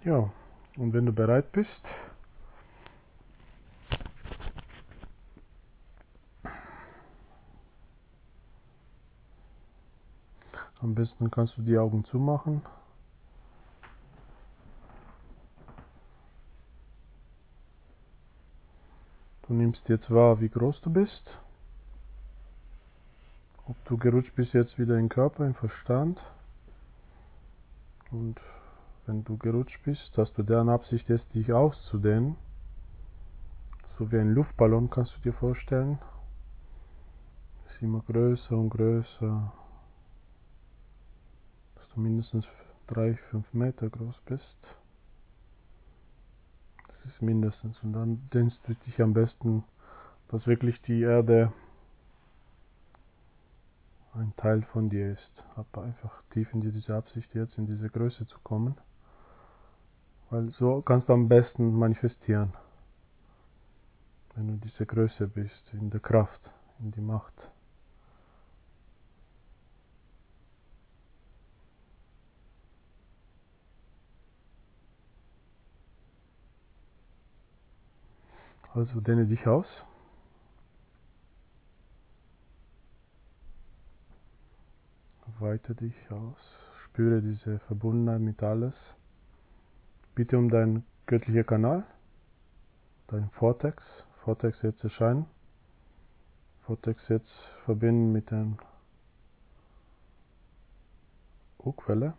Ja, und wenn du bereit bist, am besten kannst du die Augen zumachen. Du nimmst jetzt wahr, wie groß du bist. Ob du gerutscht bist jetzt wieder im Körper, im Verstand. Und wenn du gerutscht bist, hast du deren Absicht jetzt, dich auszudehnen. So wie ein Luftballon kannst du dir vorstellen. Ist immer größer und größer. Dass du mindestens 3-5 Meter groß bist. Das ist mindestens. Und dann dehnst du dich am besten, dass wirklich die Erde ein Teil von dir ist. Hab einfach tief in dir diese Absicht jetzt, in diese Größe zu kommen. Weil so kannst du am besten manifestieren. Wenn du diese Größe bist, in der Kraft, in die Macht. Also dehne dich aus. Weite dich aus. Spüre diese Verbundenheit mit alles. Bitte um deinen göttlichen Kanal, dein Vortex. Vortex jetzt erscheinen. Vortex jetzt verbinden mit der Urquelle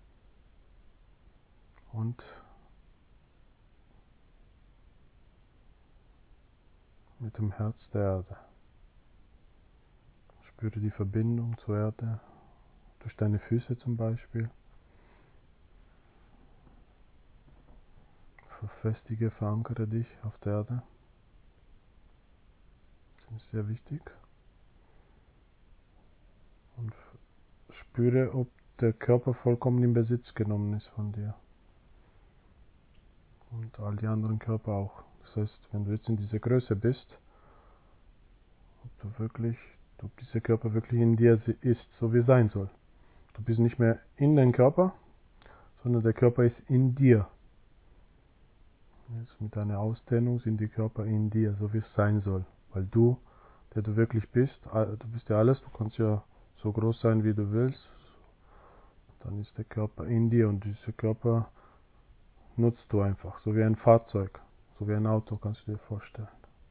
und mit dem Herz der Erde. Spüre die Verbindung zur Erde, durch deine Füße zum Beispiel. Verfestige, verankere dich auf der Erde. Das ist sehr wichtig. Und spüre, ob der Körper vollkommen in Besitz genommen ist von dir. Und all die anderen Körper auch. Das heißt, wenn du jetzt in dieser Größe bist, ob dieser Körper wirklich in dir ist, so wie es sein soll. Du bist nicht mehr in deinem Körper, sondern der Körper ist in dir. Jetzt mit deiner Ausdehnung sind die Körper in dir, so wie es sein soll. Weil du, der du wirklich bist, du bist ja alles, du kannst ja so groß sein, wie du willst. Dann ist der Körper in dir und dieser Körper nutzt du einfach, so wie ein Fahrzeug, so wie ein Auto, kannst du dir vorstellen.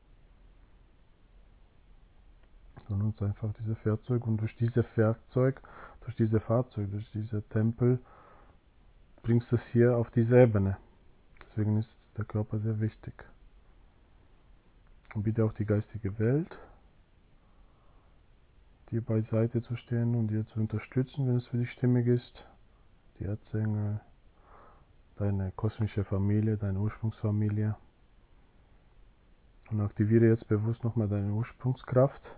Du nutzt einfach dieses Fahrzeug und durch dieses Fahrzeug, durch diese Tempel, bringst du es hier auf diese Ebene. Deswegen ist der Körper sehr wichtig. Und bitte auch die geistige Welt, dir beiseite zu stehen und dir zu unterstützen, wenn es für dich stimmig ist. Die Erzengel, deine kosmische Familie, deine Ursprungsfamilie. Und aktiviere jetzt bewusst nochmal deine Ursprungskraft.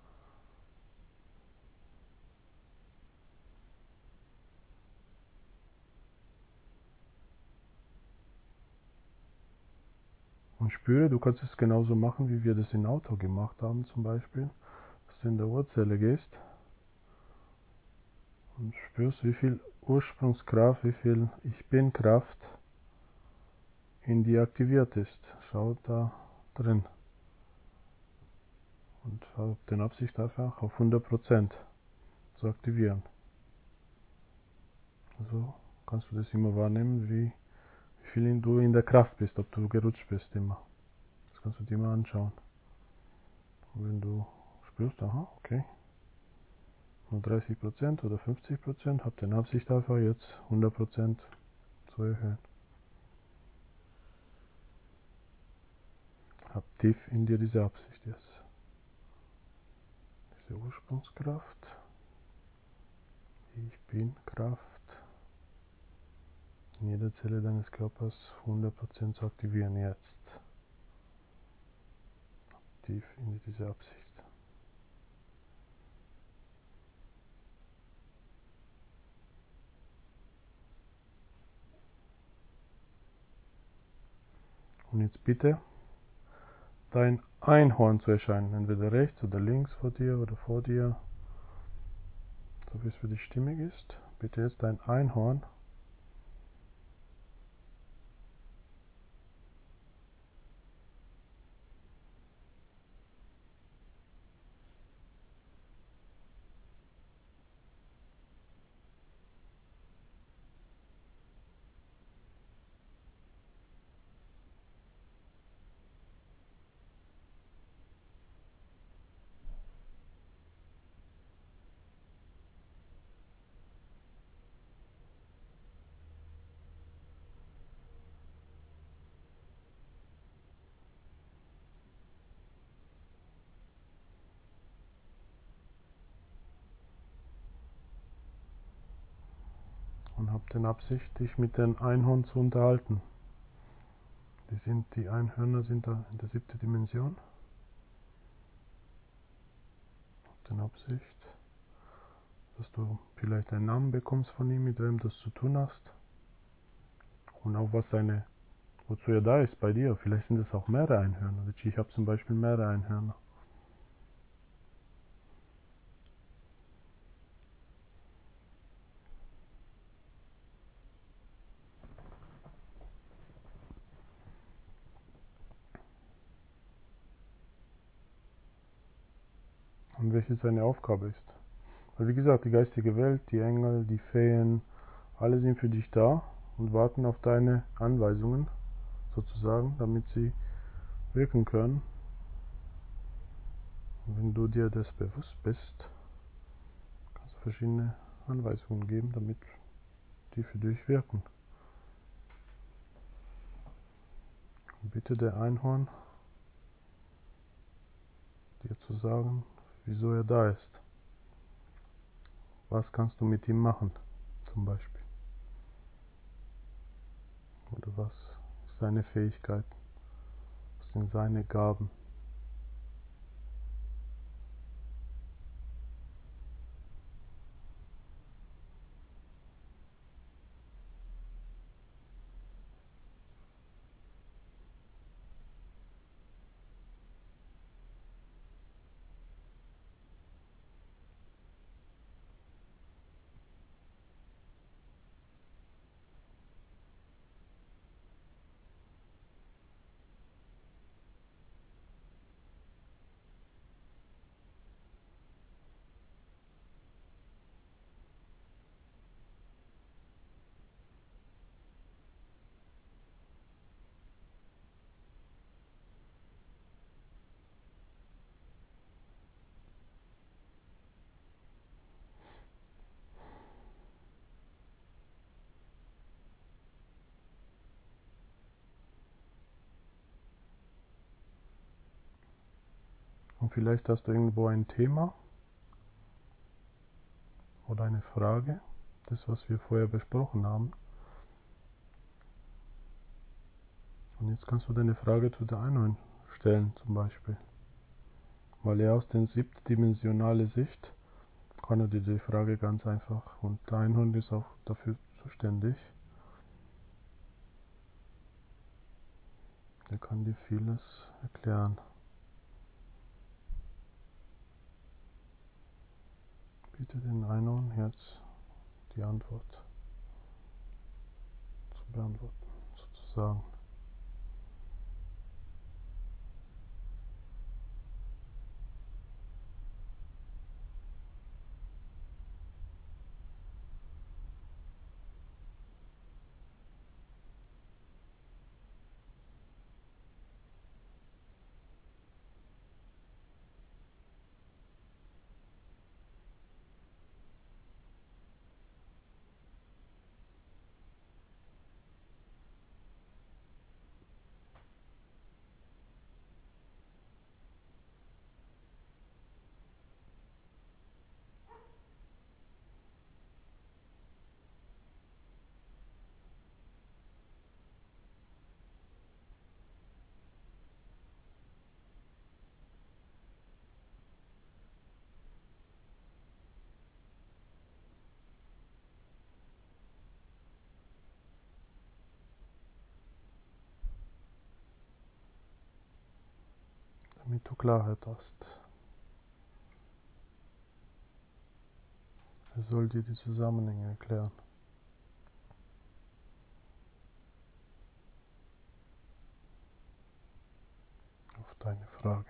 Und spüre, du kannst es genauso machen, wie wir das im Auto gemacht haben zum Beispiel. Dass du in der Urzelle gehst und spürst, wie viel Ursprungskraft, wie viel Ich Bin-Kraft in dir aktiviert ist. Schau da drin. Und hab den Absicht einfach auf 100% zu aktivieren. Also kannst du das immer wahrnehmen, wie viel du in der Kraft bist, ob du gerutscht bist immer. Das kannst du dir mal anschauen. Und wenn du spürst, aha, okay, nur 30% oder 50%, hab den Absicht einfach jetzt 100% zu erhöhen. Hab tief in dir diese Absicht jetzt. Diese Ursprungskraft, die Ich Bin Kraft, in jeder Zelle deines Körpers 100% zu aktivieren jetzt. Tief in diese Absicht. Und jetzt bitte dein Einhorn zu erscheinen, entweder rechts oder links vor dir oder vor dir, so wie es für dich stimmig ist. Bitte jetzt dein Einhorn und habe den Absicht, dich mit den Einhorn zu unterhalten. Die Einhörner sind da in der 7. Dimension. Hab den Absicht, dass du vielleicht einen Namen bekommst von ihm, mit wem du das zu tun hast. Und auch wozu er da ist bei dir. Vielleicht sind es auch mehrere Einhörner. Ich habe zum Beispiel mehrere Einhörner. Und welche seine Aufgabe ist. Weil wie gesagt, die geistige Welt, die Engel, die Feen, alle sind für dich da und warten auf deine Anweisungen, sozusagen, damit sie wirken können. Und wenn du dir das bewusst bist, kannst du verschiedene Anweisungen geben, damit die für dich wirken. Und bitte der Einhorn, dir zu sagen, wieso er da ist. Was kannst du mit ihm machen, zum Beispiel? Oder was ist seine Fähigkeit? Was sind seine Gaben? Und vielleicht hast du irgendwo ein Thema oder eine Frage, das was wir vorher besprochen haben. Und jetzt kannst du deine Frage zu der Einhorn stellen zum Beispiel. Weil er aus der 7-dimensionalen Sicht kann er dir die Frage ganz einfach, und der Einhorn ist auch dafür zuständig. Der kann dir vieles erklären. Bitte den Einhorn jetzt die Antwort zu beantworten, sozusagen. Damit du Klarheit hast. Er soll dir die Zusammenhänge erklären. Auf deine Frage.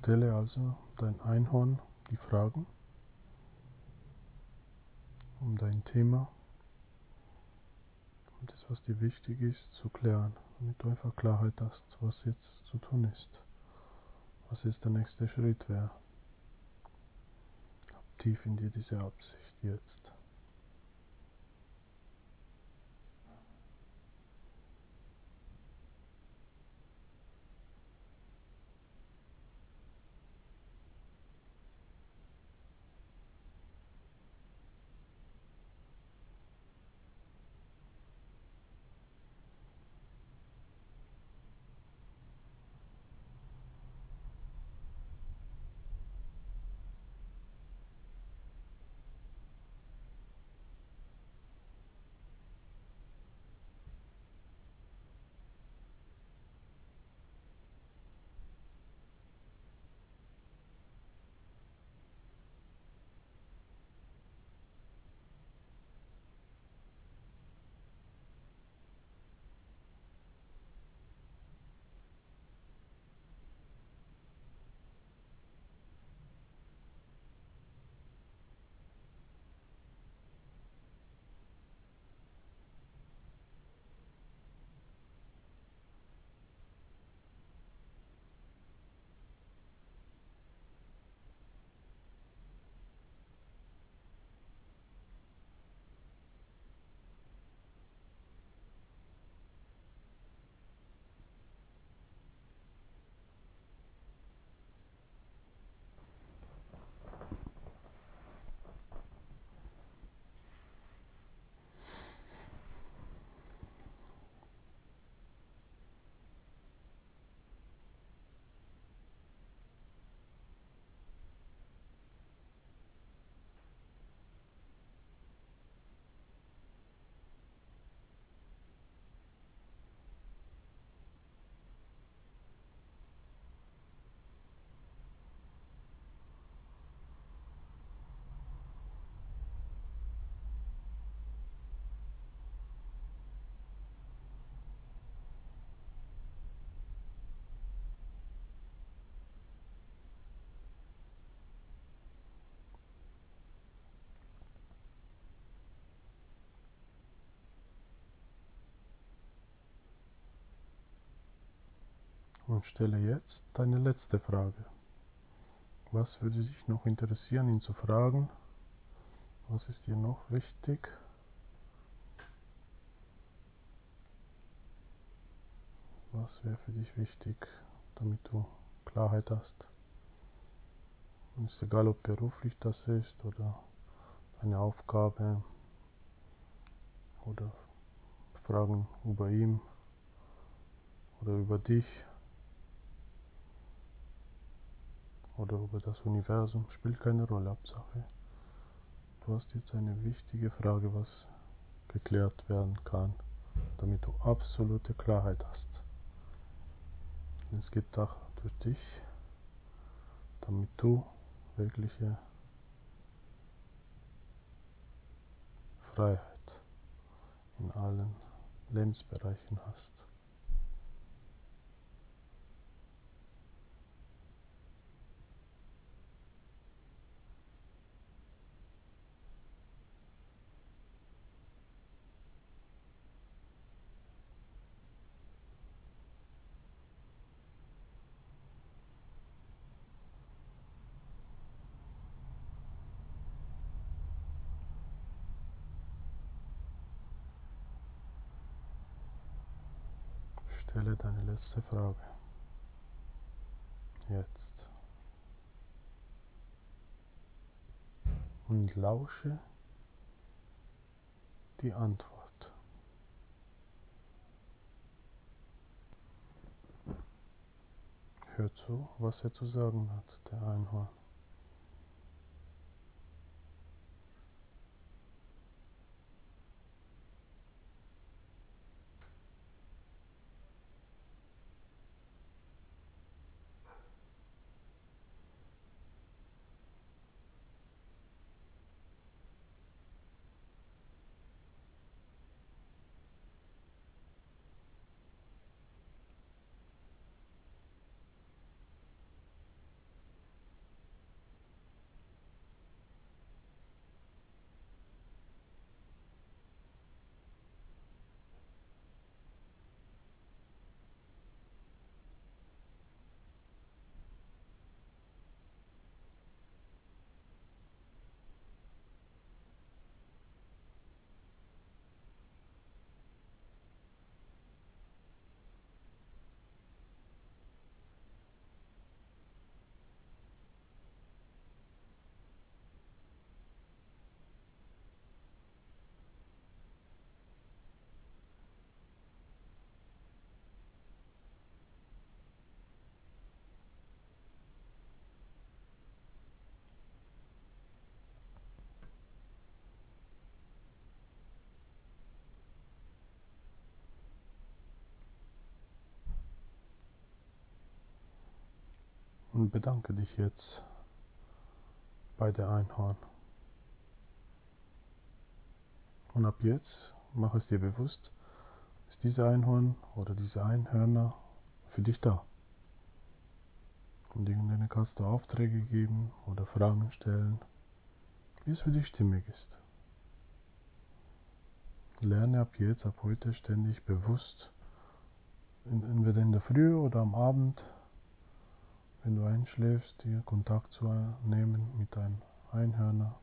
Stelle also dein Einhorn die Fragen um dein Thema, um das, was dir wichtig ist, zu klären, damit du einfach Klarheit hast, was jetzt zu tun ist, was jetzt der nächste Schritt wäre. Hab tief in dir diese Absicht jetzt. Und stelle jetzt deine letzte Frage. Was würde dich noch interessieren, ihn zu fragen? Was ist dir noch wichtig? Was wäre für dich wichtig, damit du Klarheit hast? Und es ist egal, ob beruflich das ist oder eine Aufgabe oder Fragen über ihn oder über dich oder über das Universum, spielt keine Rolle, Hauptsache. Du hast jetzt eine wichtige Frage, was geklärt werden kann, damit du absolute Klarheit hast. Und es geht auch durch dich, damit du wirkliche Freiheit in allen Lebensbereichen hast. Stelle deine letzte Frage. Jetzt. Und lausche die Antwort. Hör zu, was er zu sagen hat, der Einhorn. Und bedanke dich jetzt bei der Einhorn. Und ab jetzt mach es dir bewusst, ist diese Einhorn oder diese Einhörner für dich da. Und irgendeine kannst du Aufträge geben oder Fragen stellen, wie es für dich stimmig ist. Lerne ab jetzt, ab heute ständig bewusst, entweder in der Früh oder am Abend, wenn du einschläfst, dir Kontakt zu nehmen mit deinem Einhörner,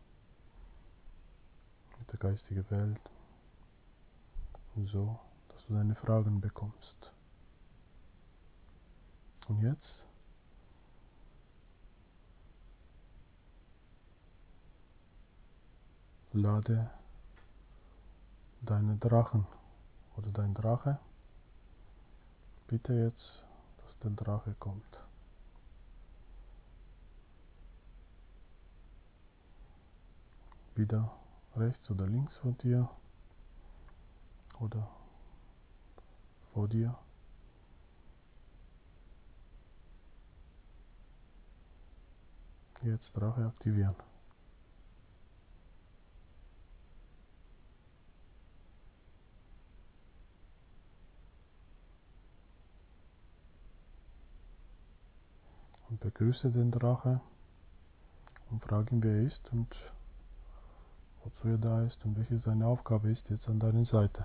mit der geistigen Welt, so, dass du deine Fragen bekommst. Und jetzt lade deine Drachen oder dein Drache. Bitte jetzt, dass der Drache kommt. Wieder rechts oder links von dir oder vor dir. Jetzt Drache aktivieren. Und begrüße den Drache und frage ihn, wer er ist und wozu er da ist und welche seine Aufgabe ist jetzt an deiner Seite.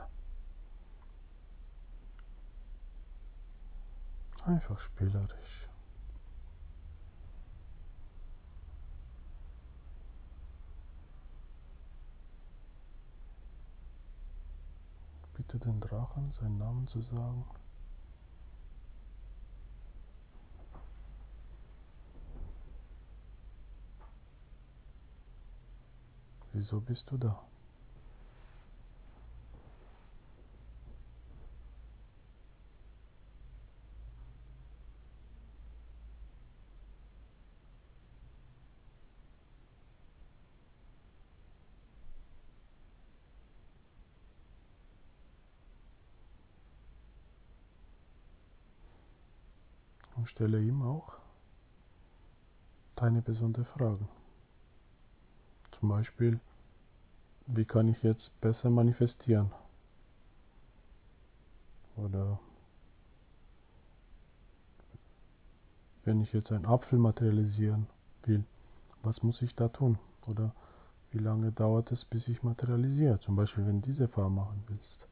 Einfach spielerisch. Bitte den Drachen, seinen Namen zu sagen. Wieso bist du da? Und stelle ihm auch deine besonderen Fragen. Zum Beispiel, wie kann ich jetzt besser manifestieren? Oder wenn ich jetzt einen Apfel materialisieren will, was muss ich da tun? Oder wie lange dauert es, bis ich materialisiere? Zum Beispiel, wenn du diese Farbe machen willst.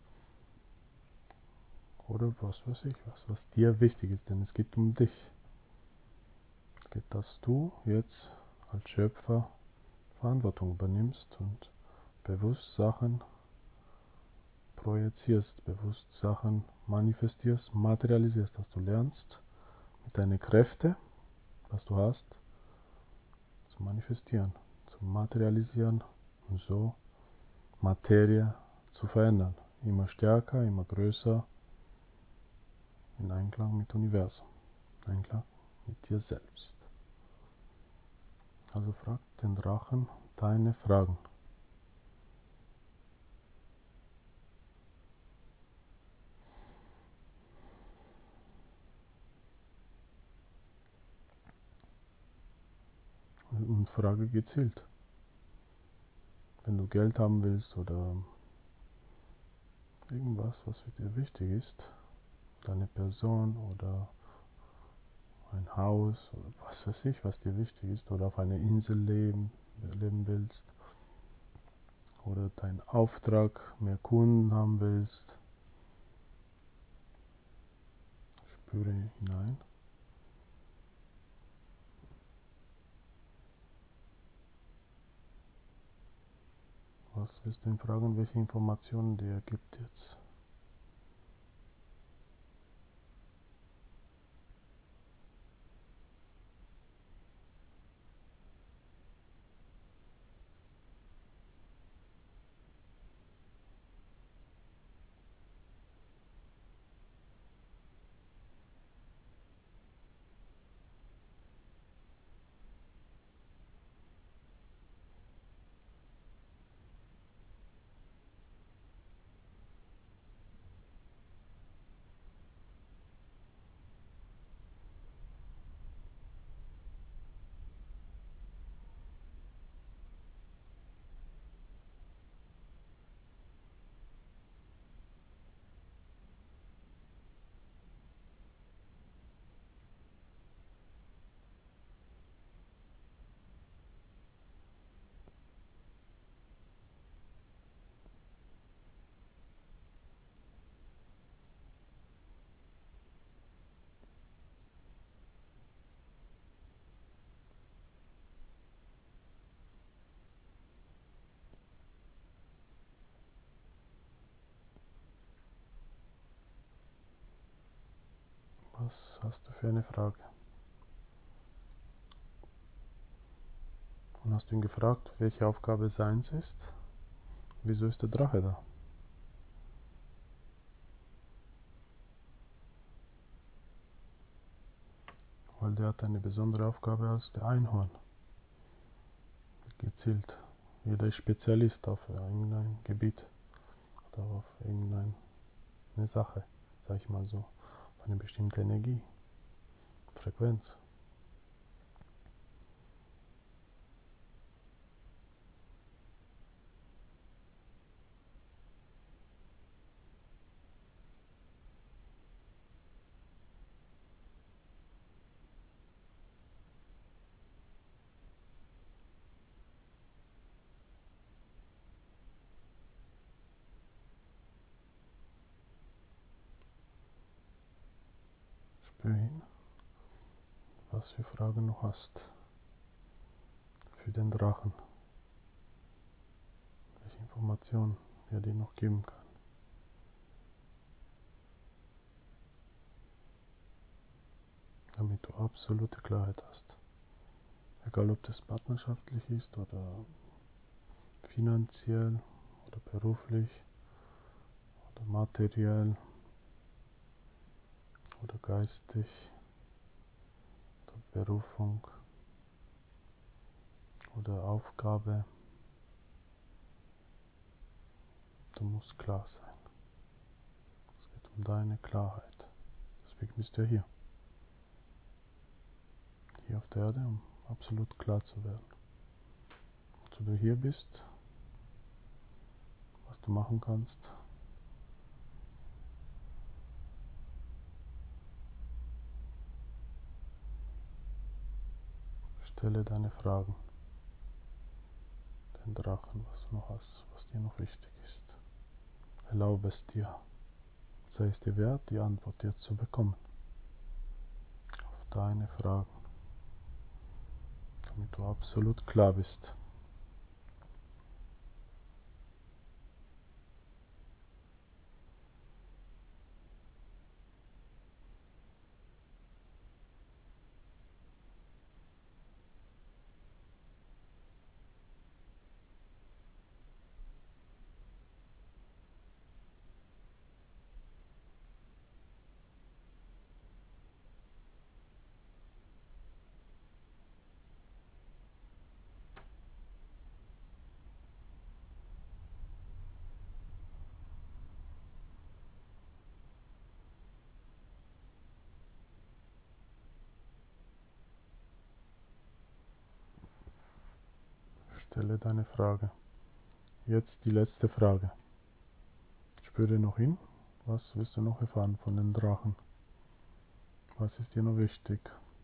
Oder was weiß ich, was dir wichtig ist, denn es geht um dich. Es geht, dass du jetzt als Schöpfer Verantwortung übernimmst und bewusst Sachen projizierst, bewusst Sachen manifestierst, materialisierst, dass du lernst, mit deinen Kräften, was du hast, zu manifestieren, zu materialisieren und so Materie zu verändern. Immer stärker, immer größer, in Einklang mit dem Universum, in Einklang mit dir selbst. Also frag den Drachen deine Fragen. Und frage gezielt. Wenn du Geld haben willst oder irgendwas, was für dich wichtig ist, deine Person oder ein Haus oder was weiß ich, was dir wichtig ist, oder auf einer Insel leben willst, oder deinen Auftrag, mehr Kunden haben willst, spüre hinein. Was willst du ihn fragen, welche Informationen dir gibt jetzt? für eine Frage? Und hast du ihn gefragt, welche Aufgabe seins ist? Wieso ist der Drache da? Weil der hat eine besondere Aufgabe als der Einhorn. Gezielt. Jeder ist Spezialist auf irgendein Gebiet oder auf irgendeine Sache, sag ich mal so, auf eine bestimmte Energie, Frequenz. Spür hin, was für Fragen du hast für den Drachen, welche Informationen er dir noch geben kann. Damit du absolute Klarheit hast. Egal ob das partnerschaftlich ist oder finanziell oder beruflich oder materiell oder geistig oder Berufung oder Aufgabe. Du musst klar sein. Es geht um deine Klarheit. Deswegen bist du ja hier. Hier auf der Erde, um absolut klar zu werden. Wozu du hier bist, was du machen kannst. Stelle deine Fragen. Den Drachen, was du noch hast, was dir noch wichtig ist. Erlaube es dir. Sei es dir wert, die Antwort jetzt zu bekommen. Auf deine Fragen. Damit du absolut klar bist. Stelle deine Frage. Jetzt die letzte Frage. Spüre noch hin. Was willst du noch erfahren von den Drachen? Was ist dir noch wichtig?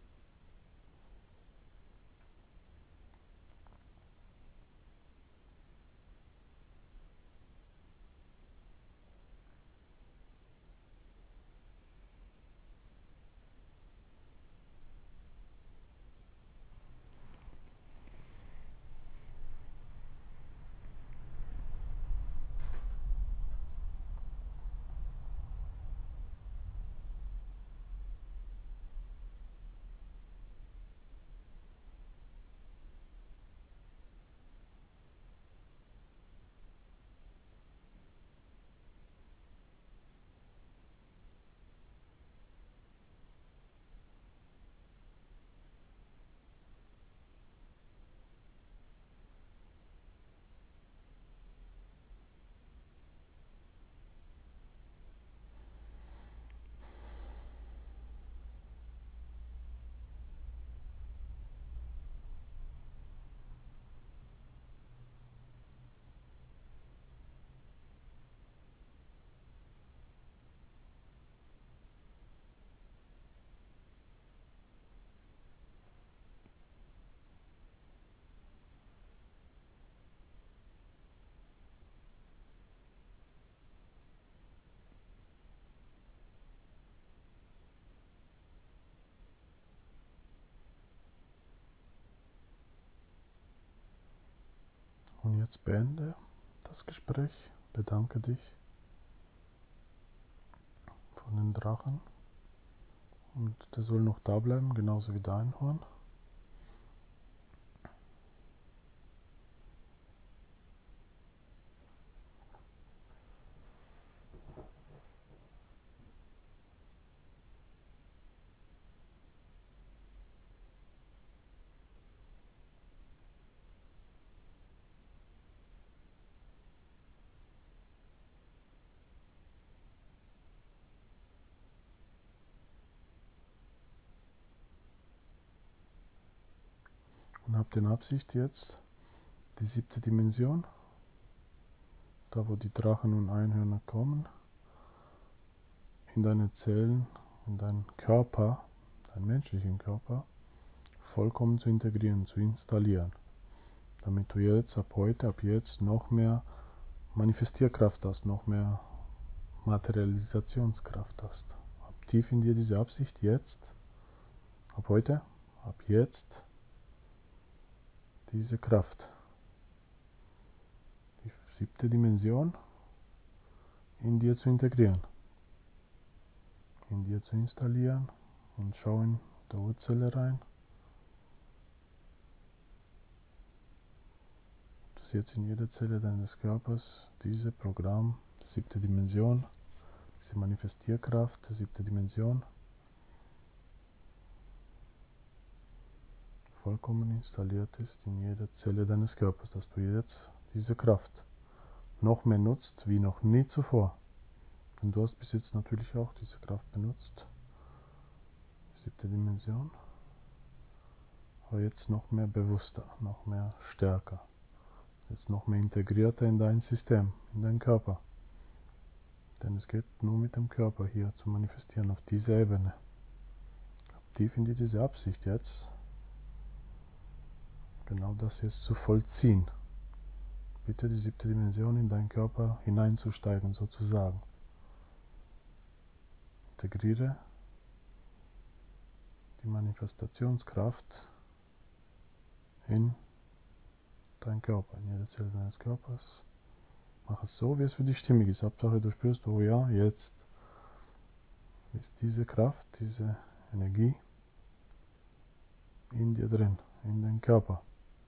Und jetzt beende das Gespräch. Bedanke dich von den Drachen Und der soll noch da bleiben, genauso wie dein Horn. Und habt in Absicht jetzt die 7. Dimension, da wo die Drachen und Einhörner kommen, in deine Zellen, in deinen Körper, deinen menschlichen Körper, vollkommen zu integrieren, zu installieren. Damit du jetzt, ab heute, ab jetzt noch mehr Manifestierkraft hast, noch mehr Materialisationskraft hast. Hab tief in dir diese Absicht jetzt, ab heute, ab jetzt, diese Kraft, die 7. Dimension in dir zu integrieren, in dir zu installieren und schau in der Urzelle rein. Dass jetzt in jeder Zelle deines Körpers diese Programm, die 7. Dimension, diese Manifestierkraft der 7. Dimension vollkommen installiert ist in jeder Zelle deines Körpers, dass du jetzt diese Kraft noch mehr nutzt wie noch nie zuvor. Denn du hast bis jetzt natürlich auch diese Kraft benutzt, die 7. Dimension, aber jetzt noch mehr bewusster, noch mehr stärker, jetzt noch mehr integrierter in dein System, in deinen Körper. Denn es geht nur mit dem Körper hier zu manifestieren auf dieser Ebene. Tief in dir diese Absicht jetzt, genau das jetzt zu vollziehen. Bitte die 7. Dimension in deinen Körper hineinzusteigen, sozusagen. Integriere die Manifestationskraft in deinen Körper, in jede Zelle deines Körpers. Mach es so, wie es für dich stimmig ist. Hauptsache du spürst, oh ja, jetzt ist diese Kraft, diese Energie in dir drin, in deinem Körper.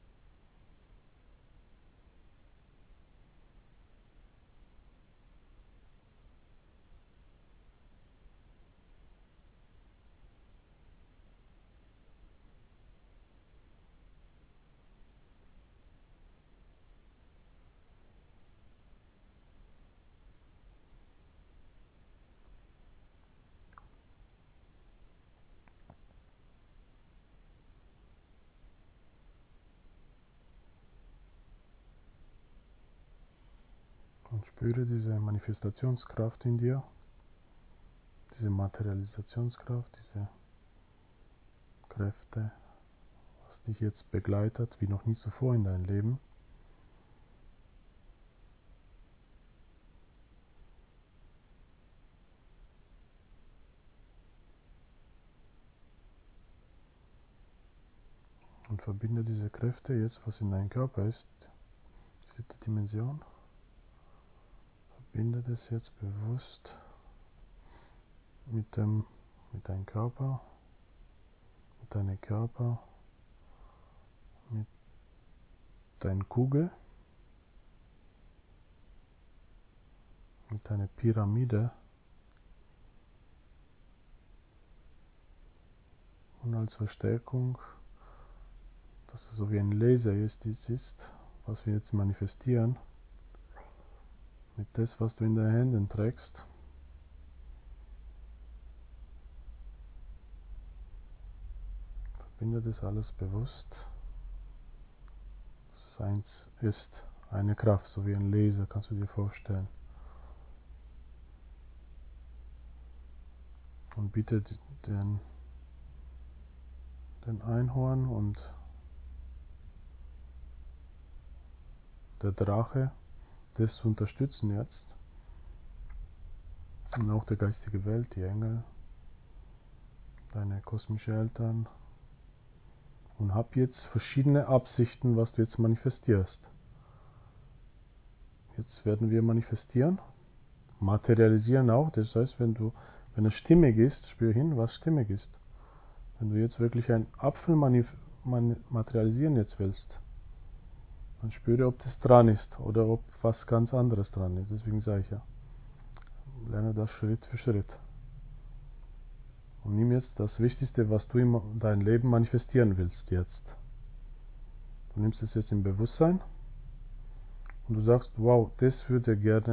Und spüre diese Manifestationskraft in dir, diese Materialisationskraft, diese Kräfte, was dich jetzt begleitet, wie noch nie zuvor in deinem Leben. Und verbinde diese Kräfte jetzt, was in deinem Körper ist, die 7. Dimension. Verbinde das jetzt bewusst mit deinem Körper, mit deinem Körper, mit deiner Kugel, mit deiner Pyramide. Und als Verstärkung, dass es so wie ein Laser ist, was wir jetzt manifestieren, mit das, was du in deinen Händen trägst. Verbinde das alles bewusst. Dass es eins ist, eine Kraft, so wie ein Laser, kannst du dir vorstellen. Und bitte den Einhorn und der Drache, das zu unterstützen jetzt. Und auch der geistige Welt, die Engel, deine kosmischen Eltern. Und hab jetzt verschiedene Absichten, was du jetzt manifestierst. Jetzt werden wir manifestieren, materialisieren auch. Das heißt, wenn Wenn es stimmig ist, spür hin, was stimmig ist. Wenn du jetzt wirklich einen Apfel materialisieren jetzt willst, dann spüre, ob das dran ist oder ob was ganz anderes dran ist. Deswegen sage ich ja, lerne das Schritt für Schritt. Und nimm jetzt das Wichtigste, was du in deinem Leben manifestieren willst jetzt. Du nimmst es jetzt im Bewusstsein und du sagst, wow, das würde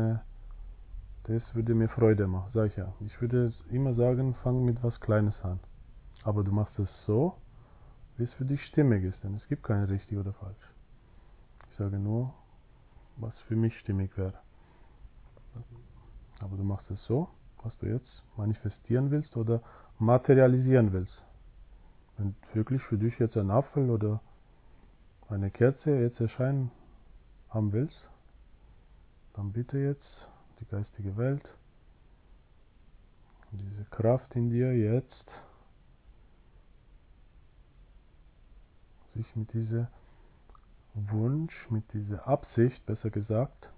mir Freude machen. Sag ich ja. Ich würde immer sagen, fang mit was Kleines an. Aber du machst es so, wie es für dich stimmig ist, denn es gibt kein richtig oder falsch. Ich sage nur, was für mich stimmig wäre. Aber du machst es so, was du jetzt manifestieren willst oder materialisieren willst. Wenn wirklich für dich jetzt ein Apfel oder eine Kerze jetzt erscheinen haben willst, dann bitte jetzt die geistige Welt, diese Kraft in dir jetzt, sich mit diesem Wunsch, mit dieser Absicht, besser gesagt,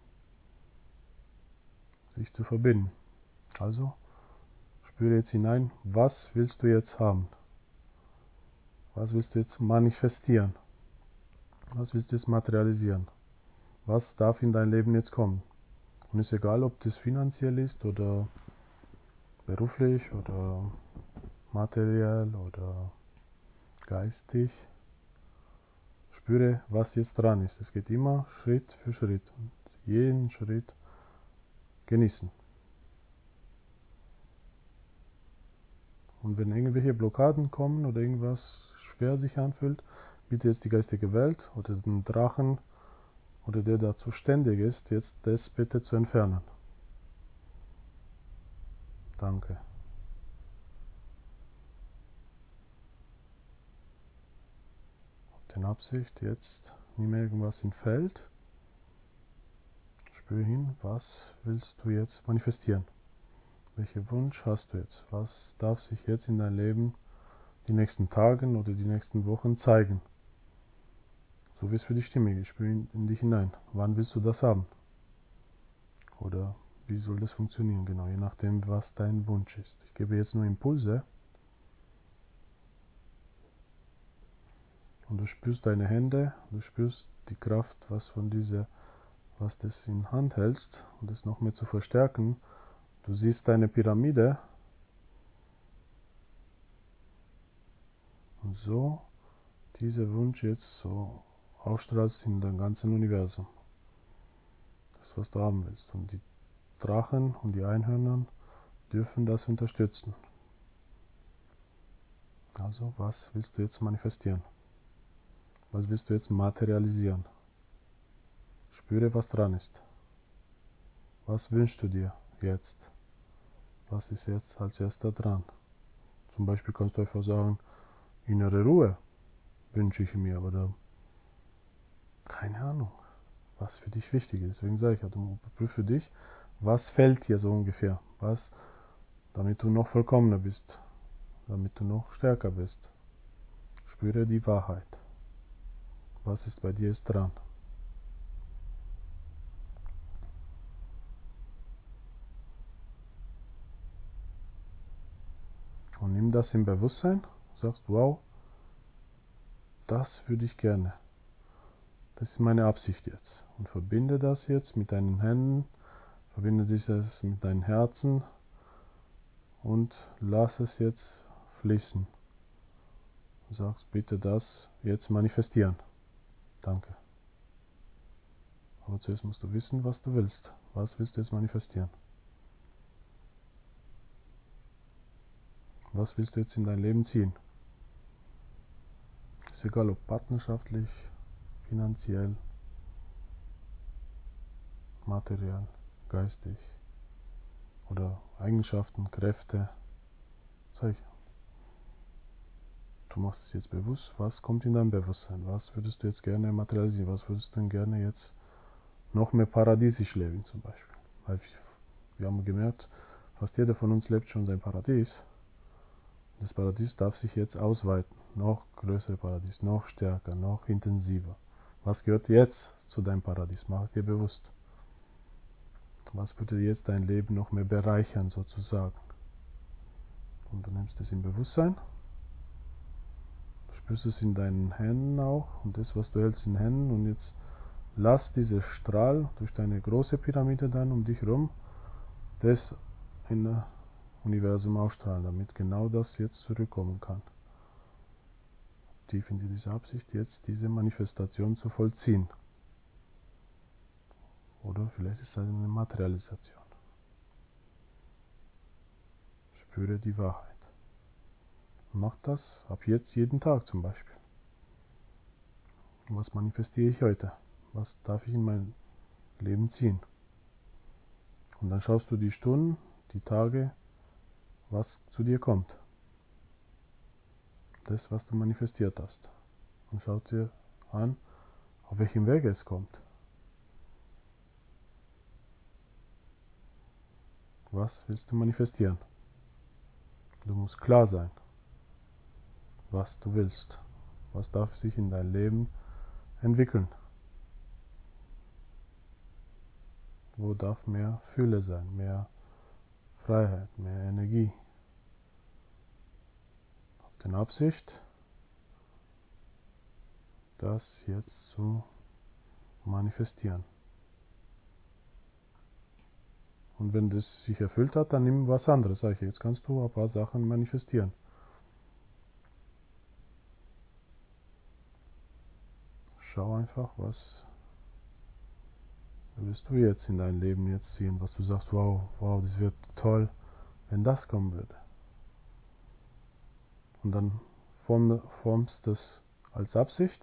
sich zu verbinden. Also spüre jetzt hinein, was willst du jetzt haben? Was willst du jetzt manifestieren? Was willst du jetzt materialisieren? Was darf in dein Leben jetzt kommen? Und ist egal, ob das finanziell ist oder beruflich oder materiell oder geistig. Spüre, was jetzt dran ist. Es geht immer Schritt für Schritt und jeden Schritt genießen. Und wenn irgendwelche Blockaden kommen oder irgendwas schwer sich anfühlt, bitte jetzt die geistige Welt oder den Drachen oder der dazu ständig ist, jetzt das bitte zu entfernen. Danke. In Absicht, jetzt nimm irgendwas im Feld, spür hin, was willst du jetzt manifestieren? Welchen Wunsch hast du jetzt? Was darf sich jetzt in dein Leben die nächsten Tage oder die nächsten Wochen zeigen? So wie es für dich stimmig ist, spür in dich hinein. Wann willst du das haben? Oder wie soll das funktionieren? Genau, je nachdem, was dein Wunsch ist. Ich gebe jetzt nur Impulse und du spürst deine Hände, du spürst die Kraft, was das in Hand hältst, und das noch mehr zu verstärken. Du siehst deine Pyramide und so dieser Wunsch jetzt so ausstrahlst in dein ganzen Universum. Das, was du haben willst. Und die Drachen und die Einhörner dürfen das unterstützen. Also, was willst du jetzt manifestieren? Was willst du jetzt materialisieren? Spüre, was dran ist. Was wünschst du dir jetzt? Was ist jetzt als erster dran? Zum Beispiel kannst du einfach sagen, innere Ruhe wünsche ich mir, oder keine Ahnung, was für dich wichtig ist. Deswegen sage ich, also prüfe dich, was fällt dir so ungefähr, damit du noch vollkommener bist, damit du noch stärker bist. Spüre die Wahrheit. Was ist bei dir jetzt dran? Und nimm das im Bewusstsein, sagst, wow, das würde ich gerne. Das ist meine Absicht jetzt. Und verbinde das jetzt mit deinen Händen, verbinde das mit deinem Herzen und lass es jetzt fließen. Du sagst, bitte das jetzt manifestieren. Danke. Aber zuerst musst du wissen, was du willst. Was willst du jetzt manifestieren? Was willst du jetzt in dein Leben ziehen? Ist egal, ob partnerschaftlich, finanziell, materiell, geistig oder Eigenschaften, Kräfte. Zeig. Du machst es jetzt bewusst. Was kommt in dein Bewusstsein? Was würdest du jetzt gerne materialisieren? Was würdest du denn gerne jetzt noch mehr paradiesisch leben zum Beispiel? Weil wir haben gemerkt, fast jeder von uns lebt schon sein Paradies. Das Paradies darf sich jetzt ausweiten. Noch größere Paradies, noch stärker, noch intensiver. Was gehört jetzt zu deinem Paradies? Mach dir bewusst. Was würde jetzt dein Leben noch mehr bereichern sozusagen? Und du nimmst es im Bewusstsein. Du spürst es in deinen Händen auch und das, was du hältst in den Händen. Und jetzt lass diese Strahl durch deine große Pyramide dann um dich herum das in das Universum ausstrahlen, damit genau das jetzt zurückkommen kann. Tief in diese Absicht, jetzt diese Manifestation zu vollziehen. Oder vielleicht ist es eine Materialisation. Spüre die Wahrheit. Mach das ab jetzt jeden Tag zum Beispiel. Was manifestiere ich heute? Was darf ich in mein Leben ziehen? Und dann schaust du die Stunden, die Tage, was zu dir kommt. Das, was du manifestiert hast. Und schau dir an, auf welchem Wege es kommt. Was willst du manifestieren? Du musst klar sein, was du willst. Was darf sich in dein Leben entwickeln? Wo darf mehr Fülle sein, mehr Freiheit, mehr Energie? Auf den Absicht, das jetzt zu manifestieren. Und wenn das sich erfüllt hat, dann nimm was anderes. Sag ich, jetzt kannst du ein paar Sachen manifestieren. Schau einfach, was willst du jetzt in dein Leben jetzt ziehen, was du sagst, wow, wow, das wird toll, wenn das kommen würde. Und dann formst du es als Absicht.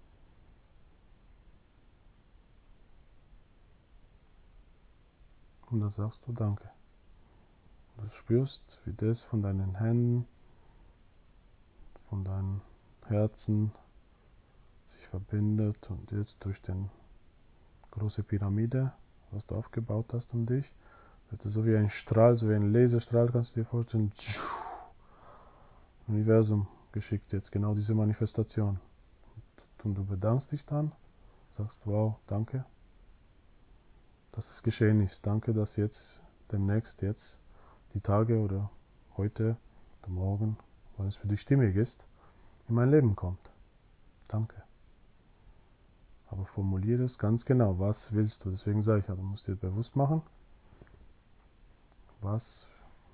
Und dann sagst du Danke. Du spürst, wie das von deinen Händen, von deinem Herzen sich verbindet und jetzt durch den große Pyramide, was du aufgebaut hast um dich, wird es so wie ein Strahl, so wie ein Laserstrahl, kannst du dir vorstellen, Universum geschickt jetzt, genau diese Manifestation. Und du bedankst dich dann, sagst, wow, danke, dass es geschehen ist. Danke, dass jetzt demnächst jetzt die Tage oder heute oder morgen, wann es für dich stimmig ist, in mein Leben kommt. Danke. Aber formuliere es ganz genau. Was willst du? Deswegen sage ich, du musst dir bewusst machen, was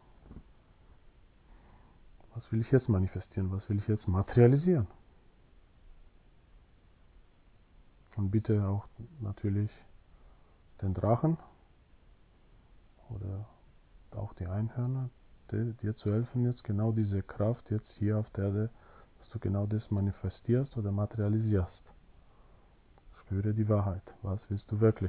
will ich jetzt manifestieren? Was will ich jetzt materialisieren? Und bitte auch natürlich den Drachen oder auch die Einhörner, dir zu helfen, jetzt genau diese Kraft jetzt hier auf der Erde, dass du genau das manifestierst oder materialisierst. Spüre die Wahrheit. Was willst du wirklich?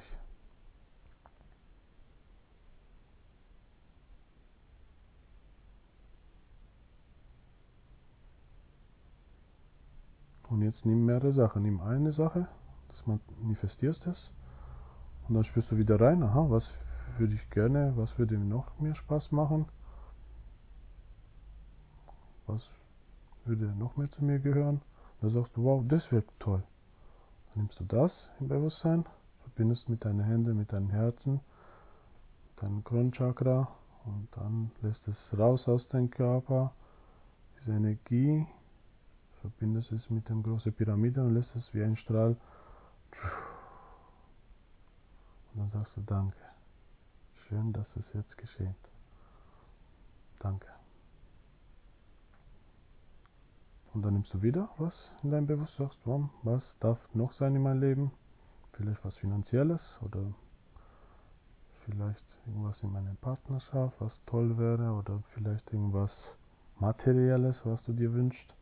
Und jetzt nimm mehrere Sachen. Nimm eine Sache, das manifestierst es. Und dann spürst du wieder rein, aha, was würde ich gerne, was würde mir noch mehr Spaß machen? Was würde noch mehr zu mir gehören? Dann sagst du, wow, das wird toll. Dann nimmst du das im Bewusstsein, verbindest mit deinen Händen, mit deinem Herzen, deinem Kronchakra und dann lässt es raus aus deinem Körper, diese Energie, verbindest es mit der großen Pyramide und lässt es wie ein Strahl. Und dann sagst du Danke. Schön, dass es jetzt geschieht. Danke. Und dann nimmst du wieder was in dein Bewusstsein, sagst, was darf noch sein in meinem Leben? Vielleicht was Finanzielles oder vielleicht irgendwas in meiner Partnerschaft, was toll wäre oder vielleicht irgendwas Materielles, was du dir wünschst.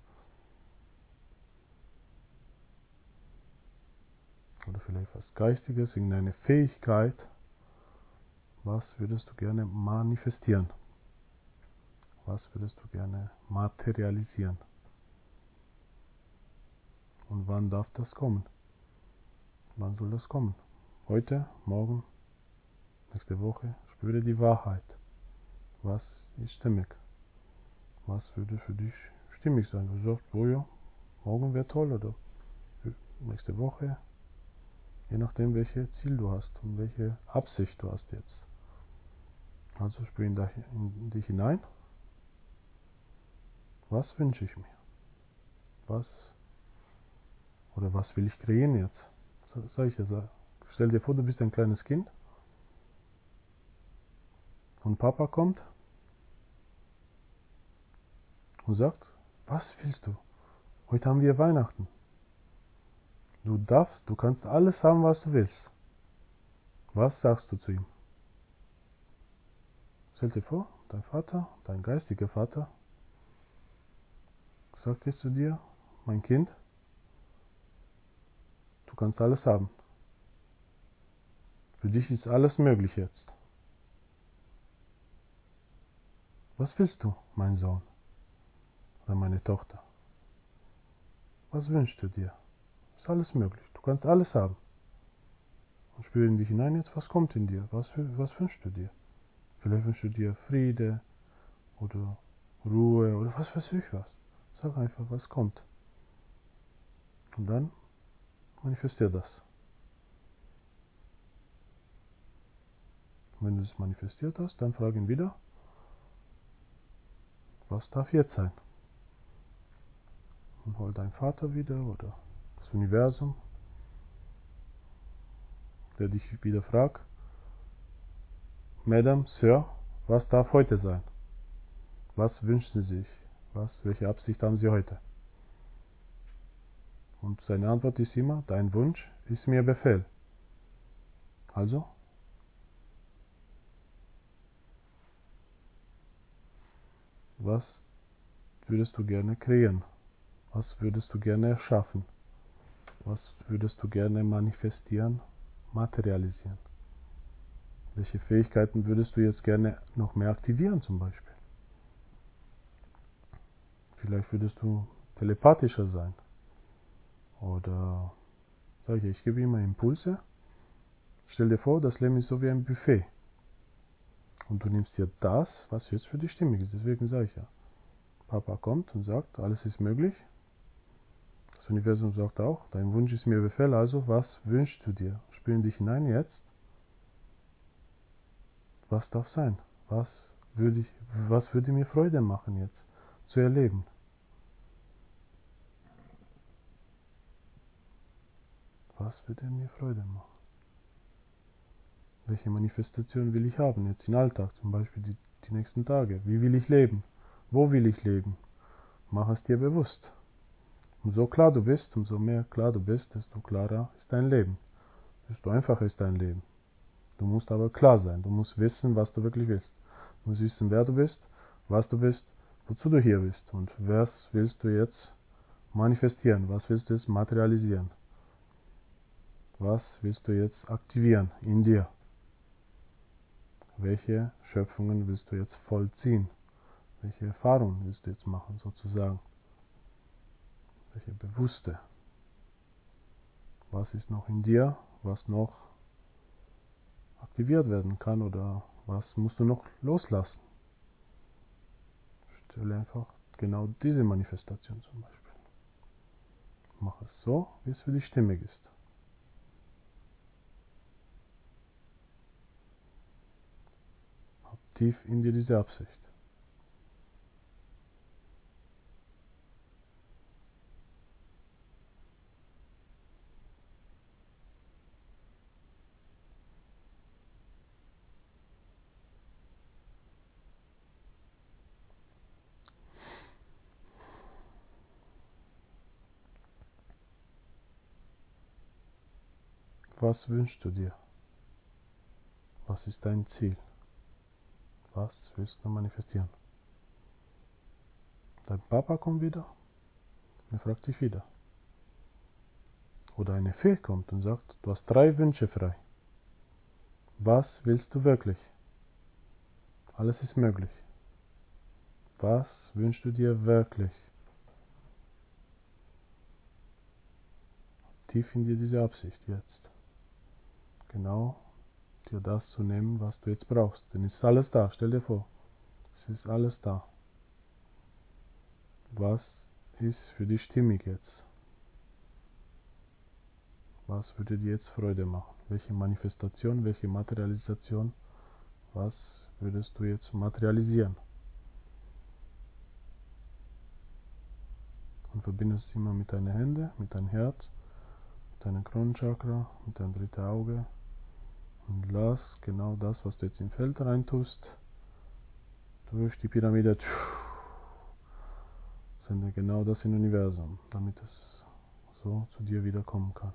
Oder vielleicht was Geistiges, irgendeine Fähigkeit. Was würdest du gerne manifestieren? Was würdest du gerne materialisieren? Und wann darf das kommen? Wann soll das kommen? Heute, morgen, nächste Woche? Spüre die Wahrheit. Was ist stimmig? Was würde für dich stimmig sein? Du sagst, oh ja, morgen wäre toll oder nächste Woche. Je nachdem, welches Ziel du hast und welche Absicht du hast jetzt. Also spür in dich hinein Was wünsche ich mir? Was will ich kreieren jetzt? Sag ich ja, stell dir vor, du bist ein kleines Kind und Papa kommt und sagt, was willst du? Heute haben wir Weihnachten. Du kannst alles haben, was du willst. Was sagst du zu ihm? Stell dir vor, dein Vater, dein geistiger Vater, sagt jetzt zu dir, mein Kind, du kannst alles haben. Für dich ist alles möglich jetzt. Was willst du, mein Sohn oder meine Tochter? Was wünschst du dir? Ist alles möglich. Du kannst alles haben. Und spüre in dich hinein jetzt, was kommt in dir? Was wünschst du dir? Vielleicht wünschst du dir Friede oder Ruhe oder was weiß ich was. Sag einfach, was kommt. Und dann manifestier das. Und wenn du es manifestiert hast, dann frag ihn wieder, was darf jetzt sein? Und hol deinen Vater wieder oder das Universum, der dich wieder fragt, Madame, Sir, was darf heute sein? Was wünschen Sie sich? Welche Absicht haben Sie heute? Und seine Antwort ist immer, dein Wunsch ist mir Befehl. Also, was würdest du gerne kreieren? Was würdest du gerne erschaffen? Was würdest du gerne manifestieren, materialisieren? Welche Fähigkeiten würdest du jetzt gerne noch mehr aktivieren zum Beispiel? Vielleicht würdest du telepathischer sein. Oder, sag ich gebe immer Impulse. Stell dir vor, das Leben ist so wie ein Buffet. Und du nimmst dir das, was jetzt für dich stimmig ist. Deswegen sage ich ja, Papa kommt und sagt, alles ist möglich. Das Universum sagt auch, dein Wunsch ist mir Befehl, also was wünschst du dir? Spür in dich hinein jetzt. Was darf sein? Was würde mir Freude machen jetzt zu erleben? Was würde mir Freude machen? Welche Manifestation will ich haben jetzt im Alltag, zum Beispiel die nächsten Tage? Wie will ich leben? Wo will ich leben? Mach es dir bewusst. Umso klar du bist, umso mehr klar du bist, desto klarer ist dein Leben. Desto einfacher ist dein Leben. Du musst aber klar sein. Du musst wissen, was du wirklich willst. Du musst wissen, wer du bist, was du bist, wozu du hier bist und was willst du jetzt manifestieren, was willst du jetzt materialisieren, was willst du jetzt aktivieren in dir, welche Schöpfungen willst du jetzt vollziehen, welche Erfahrungen willst du jetzt machen sozusagen, welche bewusste, was ist noch in dir, was noch aktiviert werden kann oder was musst du noch loslassen. Stelle einfach genau diese Manifestation zum Beispiel. Mach es so, wie es für dich stimmig ist. Hab tief in dir diese Absicht. Was wünschst du dir? Was ist dein Ziel? Was willst du manifestieren? Dein Papa kommt wieder und er fragt dich wieder. Oder eine Fee kommt und sagt, du hast 3 Wünsche frei. Was willst du wirklich? Alles ist möglich. Was wünschst du dir wirklich? Tief in dir diese Absicht jetzt. Genau dir das zu nehmen, was du jetzt brauchst. Denn es ist alles da. Stell dir vor, es ist alles da. Was ist für dich stimmig jetzt? Was würde dir jetzt Freude machen? Welche Manifestation, welche Materialisation, was würdest du jetzt materialisieren? Und verbindest es immer mit deinen Händen, mit deinem Herz, mit deinem Kronenchakra, mit deinem dritten Auge. Und lass genau das, was du jetzt im Feld reintust, durch die Pyramide, sende genau das in das Universum, damit es so zu dir wiederkommen kann.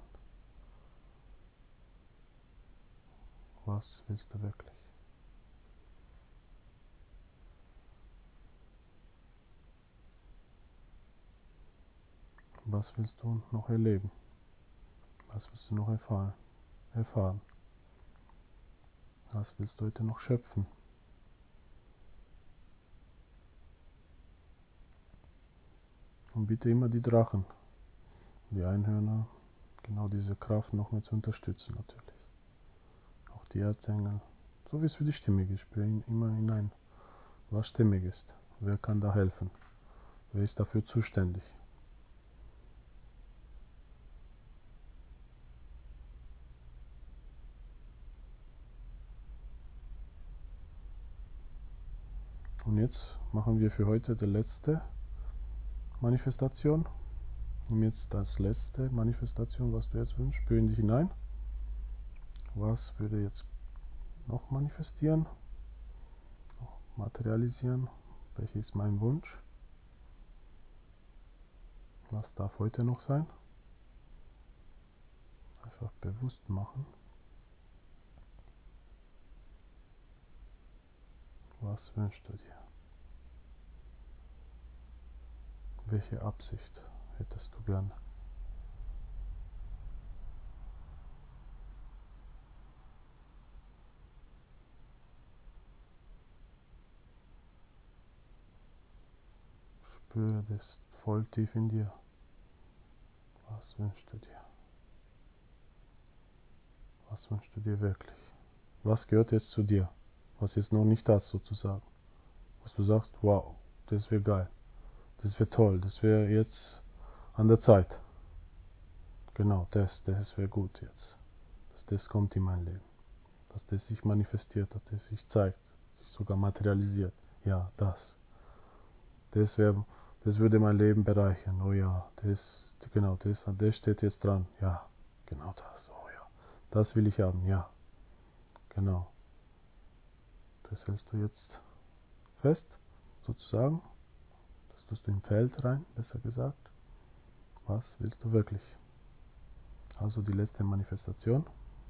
Was willst du wirklich? Was willst du noch erleben? Was willst du noch erfahren? Was willst du heute noch schöpfen? Und bitte immer die Drachen, die Einhörner, genau diese Kraft noch mehr zu unterstützen natürlich. Auch die Erzengel, so wie es für dich stimmig ist, spür immer hinein, was stimmig ist. Wer kann da helfen? Wer ist dafür zuständig? Und jetzt machen wir für heute die letzte Manifestation. Nimm jetzt das letzte Manifestation, was du jetzt wünschst, spür in dich hinein. Was würde jetzt noch manifestieren, noch materialisieren? Welcher ist mein Wunsch? Was darf heute noch sein? Einfach bewusst machen. Was wünschst du dir? Welche Absicht hättest du gern? Spüre das voll tief in dir. Was wünschst du dir? Was wünschst du dir wirklich? Was gehört jetzt zu dir? Was jetzt noch nicht hast sozusagen? Was du sagst, wow, das wäre geil. Das wäre toll. Das wäre jetzt an der Zeit. Genau, das wäre gut jetzt. Dass das kommt in mein Leben. Dass das sich manifestiert, dass das sich zeigt, sich sogar materialisiert. Ja, das. Das wäre, das würde mein Leben bereichern. Oh ja, genau, das steht jetzt dran. Ja, genau das. Oh ja, das will ich haben. Ja, genau. Das hältst du jetzt fest, sozusagen. Das tust du im Feld rein, besser gesagt. Was willst du wirklich? Also die letzte Manifestation.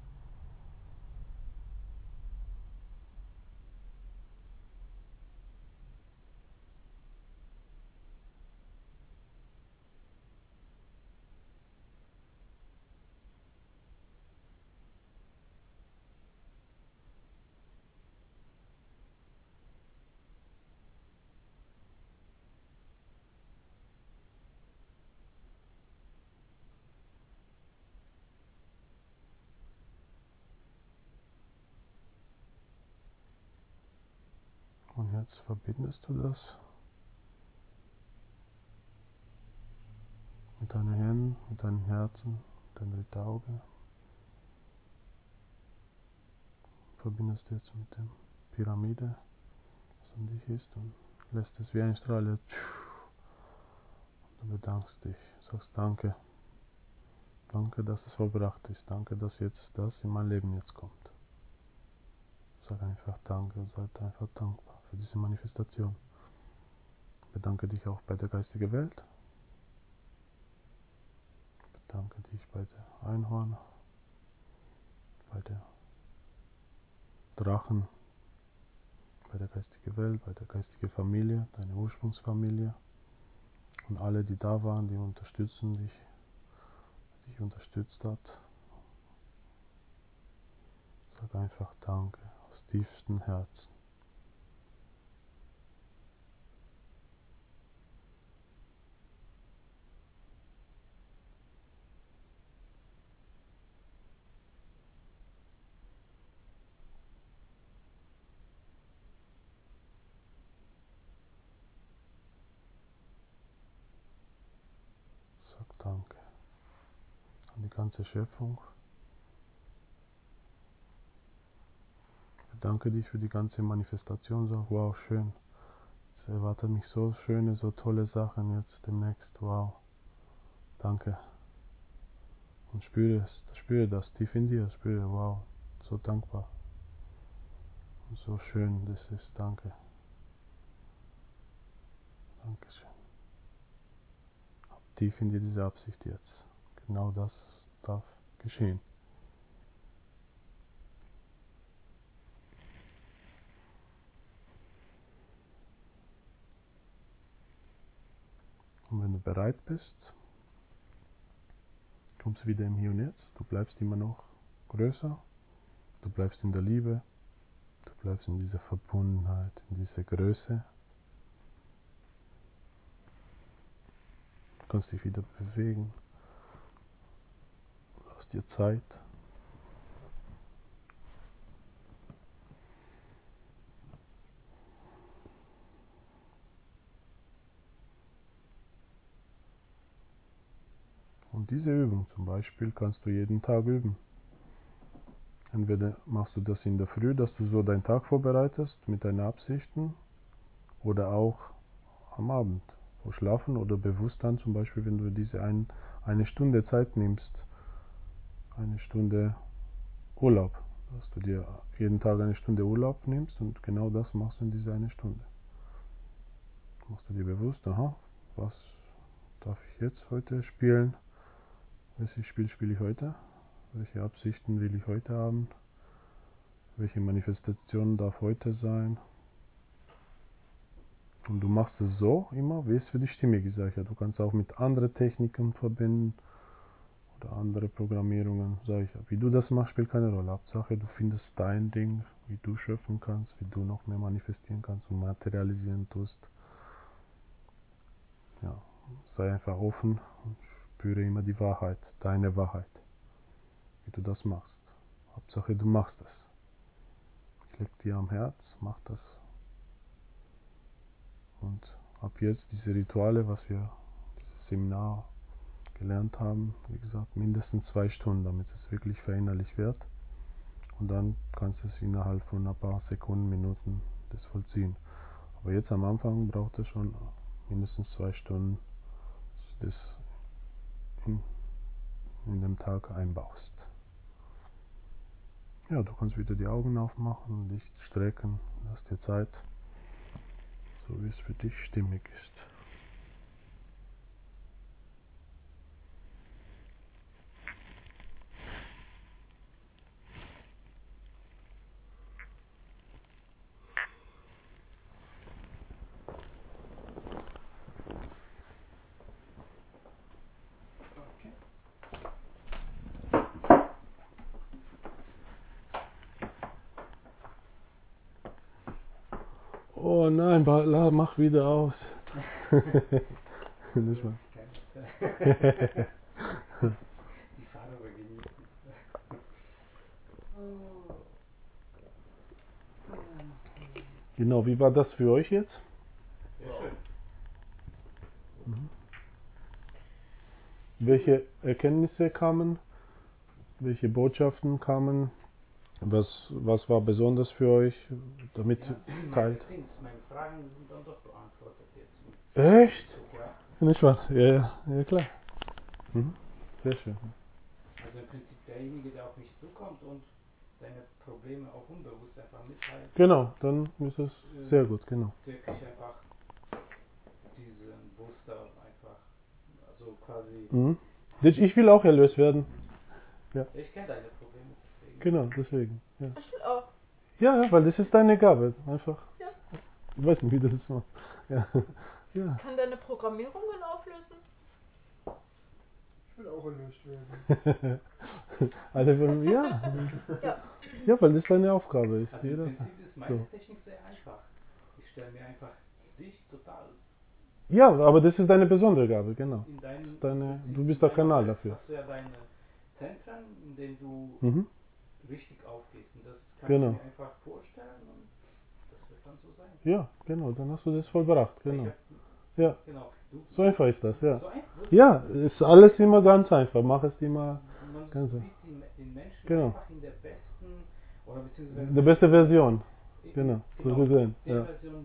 Und jetzt verbindest du das mit deinen Händen, mit deinem Herzen, dein drittes Auge. Verbindest du jetzt mit der Pyramide, was an dich ist, und lässt es wie ein Strahl. Du bedankst dich, sagst Danke. Danke, dass es vollbracht ist. Danke, dass jetzt das in mein Leben jetzt kommt. Sag einfach Danke und seid einfach dankbar für diese Manifestation. Bedanke dich auch bei der geistigen Welt. Bedanke dich bei der Einhorn, bei der Drachen, bei der geistigen Welt, bei der geistigen Familie, deine Ursprungsfamilie und alle, die da waren, die unterstützen dich, dich unterstützt hat. Sag einfach Danke aus tiefstem Herzen. Sag Danke an die ganze Schöpfung. Bedanke dich für die ganze Manifestation. Sag, wow, schön. erwartet mich so schöne, so tolle Sachen jetzt demnächst. Wow. Danke. Und spüre das tief in dir, spüre, wow, so dankbar. Und so schön das ist, danke. Dankeschön. Hab tief in dir diese Absicht jetzt. Genau das darf geschehen. Und wenn du bereit bist, kommst du wieder im Hier und Jetzt. Du bleibst immer noch größer. Du bleibst in der Liebe. Du bleibst in dieser Verbundenheit, in dieser Größe. Du kannst dich wieder bewegen. Lass dir Zeit. Und diese Übung zum Beispiel kannst du jeden Tag üben. Entweder machst du das in der Früh, dass du so deinen Tag vorbereitest mit deinen Absichten, oder auch am Abend, vor Schlafen oder bewusst dann zum Beispiel, wenn du diese eine Stunde Zeit nimmst, eine Stunde Urlaub, dass du dir jeden Tag eine Stunde Urlaub nimmst und genau das machst du in dieser eine Stunde. Machst du dir bewusst, aha, was darf ich jetzt heute spielen? Welches Spiel spiele ich heute? Welche Absichten will ich heute haben? Welche Manifestation darf heute sein? Und du machst es so immer, wie es für dich stimmig ist. Ja, du kannst auch mit anderen Techniken verbinden oder andere Programmierungen. Sag ich, wie du das machst, spielt keine Rolle. Hauptsache, du findest dein Ding, wie du schöpfen kannst, wie du noch mehr manifestieren kannst und materialisieren tust. Ja, sei einfach offen und spüre immer die Wahrheit, deine Wahrheit, wie du das machst. Hauptsache, du machst es. Ich leg dir am Herz, mach das. Und ab jetzt diese Rituale, was wir dieses Seminar gelernt haben, wie gesagt, mindestens 2 Stunden, damit es wirklich verinnerlicht wird. Und dann kannst du es innerhalb von ein paar Sekunden, Minuten das vollziehen. Aber jetzt am Anfang braucht es schon mindestens 2 Stunden, dass du das in dem Tag einbaust. Ja, du kannst wieder die Augen aufmachen, dich strecken, lass dir Zeit, so wie es für dich stimmig ist. Oh nein, mach wieder aus. Nicht mal. Die Farbe genießen. Genau, wie war das für euch jetzt? Sehr schön. Welche Erkenntnisse kamen? Welche Botschaften kamen? Was war besonders für euch, damit teilt? Meine Fragen sind dann doch beantwortet jetzt. Echt? Ja. Nicht wahr? Ja, klar. Sehr schön. Also im Prinzip derjenige, der auf mich zukommt und seine Probleme auch unbewusst einfach mitteilt. Genau, dann ist es sehr gut, genau. Wirklich einfach diesen Booster einfach, also quasi. Ich will auch erlöst werden. Ja. Ich kenne deine Probleme, deswegen. Genau, deswegen. Ja. Ich will auch. Ja, weil das ist deine Gabe, einfach. Ja. Ich weiß nicht, wie das ist. Ja. Ja. Ich kann deine Programmierungen auflösen. Ich will auch erlöst werden. Alle wollen, ja. Ja. Ja, weil das deine Aufgabe ist. Also im Prinzip ist meine Technik sehr einfach. Ich stelle mir einfach dich total. Ja, aber das ist deine besondere Gabe, genau. In deinen, Du bist der Kanal dafür. Hast du ja deine Zentren, in denen du richtig aufgehst. Und das kann ich mir einfach vorstellen und das wird dann so sein. Ja, genau, dann hast du das vollbracht, genau. Ja. Genau. So einfach ist das, ja. So einfach? Ja, ist alles immer ganz einfach. Mach es immer ganz einfach. Man sieht den Menschen einfach in der besten oder beziehungsweise der beste Version. Genau, so gesehen. Die Version, wo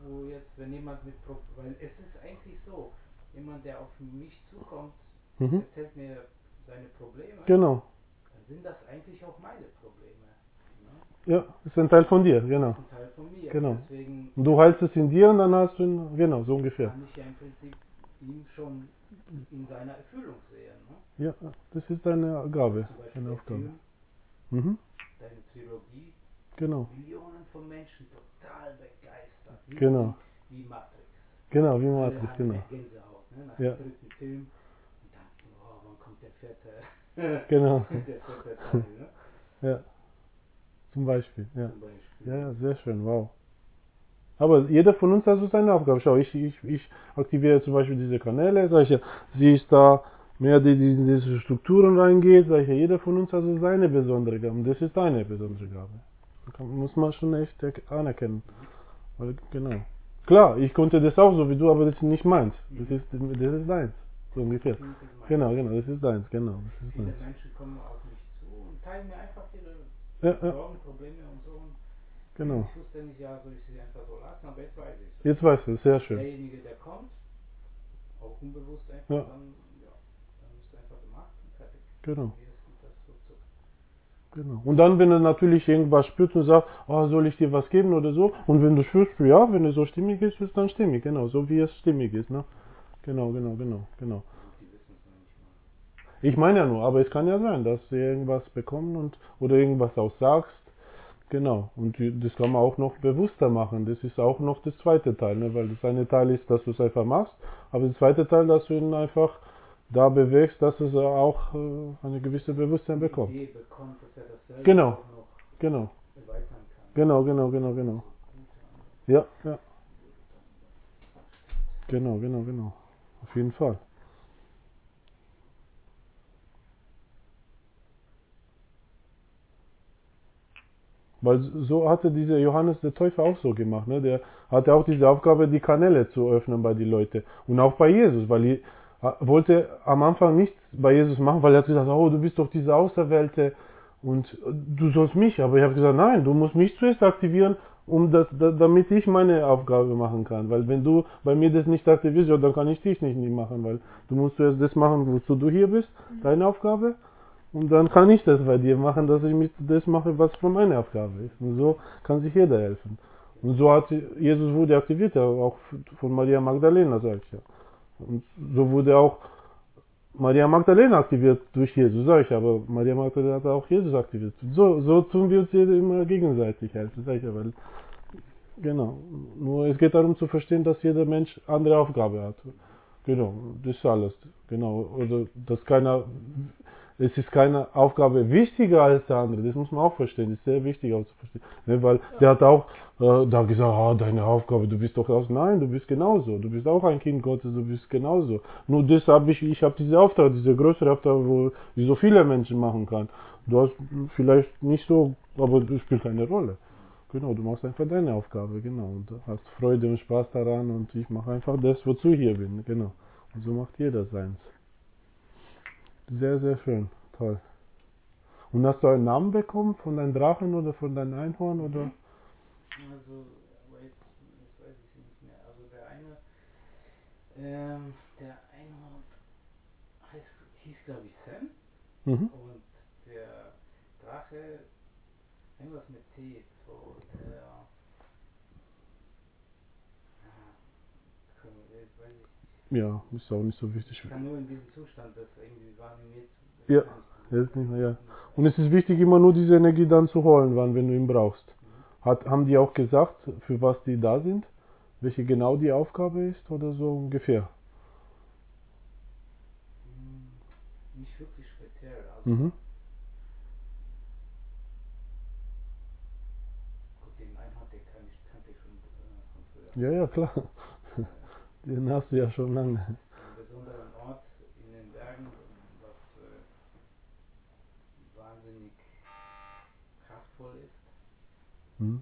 wo jetzt, wenn jemand weil es ist eigentlich so, jemand, der auf mich zukommt, erzählt mir seine Probleme, Genau. dann sind das eigentlich auch meine Probleme. Ja, ist ein Teil von dir, genau. Das ist ein Teil von mir. Genau. Deswegen Und du heilst es in dir und dann hast du ihn, genau, so ungefähr. kann ich ja im Prinzip ihn schon in seiner Erfüllung sehen. Ne? Ja, das ist deine Gabe, Zum Beispiel deine der Aufgabe. Film, deine Trilogie, Genau. Millionen von Menschen total begeistert. Genau. Wie Matrix. Genau, wie Alle Matrix, haben genau. Gänsehaut, ne? Nach Ja. dem dritten Film. Und dann, oh, wann kommt der vierte? Genau. Der vierte Teil, ne? Ja. Zum Beispiel, ja. Zum Beispiel. Ja, ja, sehr schön, wow. Aber jeder von uns hat so seine Aufgabe. Schau, ich aktiviere zum Beispiel diese Kanäle, sag ich ja, sie ist da mehr, die in diese Strukturen reingeht, sag ich ja, jeder von uns hat so seine besondere Gabe. Und das ist deine besondere Gabe. Muss man schon echt anerkennen. Weil, genau. Klar, ich konnte das auch so wie du, aber das ist nicht meins. Das ist deins. So ungefähr. Genau, das ist deins, genau. Das ist Viele deins. Menschen kommen auf mich zu und teilen mir einfach ihre Ja. Sorgen, Probleme und so. Und Genau. ich wusste nicht, ja, soll ich sie einfach so lassen, aber jetzt weiß ich es. Jetzt weißt du, sehr schön. Derjenige, der kommt, auch unbewusst einfach, dann ist einfach gemacht und fertig. Genau. Jetzt geht das ruckzuck. Genau. Und dann, wenn er natürlich irgendwas spürt und sagt, oh, soll ich dir was geben oder so, und wenn du spürst, ja, wenn es so stimmig ist, ist dann stimmig, genau, so wie es stimmig ist, ne? Genau. Die wissen es noch nicht mal. Ich meine ja nur, aber es kann ja sein, dass sie irgendwas bekommen oder irgendwas auch sagst. Genau. Und das kann man auch noch bewusster machen. Das ist auch noch das zweite Teil, ne? Weil das eine Teil ist, dass du es einfach machst, aber das zweite Teil, dass du ihn einfach da bewegst, dass es auch eine gewisse Bewusstsein bekommt. Die Idee bekommt, dass er das selber Genau. auch noch Genau. erweitern kann. Genau. Ja. Genau. Auf jeden Fall. Weil so hatte dieser Johannes der Täufer auch so gemacht. Ne? Der hatte auch diese Aufgabe, die Kanäle zu öffnen bei den Leuten. Und auch bei Jesus, weil er wollte am Anfang nichts bei Jesus machen, weil er hat gesagt, oh, du bist doch diese Auserwählte und du sollst mich. Aber ich habe gesagt, nein, du musst mich zuerst aktivieren, damit ich meine Aufgabe machen kann. Weil wenn du bei mir das nicht aktivierst, ja, dann kann ich dich nicht machen, weil du musst zuerst das machen, wozu du hier bist, deine Aufgabe. Und dann kann ich das bei dir machen, dass ich das mache, was von meiner Aufgabe ist. Und so kann sich jeder helfen. Und so hat Jesus wurde aktiviert, ja, auch von Maria Magdalena, sage ich ja. Und so wurde auch Maria Magdalena aktiviert durch Jesus, sage ich, aber Maria Magdalena hat auch Jesus aktiviert. So tun wir uns immer gegenseitig helfen, sage ich ja, weil, genau. Nur es geht darum zu verstehen, dass jeder Mensch andere Aufgabe hat. Genau, das ist alles. Genau. Oder dass es ist keine Aufgabe wichtiger als der andere. Das muss man auch verstehen. Das ist sehr wichtig auch zu verstehen. Ne, weil der hat auch da gesagt, deine Aufgabe, du bist doch aus. Nein, du bist genauso. Du bist auch ein Kind Gottes, du bist genauso. Nur das habe ich habe diese Auftrag, diese größere Auftrag, wo ich so viele Menschen machen kann. Du hast vielleicht nicht so, aber das spielt keine Rolle. Genau, du machst einfach deine Aufgabe, genau. Und hast Freude und Spaß daran und ich mache einfach das, wozu ich hier bin, genau. Und so macht jeder seins. Sehr, sehr schön, toll. Und hast du einen Namen bekommen von deinem Drachen oder von deinem Einhorn oder? Also, aber jetzt weiß ich sie nicht mehr. Also der Einhorn hieß glaube ich Sam. Und der Drache, irgendwas mit T, jetzt weiß ich. Ja, ist auch nicht so wichtig. Ich kann nur in diesem Zustand das irgendwie wahrnehmen jetzt. Ja, jetzt nicht mehr, ja. Und es ist wichtig, immer nur diese Energie dann zu holen, wenn du ihn brauchst. Haben die auch gesagt, für was die da sind? Welche genau die Aufgabe ist oder so ungefähr? Nicht wirklich speziell. Also gut, den Einhorn, den kannte ich schon von früher. Ja, klar. Den hast du ja schon lange. Einen besonderen Ort in den Bergen, was wahnsinnig kraftvoll ist. Und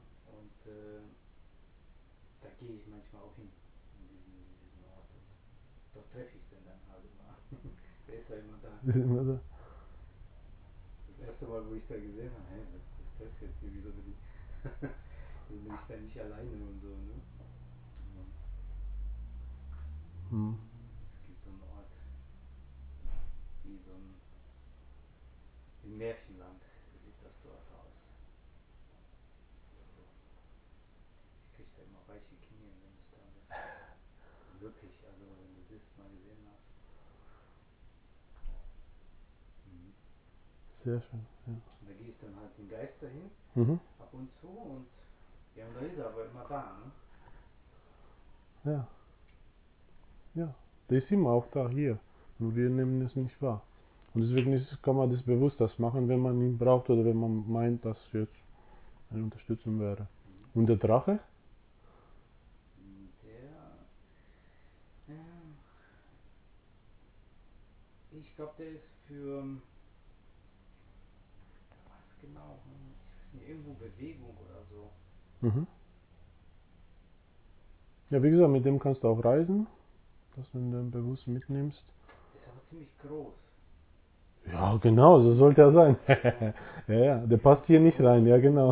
da gehe ich manchmal auch hin, in diesen Ort. Dort treffe ich den dann halt immer. Der ist ja immer da. Das erste Mal, wo ich da gesehen habe, hey, was ist das jetzt hier, wieso bin ich da nicht alleine und so, ne? Mhm. Es gibt so einen Ort, wie so ein im Märchenland sieht das dort aus. Also, ich krieg da immer weiche Knie, wenn es da bist. Wirklich, also wenn du das mal gesehen hast. Mhm. Sehr schön. Ja. Und da gehe ich dann halt den Geist dahin, Mhm. ab und zu und ja, und da ist er aber immer da, ne? Ja. Ja. Der ist immer auch da, hier. Nur wir nehmen es nicht wahr. Und deswegen kann man das bewusst das machen, wenn man ihn braucht oder wenn man meint, dass jetzt eine Unterstützung wäre. Und der Drache? Der, ich glaube, der ist für, was genau, ich weiß nicht, irgendwo Bewegung oder so. Mhm. Ja, wie gesagt, mit dem kannst du auch reisen, dass du ihn dann bewusst mitnimmst. Der ist aber ziemlich groß. Ja, genau, so sollte er sein. Ja, ja, der passt hier nicht rein, ja genau.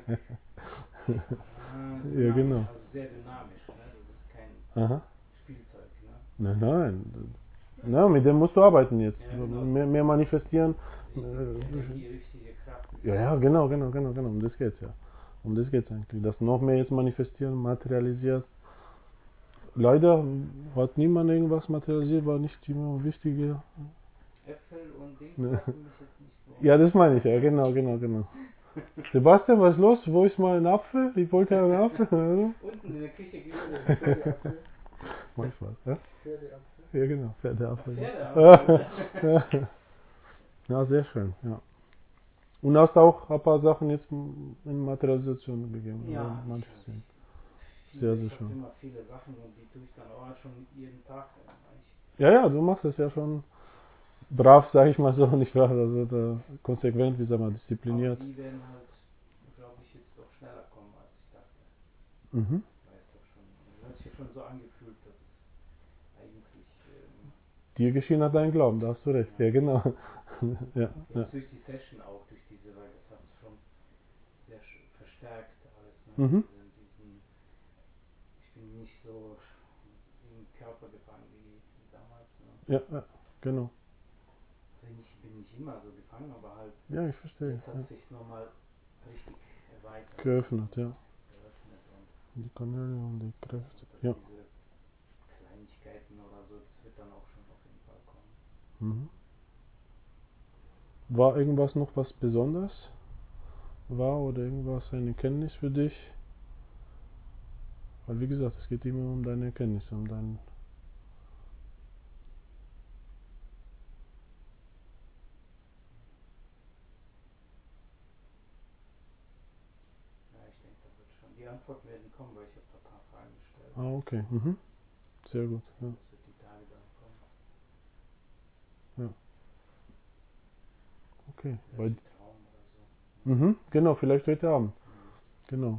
Ja, genau. Also sehr dynamisch, ne? Das ist kein Aha. Spielzeug, ne? Nein, nein. Na, mit dem musst du arbeiten jetzt. Ja, genau. Mehr manifestieren. Energie, richtige Kraft. Ja, genau. Um das geht's ja. Um das geht's eigentlich. Dass du noch mehr jetzt manifestieren, materialisierst. Leider hat niemand irgendwas materialisiert, war nicht immer wichtige. Äpfel und Dings Ne. lassen mich jetzt nicht so. Ja, das meine ich, ja, genau. Sebastian, was ist los? Wo ist mal ein Apfel? Ich wollte einen Apfel. Unten in der Küche gibt es Pferdeapfel. Manchmal, ja? Pferdeapfel. Ja, genau, Pferdeapfel. Pferdeapfel. Ja, sehr schön, ja. Und hast auch ein paar Sachen jetzt in Materialisation gegeben. Ja, oder manifestieren. Sehr Sehr ich habe schön. immer viele Sachen und die tue ich dann auch schon jeden Tag. Eigentlich. Ja, du machst es ja schon brav, sag ich mal so, nicht wahr? Also konsequent, wie sagen wir, diszipliniert. Aber die werden halt, glaube ich, jetzt doch schneller kommen, als ich dachte. Mhm. Weil es doch schon, es hat sich ja schon so angefühlt, dass es eigentlich Dir geschehen hat dein Glauben, da hast du recht. Ja, genau. Ja. jetzt durch die Session auch, durch diese, weil das hat schon sehr verstärkt alles. Ne? Mhm. Ich bin nicht so im Körper gefangen wie damals. Ne? Ja, genau. Also ich bin nicht immer so gefangen, aber halt Ja, ich verstehe. jetzt hat Ja. es sich nochmal richtig erweitert. Geöffnet, ja. Geöffnet und Die Kanäle und die Kräfte. dass Ja. diese Kleinigkeiten oder so, das wird dann auch schon auf jeden Fall kommen. Mhm. War irgendwas noch was Besonderes? War oder irgendwas eine Erkenntnis für dich? Weil wie gesagt, es geht immer um deine Erkenntnis, um dein. Ja, ich denke, da wird schon. Die Antworten werden kommen, weil ich habe da ein paar Fragen gestellt. Ah, okay. Mhm. Sehr gut. Ja. Das wird die Tage dann kommen. Okay. Vielleicht ein Traum oder so. Genau, vielleicht heute Abend. Genau.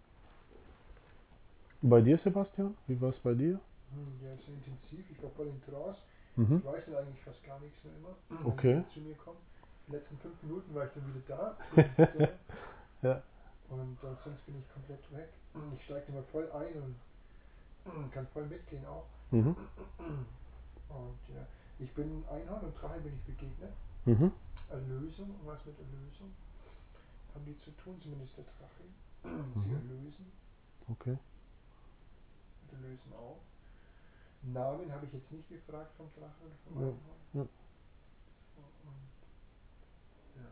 Bei dir, Sebastian? Wie war es bei dir? Ja, sehr intensiv. Ich war voll in Trance. Mhm. Ich weiß dann eigentlich fast gar nichts mehr immer, Okay. wenn ich zu mir komme. Die letzten 5 Minuten war ich dann wieder da. Ja. Und sonst bin ich komplett weg. Ich steige immer voll ein und kann voll mitgehen auch. Mhm. Und ja, ich bin Einhorn und Drache bin ich begegnet. Mhm. Erlösung, was mit Erlösung haben die zu tun, zumindest der Drache. Sie erlösen, Okay. und erlösen auch. Namen habe ich jetzt nicht gefragt vom Drache oder vom Ja, Einhorn. ja. Und, ja.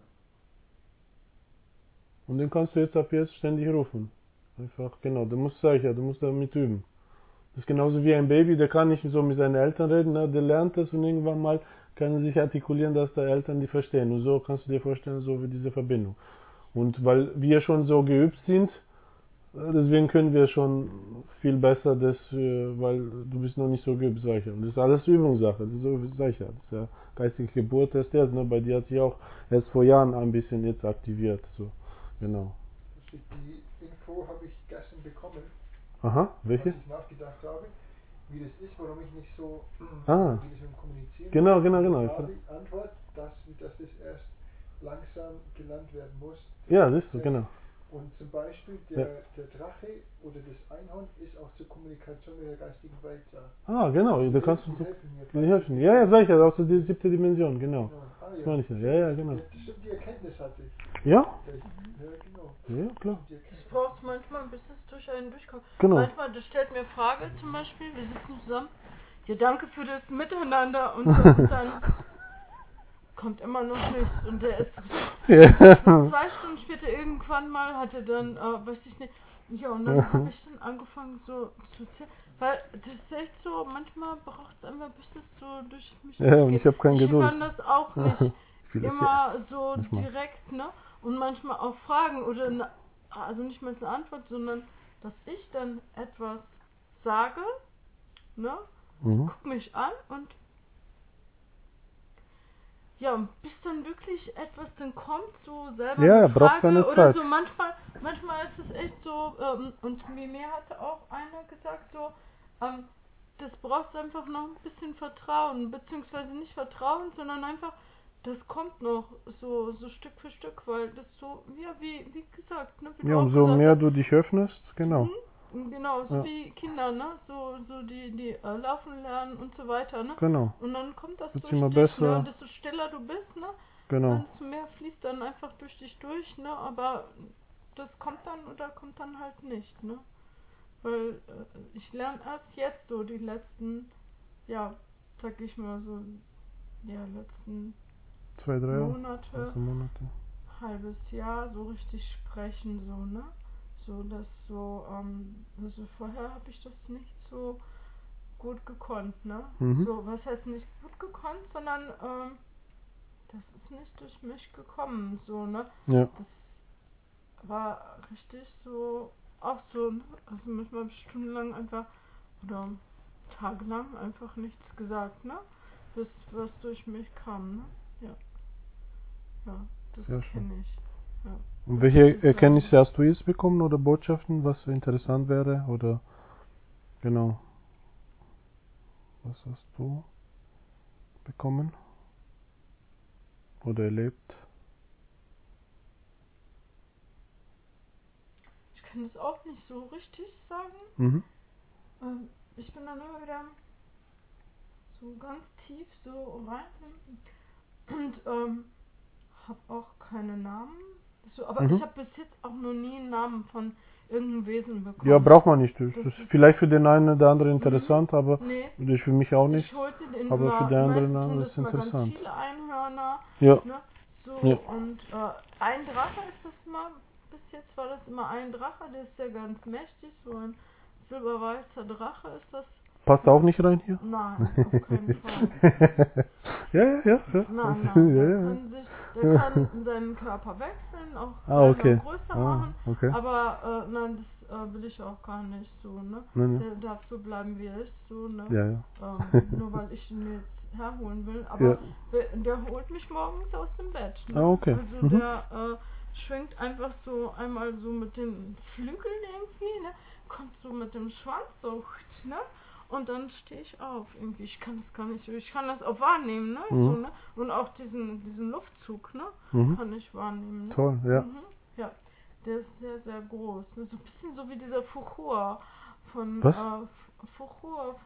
Und den kannst du jetzt ab jetzt ständig rufen. Einfach, genau. Du musst, sag ich ja, du musst damit üben. Das ist genauso wie ein Baby, der kann nicht so mit seinen Eltern reden, ne? Der lernt das und irgendwann mal kann er sich artikulieren, dass die Eltern die verstehen. Und so kannst du dir vorstellen, so wie diese Verbindung. Und weil wir schon so geübt sind, deswegen können wir schon viel besser das, weil du bist noch nicht so geübt, sag ich ja. Und das ist alles Übungssache, das ist so, sag ich ja. Das ist ja geistige Geburt erst jetzt, ne? Bei dir hat sich auch erst vor Jahren ein bisschen jetzt aktiviert, so. Genau. Die Info habe ich gestern bekommen, Aha, welche? als ich nachgedacht habe, wie das ist, warum ich nicht so, Ah. wie das mit dem Kommunizieren Genau. Da habe ich Antwort, dass das erst langsam gelernt werden muss. Ja, siehst du, genau. Und zum Beispiel der Drache oder das Einhorn ist auch zur Kommunikation mit der geistigen Welt da. Ah, genau, da kannst du Die so. helfen mir. Die helfen. Ja, ja, sag ich ja, aus der 7. Dimension, genau. Ah, Das ja. meine ich ja. Ja, ja, genau. Das stimmt, die Erkenntnis hatte ich. Ja? Ja, genau. Ja, klar. Die Das Erkenntnis. brauchst du manchmal, bis es durch einen durchkommt. Genau. Manchmal, das stellt mir Frage zum Beispiel, wir sitzen zusammen, ja danke für das Miteinander und so, und dann kommt immer noch nichts und der ist Ja. 2 Stunden später irgendwann mal hat er dann, weiß ich nicht, ja und dann habe ich dann angefangen so zu erzählen, weil das ist echt so, manchmal braucht es einfach, bis es so durch mich Ja, und durchgeht. ich habe keine Ich Geduld. kann das auch nicht Vieles immer so manchmal. direkt, ne? Und manchmal auch Fragen oder also nicht mal eine Antwort, sondern dass ich dann etwas sage, ne? Mhm. Guck mich an und ja, und bis dann wirklich etwas dann kommt, so selber Ja, eine braucht Frage seine oder Zeit. so, manchmal ist es echt so, und mir hatte auch einer gesagt, so, das brauchst einfach noch ein bisschen Vertrauen, beziehungsweise nicht Vertrauen, sondern einfach, das kommt noch so Stück für Stück, weil das so, ja, wie gesagt, ne, wie Ja, du auch umso gesagt mehr hast, du dich öffnest, genau. genau, so Ja. wie Kinder, ne, so die laufen lernen und so weiter, ne, Genau. und dann kommt das Wird's durch immer dich, ne, besser. und desto stiller du bist, ne, Genau. desto mehr fließt dann einfach durch dich durch, ne, aber das kommt dann oder kommt dann halt nicht, ne, weil ich lerne erst jetzt so die letzten, ja, sag ich mal so, ja, letzten 2, 3 Monate, also Monate. halbes Jahr so richtig sprechen, so, ne, so, dass so, also vorher habe ich das nicht so gut gekonnt, ne, Mhm. so, was heißt nicht gut gekonnt, sondern, das ist nicht durch mich gekommen, so, ne, Ja. das war richtig so, auch so, also manchmal habe ich stundenlang einfach, oder tagelang einfach nichts gesagt, ne, bis was durch mich kam, ne, ja, ja, das Sehr schön. kenne ich, ja. Und Das welche ist, Erkenntnisse hast du jetzt bekommen oder Botschaften, was interessant wäre? Oder genau. Was hast du bekommen? Oder erlebt? ich kann das auch nicht so richtig sagen. Mhm. Ich bin dann immer wieder so ganz tief so rein und habe auch keine Namen. So, aber ich Mhm. habe bis jetzt auch noch nie einen Namen von irgendeinem Wesen bekommen. Ja, braucht man nicht. Das Das ist ist- vielleicht für den einen oder anderen interessant, aber Nee, das für mich auch nicht. ich holte den Aber für immer, den anderen meistens sind ist das es immer ganz interessant. viele Einhörner, Ja. ne? So, Ja. und ein Drache ist das immer, bis jetzt war das immer ein Drache, der ist ja ganz mächtig, so ein silberweißer Drache ist das. Passt auch nicht rein hier? Nein, auf keinen Fall. Ja. Nein, Ja, der ja. der kann seinen Körper wechseln, auch Ah, kleiner okay. und größer machen, Okay. aber nein, das will ich auch gar nicht so, ne? Nein, Der darf so bleiben, wie er ist, so, ne? ja. Nur weil ich ihn mir jetzt herholen will, Ja. aber der holt mich morgens aus dem Bett, ne? Ah, okay. Also der schwingt einfach so einmal so mit den Flügeln irgendwie, ne? Kommt so mit dem Schwanz so, ne? Und dann stehe ich auf irgendwie. Ich kann das gar nicht, ich kann das auch wahrnehmen, ne? Mhm. So, ne? Und auch diesen Luftzug, ne? Mhm. Kann ich wahrnehmen, ne? Toll, ja. Ja. Der ist sehr, sehr groß. Ne? So ein bisschen so wie dieser Fuchur von Was? Fuchur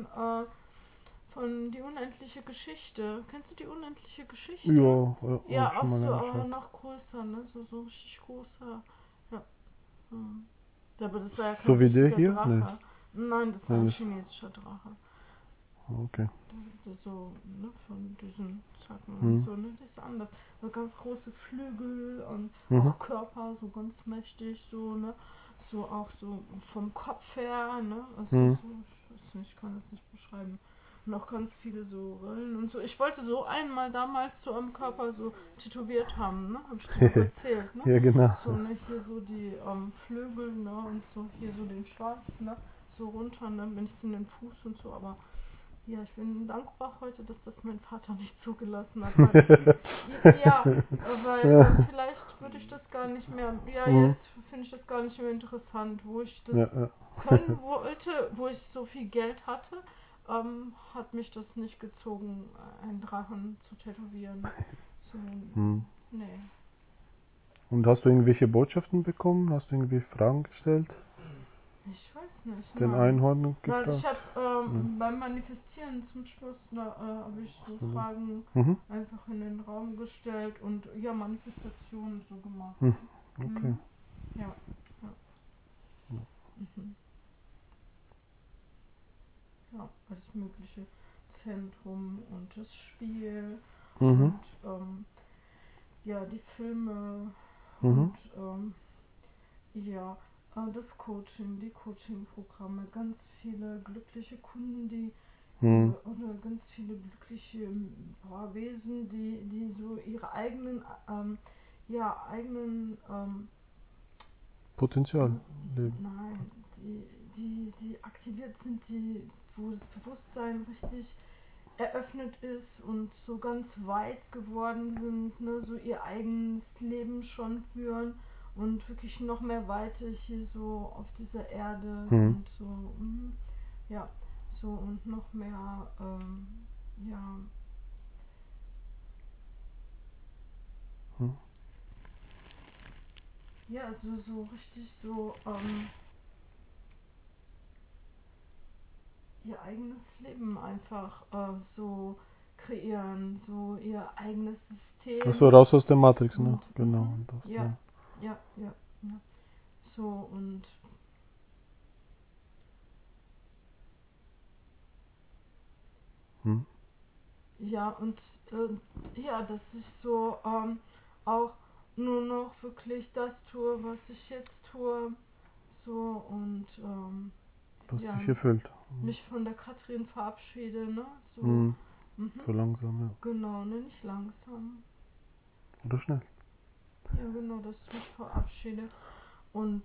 von Die unendliche Geschichte. Kennst du Die unendliche Geschichte? Ja, Ja, hab ich auch schon mal so, aber angeschaut. noch größer, ne? So richtig großer. Ja. Hm. Ja, aber das war ja So kein wie der richtiger hier? Drache. Nein, das war Nein, ein das- chinesischer Drache. Okay. Das ist so, ne, von diesen, sag mal, Mhm. so, ne, das ist anders. So ganz große Flügel und Mhm. auch Körper, so ganz mächtig, so, ne, so auch so vom Kopf her, ne, also Mhm. so, ich weiß nicht, ich kann das nicht beschreiben. Und auch ganz viele so Rillen und so. Ich wollte so einmal damals so am Körper so tätowiert haben, ne, hab ich dir doch erzählt, ne. Ja, genau. So, ne, hier so die Flügel, ne, und so hier so den Schwanz, ne, so runter, ne, wenn ich in den Fuß und so, aber ja, ich bin dankbar heute, dass das mein Vater nicht zugelassen hat. Weil, ja, weil vielleicht würde ich das gar nicht mehr, ja, Mhm. jetzt finde ich das gar nicht mehr interessant, wo ich das Ja. können wollte, wo ich so viel Geld hatte, hat mich das nicht gezogen, einen Drachen zu tätowieren. So, Mhm. nee. Und hast du irgendwelche Botschaften bekommen? Hast du irgendwie Fragen gestellt? Ich weiß nicht. Den nein. Einhorn Nein, gefragt? ich habe beim Manifestieren zum Schluss, da habe ich so Fragen Mhm. einfach in den Raum gestellt und ja, Manifestationen so gemacht. Okay. Ja. Mhm. Ja, alles mögliche. Zentrum und das Spiel Mhm. und ja, die Filme Mhm. und ja, das Coaching, die Coaching-Programme, ganz viele glückliche Kunden, die Mhm. oder ganz viele glückliche Wesen, die so ihre eigenen Potenzial leben. nein, die aktiviert sind, wo das Bewusstsein richtig eröffnet ist und so ganz weit geworden sind, ne, so ihr eigenes Leben schon führen und wirklich noch mehr Weite hier so auf dieser Erde und so, ja, so und noch mehr, ja. Mhm. Ja, so richtig so, ihr eigenes Leben einfach so kreieren, so ihr eigenes System. Achso, raus aus der Matrix, ne? Und, Genau. Und das, ja, ja. So und Mhm. ja, und ja, dass ich so auch nur noch wirklich das tue, was ich jetzt tue. So und Was ja, dich erfüllt. mich von der Katrin verabschiede, ne? So, Mhm. So langsam, ja. genau, ne? Nicht langsam. Oder schnell. Ja, genau, dass ich mich verabschiede. Und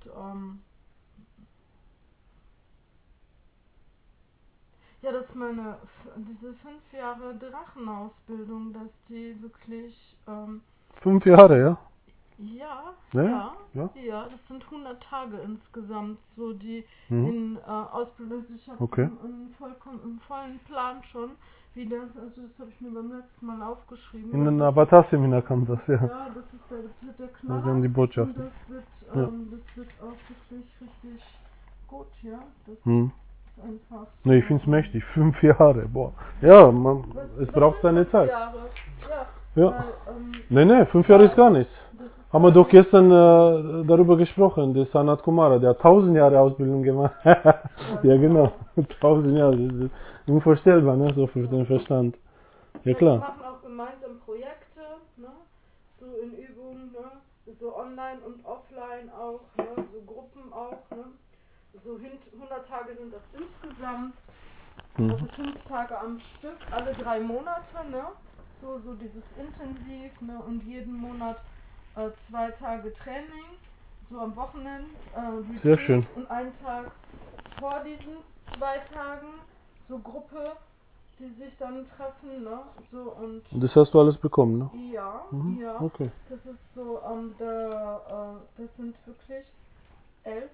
ja, dass diese 5 Jahre Drachenausbildung, dass die wirklich 5 Jahre, ja? ja, Ne? ja, Ja? das sind 100 Tage insgesamt, so die Mhm. in Ausbildung sind. Ich habe Okay. im vollen Plan schon, wie das, also das habe ich mir beim letzten Mal aufgeschrieben. In und einem das Avatar-Seminar kam das, ja. ja, das wird der Das Knaller sind die und Botschaften. Ja. das wird auch wirklich richtig gut, ja. Das Mhm. ist einfach so. Ne, ich finde es mächtig. 5 Jahre, boah. Ja, es braucht sind seine 5 Zeit. Jahre? Ja, Ja. weil, Ne, 5 Jahre ist gar nichts. das ist Haben wir doch gestern darüber gesprochen, der Sanat Kumara, der hat 1000 Jahre Ausbildung gemacht. Ja, genau. 1000 Jahre. Das ist unvorstellbar, ne? So für den Verstand. Ja, Wir klar. machen auch gemeinsam Projekte, ne? So in Übungen, ne? So online und offline auch, ne? So Gruppen auch, ne? So 100 Tage sind das insgesamt. Also 5 Tage am Stück, alle 3 Monate, ne? So dieses Intensiv, ne? Und jeden Monat 2 Tage Training, so am Wochenende, Sehr Retreat schön. und einen Tag vor diesen 2 Tagen, so Gruppe, die sich dann treffen, ne? So und Und das hast du alles bekommen, ne? ja, Mhm. ja, Okay. das ist so, das sind wirklich 11,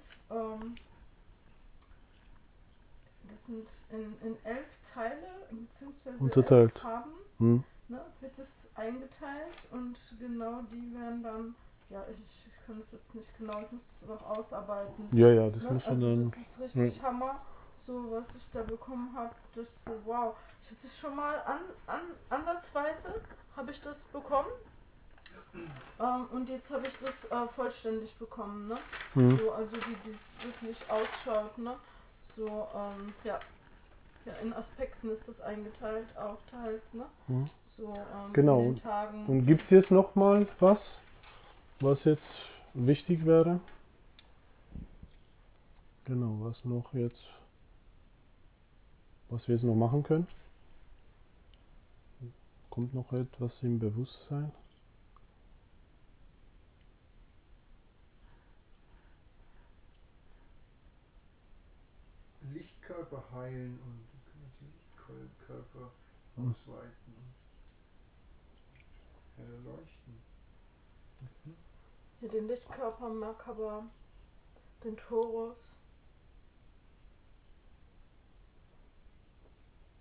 das sind in 11 Teile, beziehungsweise 11 Unterteilt. Farben, Mhm. ne, wird es eingeteilt und genau die werden dann, ja, ich kann es jetzt nicht genau, ich muss es noch ausarbeiten. Ja, ja, das Ne? muss man Also dann. das ist richtig Hammer, so was ich da bekommen habe, das ist so wow. Ich hatte schon mal andersweise habe ich das bekommen und jetzt habe ich das vollständig bekommen, ne? Mhm. So, also wie das wirklich ausschaut, ne? So, ja. Ja, in Aspekten ist das eingeteilt, aufteilt, ne? Mhm. So, Genau. in den Tagen. Und gibt es jetzt nochmal was jetzt wichtig wäre? Genau, was wir jetzt noch machen können? Kommt noch etwas im Bewusstsein? Lichtkörper heilen und wir können die Lichtkörper ausweiten und heller leuchten. Hier den Lichtkörper, Merkaba, den Torus.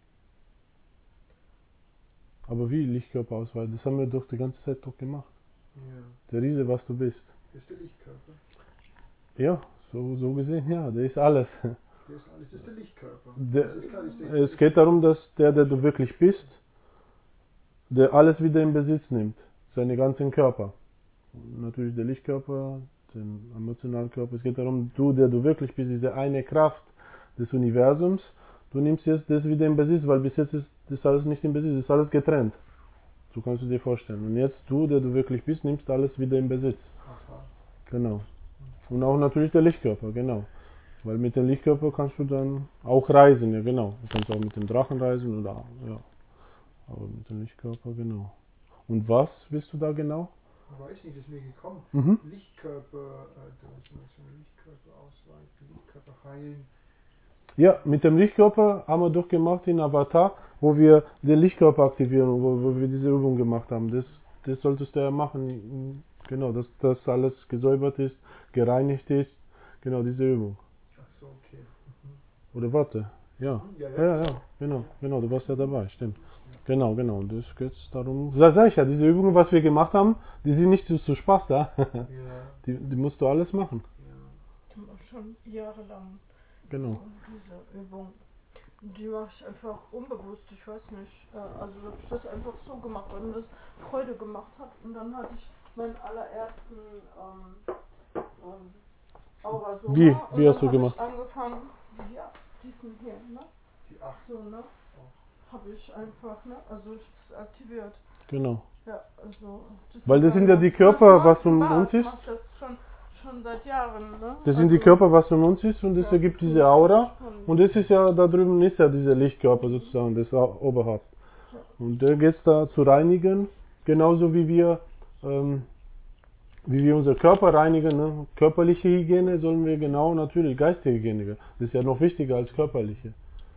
Aber wie Lichtkörper ausweiten? Das haben wir doch die ganze Zeit doch gemacht. Der Riese, was du bist. Das ist der Lichtkörper. Ja, so gesehen, ja, der ist alles. Der ist alles, das ist der Lichtkörper. Der, Das ist klar, das ist es geht darum, dass der du wirklich bist, der alles wieder in Besitz nimmt. Seinen ganzen Körper. Und natürlich der Lichtkörper, den emotionalen Körper. Es geht darum, der du wirklich bist, diese eine Kraft des Universums, du nimmst jetzt das wieder in Besitz, weil bis jetzt ist das alles nicht in Besitz, ist alles getrennt. So kannst du dir vorstellen. Und jetzt der du wirklich bist, nimmst alles wieder in Besitz. Aha. Genau. Und auch natürlich der Lichtkörper, genau. Weil mit dem Lichtkörper kannst du dann auch reisen, ja genau. Du kannst auch mit dem Drachen reisen oder, ja. Aber mit dem Lichtkörper, genau. Und was willst du da genau? Ich weiß nicht, das ist mir gekommen. Mhm. Lichtkörper, da ist mal so ein Lichtkörper ausweiten, Lichtkörper heilen. Ja, mit dem Lichtkörper haben wir doch gemacht in Avatar, wo wir den Lichtkörper aktivieren, wo wir diese Übung gemacht haben. Das solltest du ja machen, genau, dass das alles gesäubert ist, gereinigt ist. Genau, diese Übung. Ach so, okay. Oder warte, ja. Ja, genau, du warst ja dabei, stimmt. Genau, und das geht darum. Sag ich ja, diese Übungen, was wir gemacht haben, die sind nicht so Spaß da. Ja. Die musst du alles machen. Ja. Die mache ich schon jahrelang. Genau. So, diese Übung. Die mache ich einfach unbewusst, ich weiß nicht. Also habe ich das einfach so gemacht, weil mir das Freude gemacht hat. Und dann hatte ich meinen allerersten Aura-Soma. Wie hast du gemacht? Ich angefangen, ja, diesen hier, ne? Die 8. So, ne? Habe ich einfach, ne? Also ich hab's aktiviert. Genau. Ja, also. Weil das sind ja die Körper, was um uns ist. Ich mach das schon seit Jahren, ne? Das sind die Körper, was um uns ist, und das ergibt diese Aura. Und das ist ja, da drüben ist ja dieser Lichtkörper sozusagen, das Oberhaupt. Und der geht da zu reinigen, genauso wie wir unser Körper reinigen. Ne? Körperliche Hygiene sollen wir genau, natürlich geistige Hygiene. Das ist ja noch wichtiger als körperliche.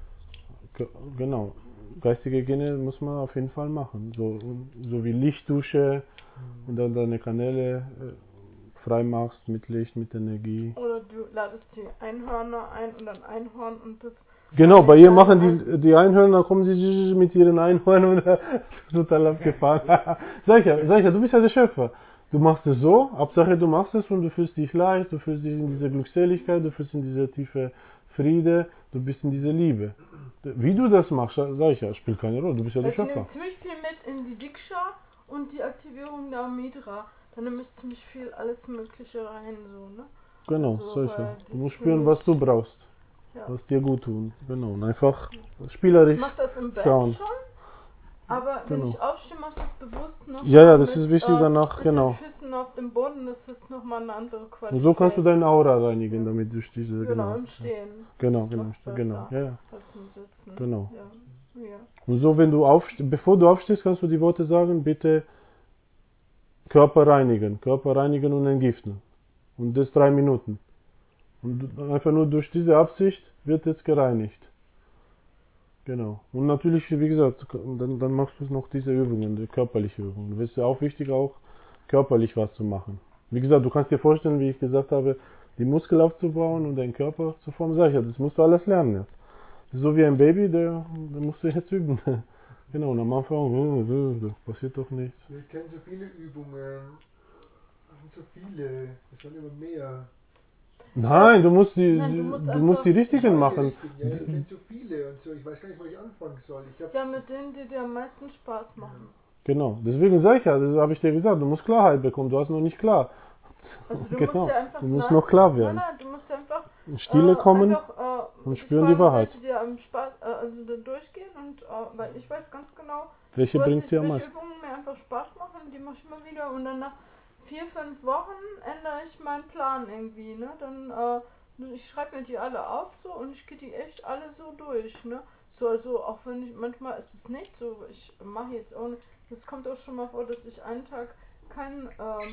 Genau. Geistige Hygiene muss man auf jeden Fall machen. So wie Lichtdusche und dann deine Kanäle frei machst mit Licht, mit Energie. Oder du ladest die Einhörner ein und ein Einhorn und das. Genau, bei ihr machen die Einhörner, kommen sie mit ihren Einhörnern und total abgefahren. Sag ja, du bist ja der Schöpfer. Du machst es so, Hauptsache du machst es und du fühlst dich leicht, du fühlst dich in dieser Glückseligkeit, du fühlst in dieser tiefe Friede, du bist in dieser Liebe. Wie du das machst, sag ich ja, spielt keine Rolle, du bist ja der Ich Schöpfer. nehme ziemlich viel mit in die Diksha und die Aktivierung der Amidra. Dann nehme ich ziemlich viel alles Mögliche rein, so, ne? Genau, So, sag ich ja. weil Du musst die spüren, was du brauchst, Ja. was dir gut tut. Genau, und einfach Ich spielerisch mache das im Bett schauen. schon, aber wenn Genau. ich aufstehe, mache ich das bewusst noch. Ja, das mit, ist wichtig danach, mit genau. den Füßen auf dem Boden, das ist nochmal eine andere Qualität. Und so kannst du deine Aura reinigen, damit durch diese, Genau, im Stehen. Genau, Das ist noch genau, besser ja. als im Sitzen. Genau. Ja. Und so, wenn du bevor du aufstehst, kannst du die Worte sagen, bitte Körper reinigen und entgiften. Und das 3 Minuten. Und einfach nur durch diese Absicht wird jetzt gereinigt. Genau. Und natürlich, wie gesagt, dann machst du noch diese Übungen, die körperliche Übungen. Das ist ja auch wichtig, auch körperlich was zu machen. Wie gesagt, du kannst dir vorstellen, wie ich gesagt habe, die Muskel aufzubauen und deinen Körper zu formen. Sag ich ja, das musst du alles lernen jetzt. Das ist so wie ein Baby, der musst du jetzt üben. Genau, und am Anfang, das passiert doch nichts. Wir kennen so viele Übungen. Das sind so viele. Es werden immer mehr. Nein, du musst Nein, du musst die richtigen machen. Ja, ich kenne so viele und so. Ich weiß gar nicht, wo ich anfangen soll. Ja, mit denen, die dir am meisten Spaß machen. Genau, deswegen sage ich ja, das habe ich dir gesagt, du musst Klarheit bekommen, du hast noch nicht klar. Also du Genau, musst ja einfach du musst noch klar werden. Nein, du musst ja einfach In Stille kommen einfach, und dich spüren die fragen, Wahrheit. welche dir am Spaß, also da durchgehen und weil ich weiß ganz genau, Welche bringt dir am welche meisten? Übungen mir einfach Spaß machen, die mache ich immer wieder und dann nach 4-5 Wochen ändere ich meinen Plan irgendwie, ne? Dann ich schreibe mir die alle auf so und ich gehe die echt alle so durch, ne? So, also auch wenn ich manchmal ist es nicht so, ich mache jetzt auch nicht, es kommt auch schon mal vor, dass ich einen Tag keine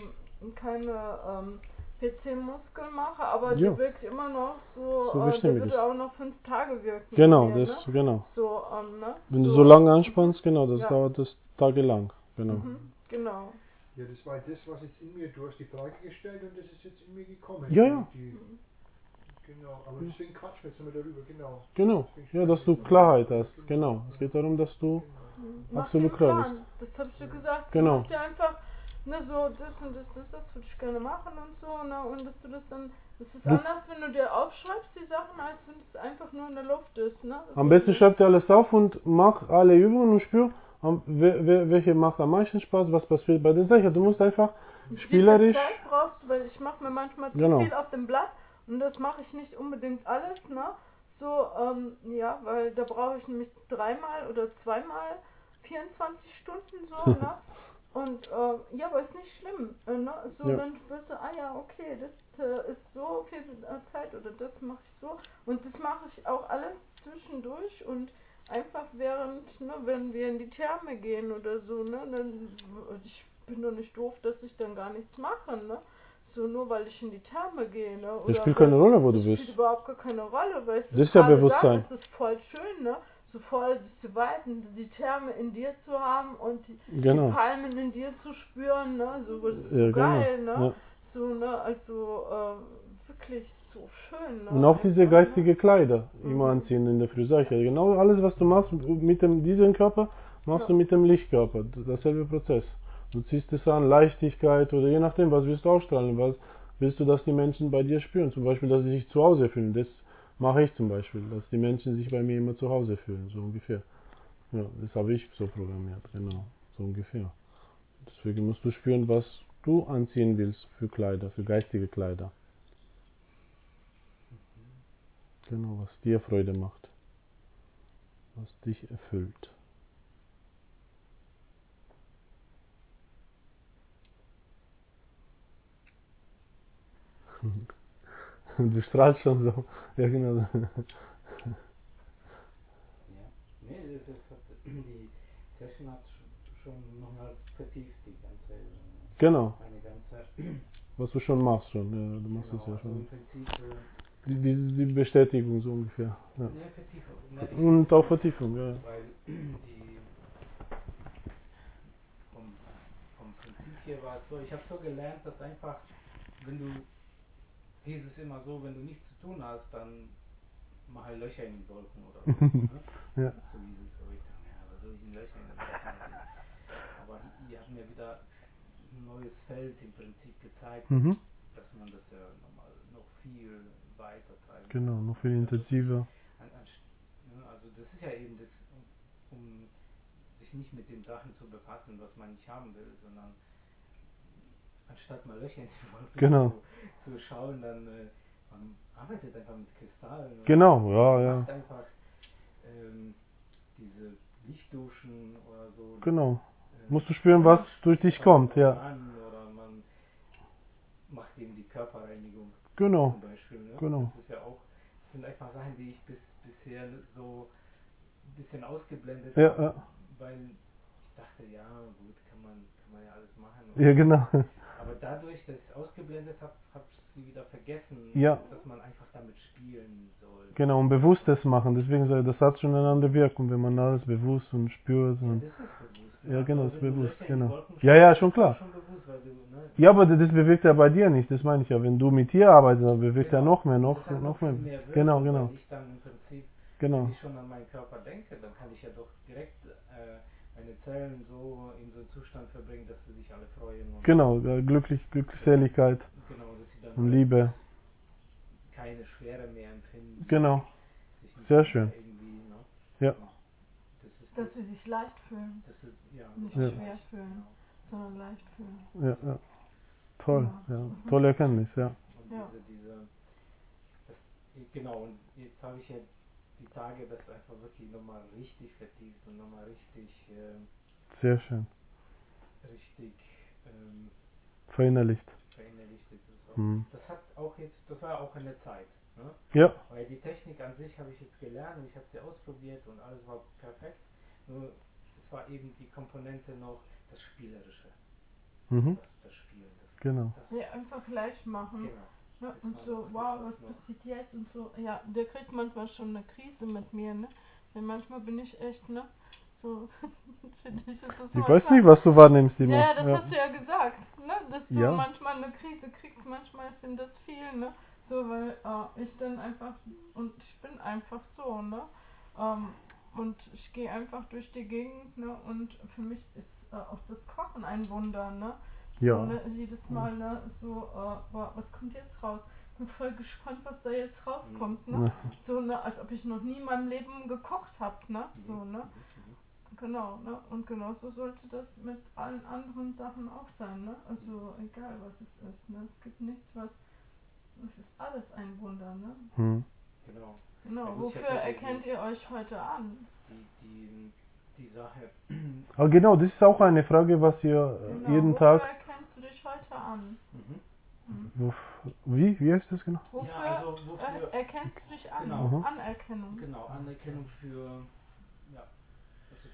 PC-Muskel mache, aber Ja. die wirkt immer noch so, So der bestimmt würde ist. auch noch 5 Tage wirken. Genau, bei mir, das, ne? genau. So, ne? Wenn du so lange anspannst, genau, das Ja. dauert das tagelang. Genau. Genau. Ja, das war das, was jetzt in mir, du hast die Frage gestellt und das ist jetzt in mir gekommen. Ja, ja. Genau, aber deswegen quatschen wir jetzt nochmal darüber, genau. Genau, ja, dass du Klarheit hast. Genau, es geht darum, dass du Mach absolut dir klar einen bist. Plan. Das habe ich dir gesagt. Genau. Du musst dir einfach ne, so das und das würde ich gerne machen und so, ne, und dass du das dann, das ist Das- anders, wenn du dir aufschreibst, die Sachen, als wenn es einfach nur in der Luft ist, ne. Am So, besten das- schreib dir alles auf und mach alle Übungen und spür, welche macht am meisten Spaß, was passiert bei der Sache. Du musst einfach Wie viel spielerisch. Zeit brauchst du, weil ich mache mir manchmal zu Genau. viel auf dem Blatt und das mache ich nicht unbedingt alles, ne? So, ja, weil da brauche ich nämlich 3-mal oder 2-mal 24 Stunden so, ne? Und ja, aber ist nicht schlimm, ne? So, Ja. dann wirst du, ah ja, okay, das ist so viel Zeit oder das mache ich so. Und das mache ich auch alles zwischendurch und einfach während, ne, wenn wir in die Therme gehen oder so, ne, dann, ich bin doch nicht doof, dass ich dann gar nichts mache, ne? So nur weil ich in die Therme gehe, ne? Das Oder spielt keine Rolle, wo du das spielt bist. überhaupt gar keine Rolle, weil es Das ist ja gerade Bewusstsein. dann ist es voll schön, ne? So voll sich zu weiten, die Therme in dir zu haben und die Genau. Palmen in dir zu spüren, ne? So, das ist so Ja, geil, genau. ne? Ja. So, ne? Also wirklich so schön, ne? Und auch diese Einfach, ne? geistige Kleider immer anziehen in der Früh. Sag ich ja, genau alles, was du machst mit diesem Körper, machst Ja. du mit dem Lichtkörper. Dasselbe Prozess. Du ziehst es an, Leichtigkeit oder je nachdem, was willst du ausstrahlen, was willst du, dass die Menschen bei dir spüren. Zum Beispiel, dass sie sich zu Hause fühlen. Das mache ich zum Beispiel, dass die Menschen sich bei mir immer zu Hause fühlen, so ungefähr. Ja, das habe ich so programmiert, genau, so ungefähr. Deswegen musst du spüren, was du anziehen willst für Kleider, für geistige Kleider. Genau, was dir Freude macht, was dich erfüllt. Du strahlst schon so. Ja, genau. Ja. Nee, das hat die Session hat schon nochmal vertieft die ganze Genau, meine ganze was du schon machst schon. Ja, du machst genau, es ja also schon. im Prinzip Die Bestätigung so ungefähr. Ja. eine Vertiefung. Ne, Und auch Vertiefung, ja. weil die vom Prinzip hier war es so, ich habe so gelernt, dass einfach, wenn du, hieß es immer so, wenn du nichts zu tun hast, dann mach halt Löcher in die Wolken oder so. Ne? Ja. So hieß es so. Ich dachte, ja, was soll ich in Löcher in die Wolken machen? Aber die hat mir wieder ein neues Feld im Prinzip gezeigt, Mhm. dass man das ja nochmal noch viel weiter treiben Genau, kann. noch viel Ja, intensiver. also das ist ja eben das, um sich nicht mit den Sachen zu befassen, was man nicht haben will, sondern anstatt mal Löcher in die Wolken Genau. zu schauen, dann man arbeitet einfach mit Kristallen. Genau, ja, ja. Macht einfach diese Lichtduschen oder so. Genau. Musst du spüren, was durch dich kommt, ja. Oder man macht eben die Körperreinigung Genau, zum Beispiel. Ne? genau. Das ist ja auch, das sind einfach Sachen, die ich bisher so ein bisschen ausgeblendet Ja, habe, ja. weil ich dachte, ja gut, kann man ja alles machen. Ja, genau. Aber dadurch, dass ich es ausgeblendet habe, habe ich sie wieder vergessen, Ja. dass man einfach damit spielen soll. Genau, und bewusstes machen. Deswegen sage ich, das hat schon eine andere Wirkung, wenn man alles bewusst und spürt. Ja, Und das ist bewusst. ja, genau, Aber das ist wenn du bewusst, Löcher in die genau. Wolken Ja, ja, schaust, schon ist das klar. schon bewusst, weil du, ne, Ja, aber das bewirkt ja bei dir nicht, das meine ich ja. Wenn du mit dir arbeitest, dann bewirkt ja genau, noch mehr, das noch ist halt mehr. viel mehr Wirkung, Genau, genau. Weil ich dann im Prinzip, Genau. wenn ich schon an meinen Körper denke, dann kann ich ja doch direkt meine Zellen so in so einen Zustand verbringen, dass sie sich alle freuen. Und Genau, Glückseligkeit genau, dass sie dann und halt Liebe. keine Schwere mehr empfinden. Genau, Sich nicht sehr mehr schön. irgendwie, ne? Ja. Und das ist Dass sie sich leicht fühlen, das ist, ja, nicht Ja. schwer fühlen, sondern leicht fühlen. Ja, ja. Toll, ja. Tolle Erkenntnis, ja. Und Ja. genau, und jetzt habe ich ja die Tage das einfach wirklich nochmal richtig vertieft und nochmal richtig, Sehr schön. richtig Verinnerlicht. verinnerlicht. Das hat auch jetzt, das war auch eine Zeit. Ne? Ja, Weil die Technik an sich habe ich jetzt gelernt und ich habe sie ausprobiert und alles war perfekt. Nur es war eben die Komponente noch das Spielerische. mhm. Das Spielen. Genau. Ja, einfach leicht machen. Genau. Ja, Das und war so, noch das, wow, was was noch- passiert jetzt und so. Ja, der kriegt manchmal schon eine Krise mit mir, ne? Denn manchmal bin ich echt, ne? So, finde ich, ist das Ich weiß nicht, was du wahrnimmst, Timo. Ja, das hast du ja gesagt, ne? Dass du Ja. manchmal eine Krise kriegst, manchmal ist ihm das viel, ne? So, weil ich dann einfach, und ich bin einfach so, ne? Und ich gehe einfach durch die Gegend, ne? Und für mich ist auch das Kochen ein Wunder, ne? Ja. So, ne, jedes Mal, ne, so, boah, was kommt jetzt raus? Bin voll gespannt, was da jetzt rauskommt, ne? Ja. So, ne, als ob ich noch nie in meinem Leben gekocht hab, ne? So, ne? Genau, ne? Und genauso sollte das mit allen anderen Sachen auch sein, ne? Also egal was es ist, ne? Es gibt nichts, es ist alles ein Wunder, ne? Hm. Genau. Genau, Ja, gut, ich wofür hab ja erkennt ihr euch heute an? die Sache. Aber genau, das ist auch eine Frage, was ihr Genau, jeden wofür Tag. erkennst du dich heute an? Wie heißt das genau? Wofür, Ja, also wofür. erkennst du dich an? Genau. Mhm. Anerkennung. Genau, Anerkennung für. Ja. Also,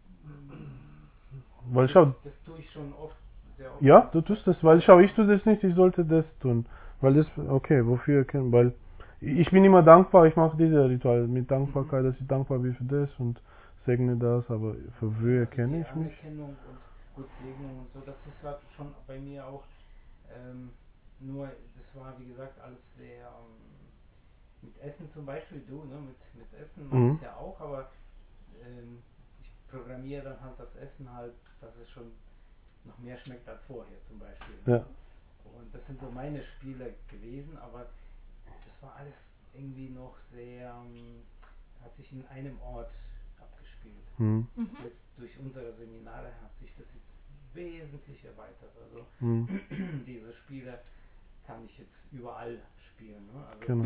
Weil schau, das tue ich schon oft, sehr oft. ja, du tust das, weil schau, ich tue das nicht, ich sollte das tun. Weil das, okay, wofür erkennen? Weil ich bin immer dankbar, ich mache diese Rituale mit Dankbarkeit, dass ich dankbar bin für das und segne das, aber für Wofür erkenne die ich mich? Anerkennung und gut Segnung und so, das ist halt schon bei mir auch, nur, das war wie gesagt alles sehr, mit Essen zum Beispiel, du, ne, mit Essen mache ich es ja auch, aber ich programmiere dann halt das Essen halt, dass es schon noch mehr schmeckt als vorher zum Beispiel. Ne? Ja. Und das sind so meine Spiele gewesen, aber das war alles irgendwie noch sehr, hat sich in einem Ort abgespielt. Mhm. Jetzt durch unsere Seminare hat sich das jetzt wesentlich erweitert. Also diese Spiele kann ich jetzt überall spielen. Ne? Also Genau.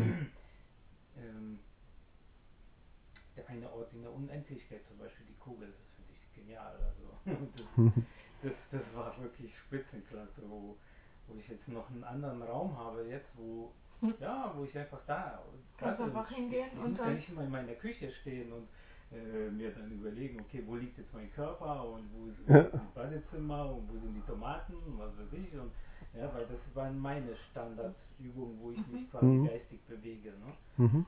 der eine Ort in der Unendlichkeit, zum Beispiel die Kugel, das finde ich genial. Also das war wirklich Spitzenklasse, wo ich jetzt noch einen anderen Raum habe jetzt, wo ich einfach da Kannst einfach hingehen ich und muss ja dann nicht immer in meiner Küche stehen und mir dann überlegen, okay, wo liegt jetzt mein Körper und wo ist das Badezimmer und wo sind die Tomaten und was weiß ich und ja, weil das waren meine Standardübungen, wo ich mich quasi geistig bewege. Ne?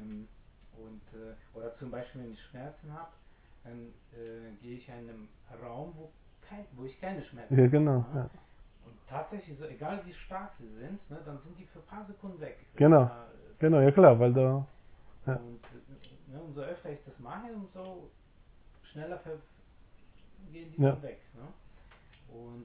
Oder zum Beispiel, wenn ich Schmerzen habe, dann gehe ich in einen Raum, wo ich keine Schmerzen habe. Ja, genau. Ne? Ja. Und tatsächlich, so, egal wie stark sie sind, ne, dann sind die für ein paar Sekunden weg. Genau. Genau, ja klar, weil da. Ja. Und umso öfter ich das mache, umso schneller gehen die dann weg. Ne? Und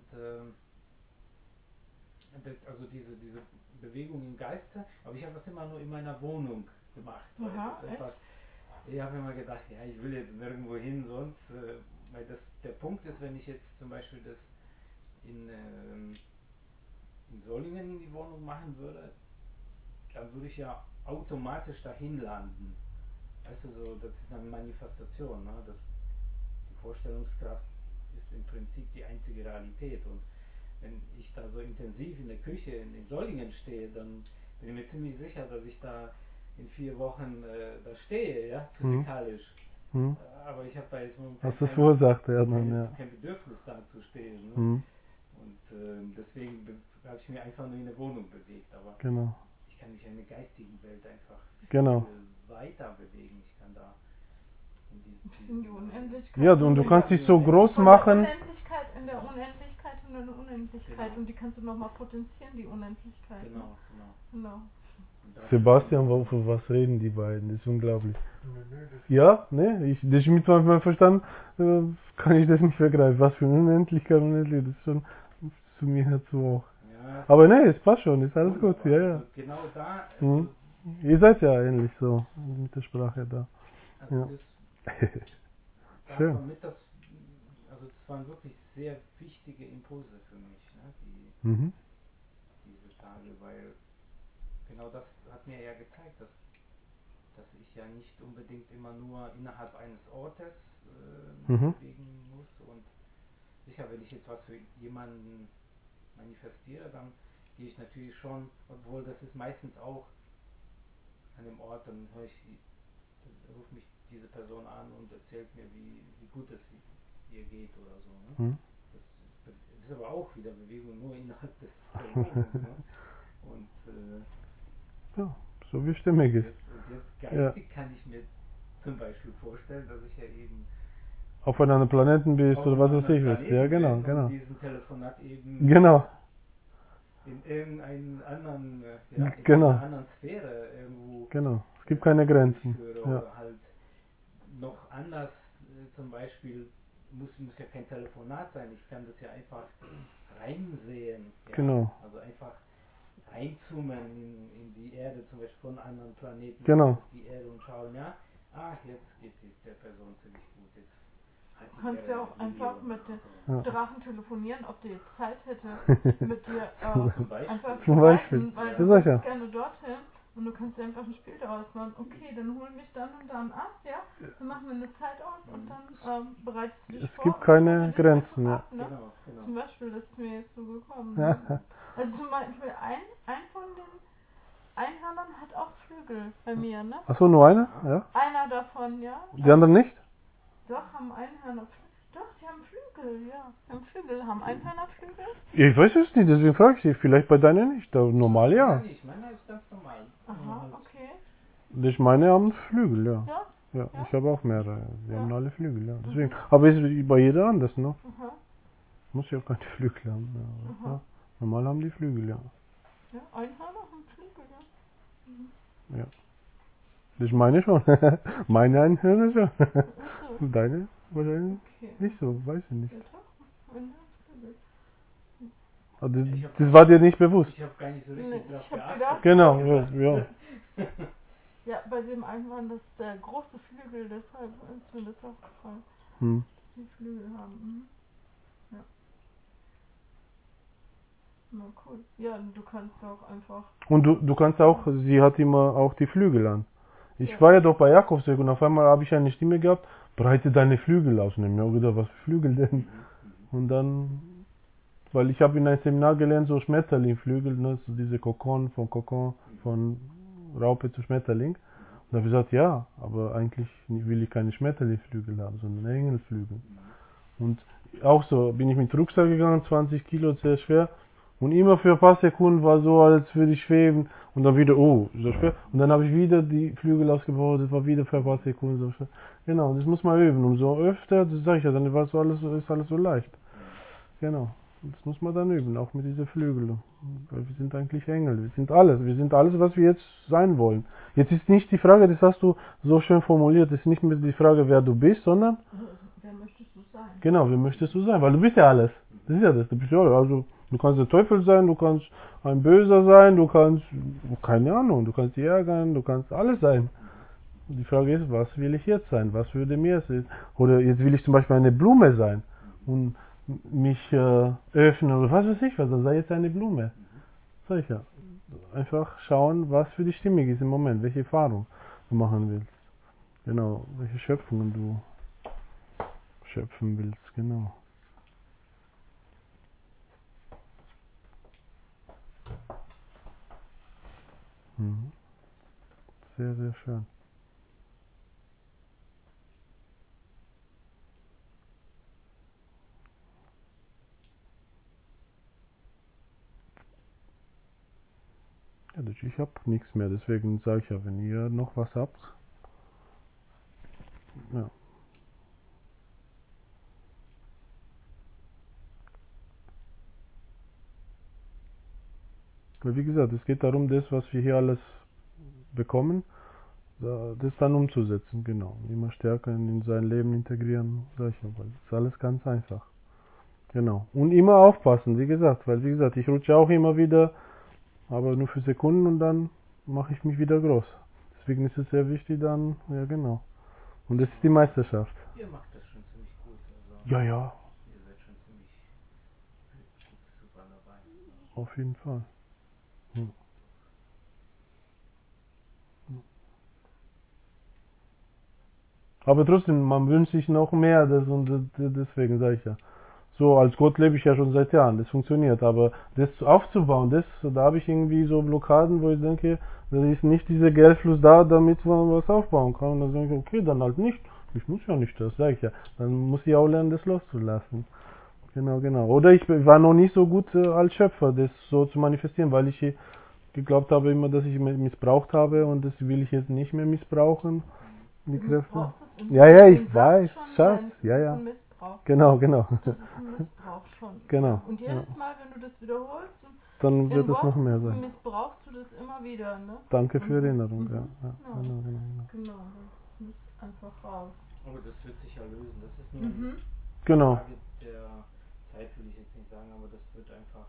also diese Bewegung im Geiste, aber ich habe das immer nur in meiner Wohnung gemacht. Aha, das einfach, ich habe immer gedacht, ja, ich will jetzt nirgendwo hin, sonst, weil der Punkt ist, wenn ich jetzt zum Beispiel das in Solingen in die Wohnung machen würde, dann würde ich ja automatisch dahin landen. Weißt du, so, das ist eine Manifestation. Ne? Die Vorstellungskraft ist im Prinzip die einzige Realität. Und wenn ich da so intensiv in der Küche in Solingen stehe, dann bin ich mir ziemlich sicher, dass ich da in 4 Wochen da stehe, ja, physikalisch. Aber ich habe da jetzt momentan kein Bedürfnis da zu stehen. Ne? Und deswegen habe ich mich einfach nur in der Wohnung bewegt. Aber ich kann mich in der geistigen Welt einfach viel weiter bewegen. Ich kann da in die Unendlichkeit. Ja, und du kannst dich so groß machen. In der Unendlichkeit und in der Unendlichkeit. Genau. Und die kannst du nochmal potenzieren, die Unendlichkeit. Genau. Sebastian, für was reden die beiden? Das ist unglaublich. Nö, Ja, ne? Das mit meinem Verstand kann ich das nicht vergreifen. Was für eine Unendlichkeit, das ist schon zu mir dazu auch. Ja, aber ne, es passt schon, ist alles gut. Ja, ja. Also genau da. Ihr seid ja ähnlich so mit der Sprache da. Also ja. das Schön. war das waren wirklich sehr wichtige Impulse für mich, ne? Diese Tage, weil genau das hat mir ja gezeigt, dass ich ja nicht unbedingt immer nur innerhalb eines Ortes bewegen muss. Und sicher, wenn ich jetzt was für jemanden manifestiere, dann gehe ich natürlich schon, obwohl das ist meistens auch an dem Ort, dann ruft mich diese Person an und erzählt mir, wie gut es ihr geht oder so. Ne? Das ist aber auch wieder Bewegung nur innerhalb der Wohnung. Ne? Und ja, so wie stimmig ist. Jetzt geistig kann ich mir zum Beispiel vorstellen, dass ich ja eben auf einem anderen Planeten bist oder was weiß ich was. Ja, genau. Und diesen Telefonat eben in irgendeinen anderen, in einer anderen Sphäre irgendwo. Genau, es gibt keine Grenzen. Oder halt noch anders zum Beispiel muss ja kein Telefonat sein, ich kann das ja einfach reinsehen. Ja? Genau. Also einfach reinzoomen in die Erde, zum Beispiel von einem anderen Planeten Genau. auf die Erde und schauen, ja, jetzt geht es der Person ziemlich gut, jetzt hat Du kannst ja auch einfach mit dem Ja. Drachen telefonieren, ob der jetzt Zeit hätte, mit dir zum Beispiel. einfach zu Zum Beispiel. sprechen, weil Ja, du sag ich würdest ja. gerne dorthin und du kannst dir einfach ein Spiel daraus machen. Okay, dann hol mich dann und dann ab, ja? Dann machen wir eine Zeit aus und dann bereitest du dich Es vor. gibt und keine hol dich Grenzen, einfach ja. ab, ne? Genau. Zum Beispiel, das ist mir jetzt so gekommen. Ja. Ne? Also zum Beispiel ein von den Einhörnern hat auch Flügel bei mir, ne? Achso, nur eine? Ja. Einer davon, ja. Die anderen nicht? Doch, haben Einhörner Flügel. Doch, die haben Flügel, ja. Die haben Flügel. Haben Einhörner Flügel? Ich weiß es nicht, deswegen frage ich dich. Vielleicht bei deinen nicht. Aber normal ja. Ich meine, ist ganz normal. Aha, okay. Ich meine haben Flügel, ja. Ja? Ja, Ja? ich habe auch mehrere. Die Ja. haben alle Flügel, ja. Deswegen. Aber ist bei jeder anders, ne? Aha. Muss ja keine Flügel haben. Ja. Aha. Ja. Normal haben die Flügel, ja. Ja, Einhörner haben Flügel, ja. Ich meine schon. Meine Einhörner schon. Achso, Deine wahrscheinlich okay. nicht so, weiß ich nicht. Ja, doch. Einhörner haben Flügel. Aber das war dir nicht bewusst. Ich habe gar nicht so Nee, richtig drauf ich hab geachtet. gedacht- Genau, ja. Ja, bei dem Einhorn, das ist der große Flügel, deshalb ist mir das aufgefallen. Hm. Die Flügel haben. Ja. Na cool. Ja, und du kannst auch einfach. Und du kannst auch, sie hat immer auch die Flügel an. Ich Ja. war ja doch bei Jakobsweg und auf einmal habe ich eine Stimme gehabt, breite deine Flügel aus. Und ich habe mir auch gedacht, was für Flügel denn? Und dann, weil ich habe in einem Seminar gelernt, so Schmetterlingflügel, ne, so diese Kokon, von Raupe zu Schmetterling. Und da habe ich gesagt, ja, aber eigentlich will ich keine Schmetterlingflügel haben, sondern Engelflügel. Und auch so bin ich mit Rucksack gegangen, 20 Kilo, sehr schwer. Und immer für ein paar Sekunden war so, als würde ich schweben. Und dann wieder, oh, so schwer. Und dann habe ich wieder die Flügel ausgebaut, das war wieder für ein paar Sekunden so schwer. Genau, das muss man üben. Umso öfter, das sage ich ja, dann war so alles, ist alles so leicht. Genau. Und das muss man dann üben, auch mit diesen Flügeln. Weil wir sind eigentlich Engel, wir sind alles, was wir jetzt sein wollen. Jetzt ist nicht die Frage, das hast du so schön formuliert, das ist nicht mehr die Frage, wer du bist, sondern, Wer möchtest du sein? genau, wer möchtest du sein? Weil du bist ja alles. Das ist ja das, du bist ja alles. Also, du kannst der Teufel sein, du kannst ein Böser sein, du kannst, keine Ahnung, du kannst dich ärgern, du kannst alles sein. Und die Frage ist, was will ich jetzt sein? Was würde mir sein? Oder jetzt will ich zum Beispiel eine Blume sein und mich öffnen oder was weiß ich was, dann sei jetzt eine Blume. Sag ich ja. Einfach schauen, was für dich stimmig ist im Moment, welche Erfahrung du machen willst. Genau, welche Schöpfungen du schöpfen willst, genau. Mhm. Sehr, sehr schön. Ja, ich habe nichts mehr, deswegen sage ich ja, wenn ihr noch was habt. Ja. Weil wie gesagt, es geht darum, das, was wir hier alles bekommen, das dann umzusetzen, genau. Immer stärker in sein Leben integrieren, sag ich ja, weil das ist alles ganz einfach. Genau. Und immer aufpassen, wie gesagt, weil wie gesagt, ich rutsche auch immer wieder, aber nur für Sekunden und dann mache ich mich wieder groß. Deswegen ist es sehr wichtig dann, ja genau. Und das ist die Meisterschaft. Ihr macht das schon ziemlich gut. Also Ja, ja, ihr seid schon ziemlich super dabei. auf jeden Fall. Hm. Aber trotzdem, man wünscht sich noch mehr, das und deswegen sage ich ja. So, als Gott lebe ich ja schon seit Jahren, das funktioniert, aber das aufzubauen, da habe ich irgendwie so Blockaden, wo ich denke, da ist nicht dieser Geldfluss da, damit man was aufbauen kann. Und dann denke ich, okay, dann halt nicht. Ich muss ja nicht, das sage ich ja. Dann muss ich auch lernen, das loszulassen. Genau, genau. Oder ich war noch nicht so gut als Schöpfer, das so zu manifestieren, weil ich geglaubt habe immer, dass ich missbraucht habe und das will ich jetzt nicht mehr missbrauchen, die Du Kräfte. missbrauchst es im Ja, ja, Sinne, ich den Satz weiß, schon, Schatz, nein, ja, das ja. ist ein Missbrauch. Genau, genau. Das ist ein Missbrauch schon. Genau. Und jedes Mal, wenn du das wiederholst, Dann wird in es noch mehr Worten sein. missbrauchst du das immer wieder, ne? Danke für die Erinnerung, Mhm. ja. Ja, Ja. genau, genau. Genau, das muss einfach raus. Aber das wird sich ja lösen. Das ist nur Mhm. Genau. Frage der Zeit will ich jetzt nicht sagen, aber das wird einfach,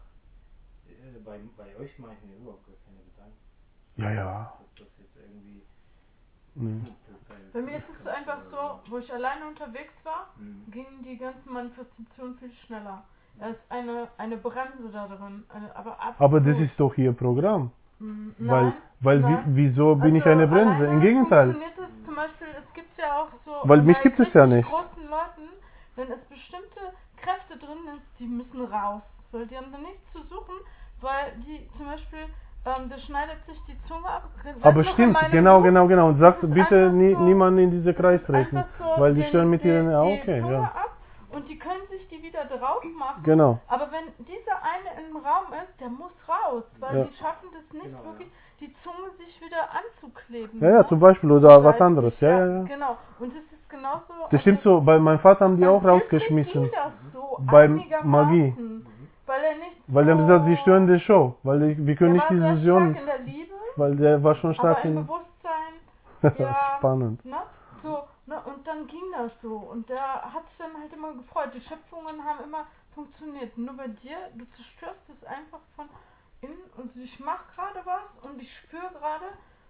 bei euch mache ich mir überhaupt gar keine Gedanken, Ja, ja. dass das jetzt irgendwie Nee. Bei mir ist es einfach so, wo ich alleine unterwegs war, Mhm. gingen die ganzen Manifestationen viel schneller. Da ist eine Bremse da drin, aber absolut. Aber das ist doch Ihr Programm. Nein, Weil wieso bin ich also eine Bremse? Im alleine Gegenteil. funktioniert es zum Beispiel, es gibt ja auch so, Weil mich bei gibt es ja richtig nicht. großen Leuten, wenn es bestimmte Kräfte drin ist, die müssen raus, weil die haben da nichts zu suchen, weil die zum Beispiel, der schneidet sich die Zunge ab. Weißt Aber du noch, in stimmt, meinem genau, Buch, genau, genau. Und das sagt ist bitte einfach so, niemanden in diese das Kreis ist treten. einfach so, Weil die stören mit ihren, die okay, Zunge ja. ab und die können sich die wieder drauf machen. Genau. Aber wenn dieser eine im Raum ist, der muss raus, weil Ja. die schaffen das nicht Genau, wirklich, die Zunge sich wieder anzukleben. Ja, ja, ne? zum Beispiel, oder was Seitlich, anderes. Ja, ja, ja. Genau. Und das ist genauso. Das stimmt so, bei meinem Vater haben die auch Wilfried rausgeschmissen. ging das so Beim einigermaßen, Magie. weil er nicht so... Weil die haben gesagt, sie stören die Show. Weil wir können der nicht war diese sehr stark Visionen. in der Liebe, Weil der war schon stark aber im in. Bewusstsein, ja, Spannend. ne? So, ne? Und dann ging das so. Und der hat sich dann halt immer gefreut. Die Schöpfungen haben immer funktioniert. Nur bei dir, du zerstörst es einfach von innen und ich mache gerade was und ich spüre gerade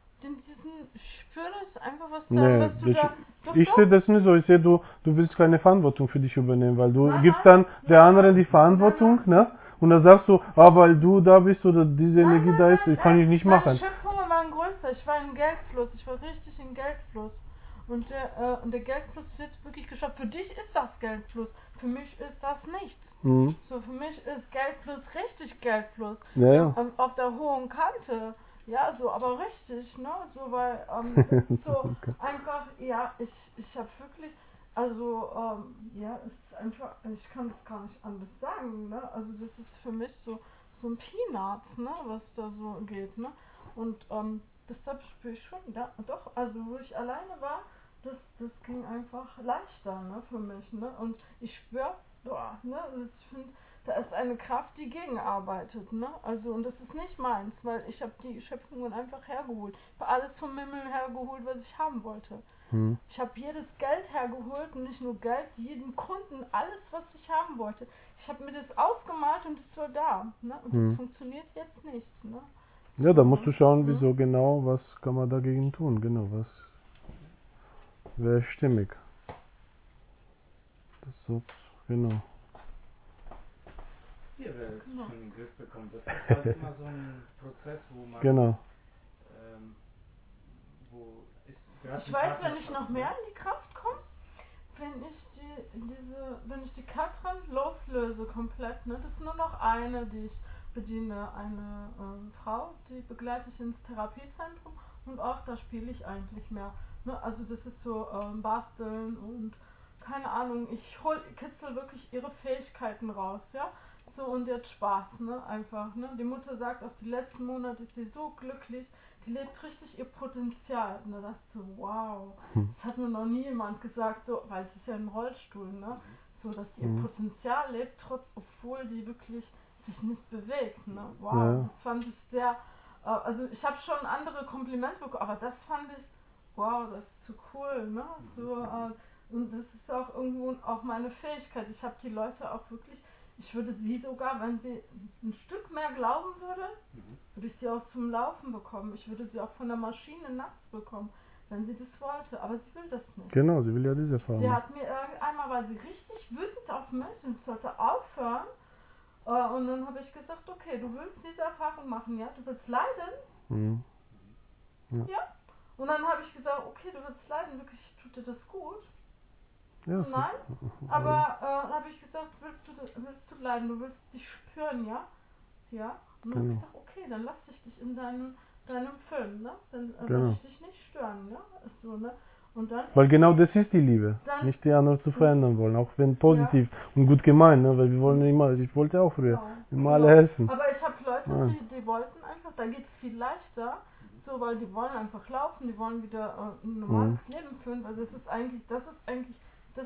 ich spüre das einfach, was da, Nee, was du da... Doch, ich doch. sehe das nicht so. Ich sehe, du willst keine Verantwortung für dich übernehmen, weil du Nein, gibst nein, dann der nein, anderen die Verantwortung, ne? Und dann sagst du, weil du da bist oder diese Energie da ist, kann ich nicht Meine machen. Schöpfungen waren größer. Ich war im Geldfluss. Ich war richtig im Geldfluss. Und der Geldfluss wird wirklich geschafft. Für dich ist das Geldfluss. Für mich ist das nichts. Mhm. So, für mich ist Geldfluss richtig Geldfluss. Ja, ja. Auf der hohen Kante. Ja, so, aber richtig, ne? So, weil, das ist so einfach, ja, ich habe wirklich, also, ja, es ist einfach, ich kann es gar nicht anders sagen, ne? Also, das ist für mich so ein Peanuts, ne? Was da so geht, ne? Und, deshalb spüre ich schon, ja, doch, also, wo ich alleine war, das ging einfach leichter, ne, für mich, ne? Und ich spüre, boah, ne? Ich finde, da ist eine Kraft, die gegenarbeitet, ne? Also, und das ist nicht meins, weil ich habe die Schöpfungen einfach hergeholt. Ich habe alles vom Himmel hergeholt, was ich haben wollte. Mhm. Ich habe jedes Geld hergeholt und nicht nur Geld, jeden Kunden, alles, was ich haben wollte. Ich habe mir das ausgemalt und es war da, ne? Und das funktioniert jetzt nicht, ne? Ja, da musst du schauen, wieso genau, was kann man dagegen tun, genau, was wäre stimmig. Das so, genau. Ihr werdet es schon in den Griff bekommen. Das ist halt immer so ein Prozess, wo man... Genau. Wo ist Ich weiß, wenn ich noch mehr in die Kraft komme, wenn ich die Katrin loslöse komplett, ne, das ist nur noch eine, die ich bediene, eine Frau, die begleite ich ins Therapiezentrum und auch da spiele ich eigentlich mehr. Ne, also das ist so basteln und keine Ahnung, ich kitzel wirklich ihre Fähigkeiten raus, ja. So, und jetzt Spaß, ne, einfach, ne. Die Mutter sagt, auf die letzten Monate ist sie so glücklich, die lebt richtig ihr Potenzial. Und da dachte ich so, wow, das hat mir noch nie jemand gesagt, so, weil sie ist ja im Rollstuhl, ne? So, dass sie ihr Potenzial lebt, obwohl die wirklich sich nicht bewegt, ne? Wow, Ja. das fand ich sehr, also ich habe schon andere Komplimente bekommen, aber das fand ich, wow, das ist so cool, ne? So, und das ist auch irgendwo auch meine Fähigkeit. Ich habe die Leute auch wirklich, ich würde sie sogar, wenn sie ein Stück mehr glauben würde, würde ich sie auch zum Laufen bekommen. Ich würde sie auch von der Maschine nachts bekommen, wenn sie das wollte. Aber sie will das nicht. Genau, sie will ja diese Erfahrung. Sie hat mir einmal, war sie richtig wütend auf mich und sollte aufhören. Und dann habe ich gesagt, okay, du willst diese Erfahrung machen, ja? Du willst leiden? Mhm. Ja. Und dann habe ich gesagt, okay, du willst leiden, wirklich, tut dir das gut? Ja, Nein. Aber dann habe ich gesagt, willst du leiden, du willst dich spüren, ja? Ja. Und dann habe ich gesagt, okay, dann lass ich dich in deinem Film, ne? Dann will ich dich nicht stören, ne? So, ne? Und dann, weil genau das ist die Liebe, dann, nicht die anderen zu verändern wollen, auch wenn positiv und gut gemeint, ne? Weil wir wollen immer, ich wollte auch früher immer alle helfen. Aber ich habe Leute, die wollten einfach, da geht es viel leichter, so, weil die wollen einfach laufen, die wollen wieder ein normales Leben führen, weil das ist eigentlich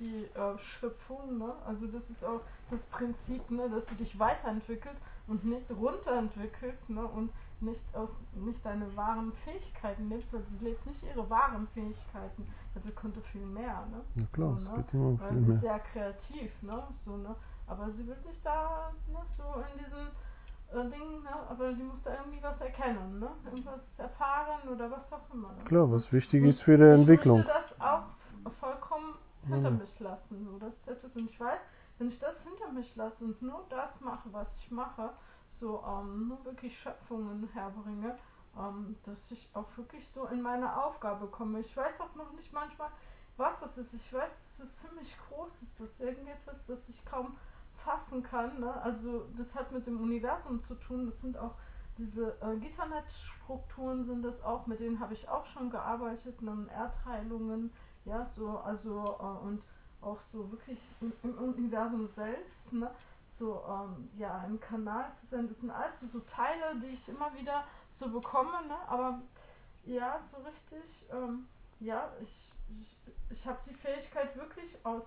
die Schöpfung, ne? Also das ist auch das Prinzip, ne? Dass du dich weiterentwickelst und nicht runterentwickelst, ne? Und nicht deine wahren Fähigkeiten lebst, weil sie lebt nicht ihre wahren Fähigkeiten. Also sie könnte viel mehr, ne? Ja klar, so, es ne? geht immer um Weil viel sie ist mehr. sehr kreativ, ne? So, ne? Aber sie will sich da, ne, so in diesen Dingen, ne? Aber sie muss da irgendwie was erkennen, ne? Irgendwas erfahren oder was auch immer. Ne? Klar, So. was wichtig Und ist für ihre ich Entwicklung. möchte das auch vollkommen hinter mich lassen. So. Das ist etwas, und ich weiß, wenn ich das hinter mich lasse und nur das mache, was ich mache, so nur wirklich Schöpfungen herbringe, dass ich auch wirklich so in meine Aufgabe komme. Ich weiß auch noch nicht manchmal, was das ist. Ich weiß, dass es ziemlich groß ist, dass irgendetwas, das ich kaum fassen kann. Ne? Also das hat mit dem Universum zu tun. Das sind auch diese Gitternetzstrukturen sind das auch, mit denen habe ich auch schon gearbeitet, und Erdheilungen, ja, so, also und auch so wirklich im Universum selbst, ne? So, ja, einen Kanal zu sein. Das sind alles so Teile, die ich immer wieder so bekomme, ne? Aber ja, so richtig, ja, ich habe die Fähigkeit wirklich aus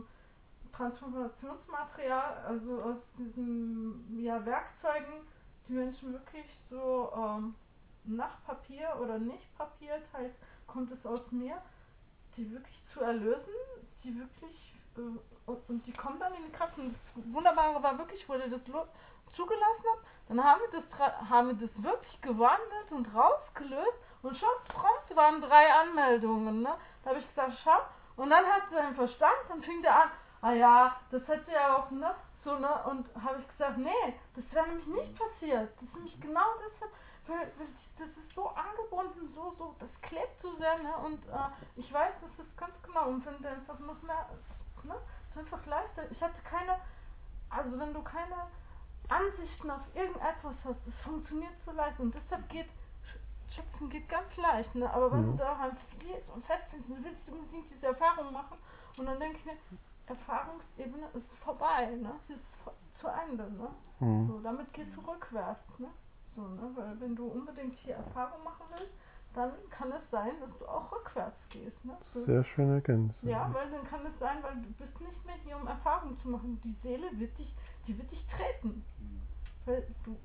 Transformationsmaterial, also aus diesen ja, Werkzeugen, die Menschen wirklich so nach Papier oder nicht Papier, teils kommt es aus mir, die wirklich zu erlösen, die wirklich und die kommen dann in die Kraft. Und das Wunderbare war wirklich, wo der das zugelassen hat, dann haben wir das wirklich gewandelt und rausgelöst und schon prompt waren 3 Anmeldungen. Ne? Da habe ich gesagt, schau, und dann hat sein Verstand, dann fing der an, ah ja, das hätte ja auch, ne, so, ne, und habe ich gesagt, nee, das wäre nämlich nicht passiert. Das ist nämlich genau deshalb, weil das ist so angebunden, so, das klebt so sehr, ne, und ich weiß, das ist ganz genau, und wenn du einfach noch mehr, ne, ist einfach leichter. Ich hatte keine, also wenn du keine Ansichten auf irgendetwas hast, das funktioniert so leicht, und deshalb geht Schöpfen geht ganz leicht, ne, aber wenn du da halt stehst und festhältst, du willst unbedingt diese Erfahrung machen, und dann denke ich mir, Erfahrungsebene ist vorbei, ne? Sie ist zu Ende, ne? So, damit gehst du rückwärts, ne? So, ne? Weil wenn du unbedingt hier Erfahrung machen willst, dann kann es sein, dass du auch rückwärts gehst, ne? So, Sehr schön erkennen. ja, weil dann kann es sein, weil du bist nicht mehr hier, um Erfahrung zu machen. Die Seele wird dich treten. Weil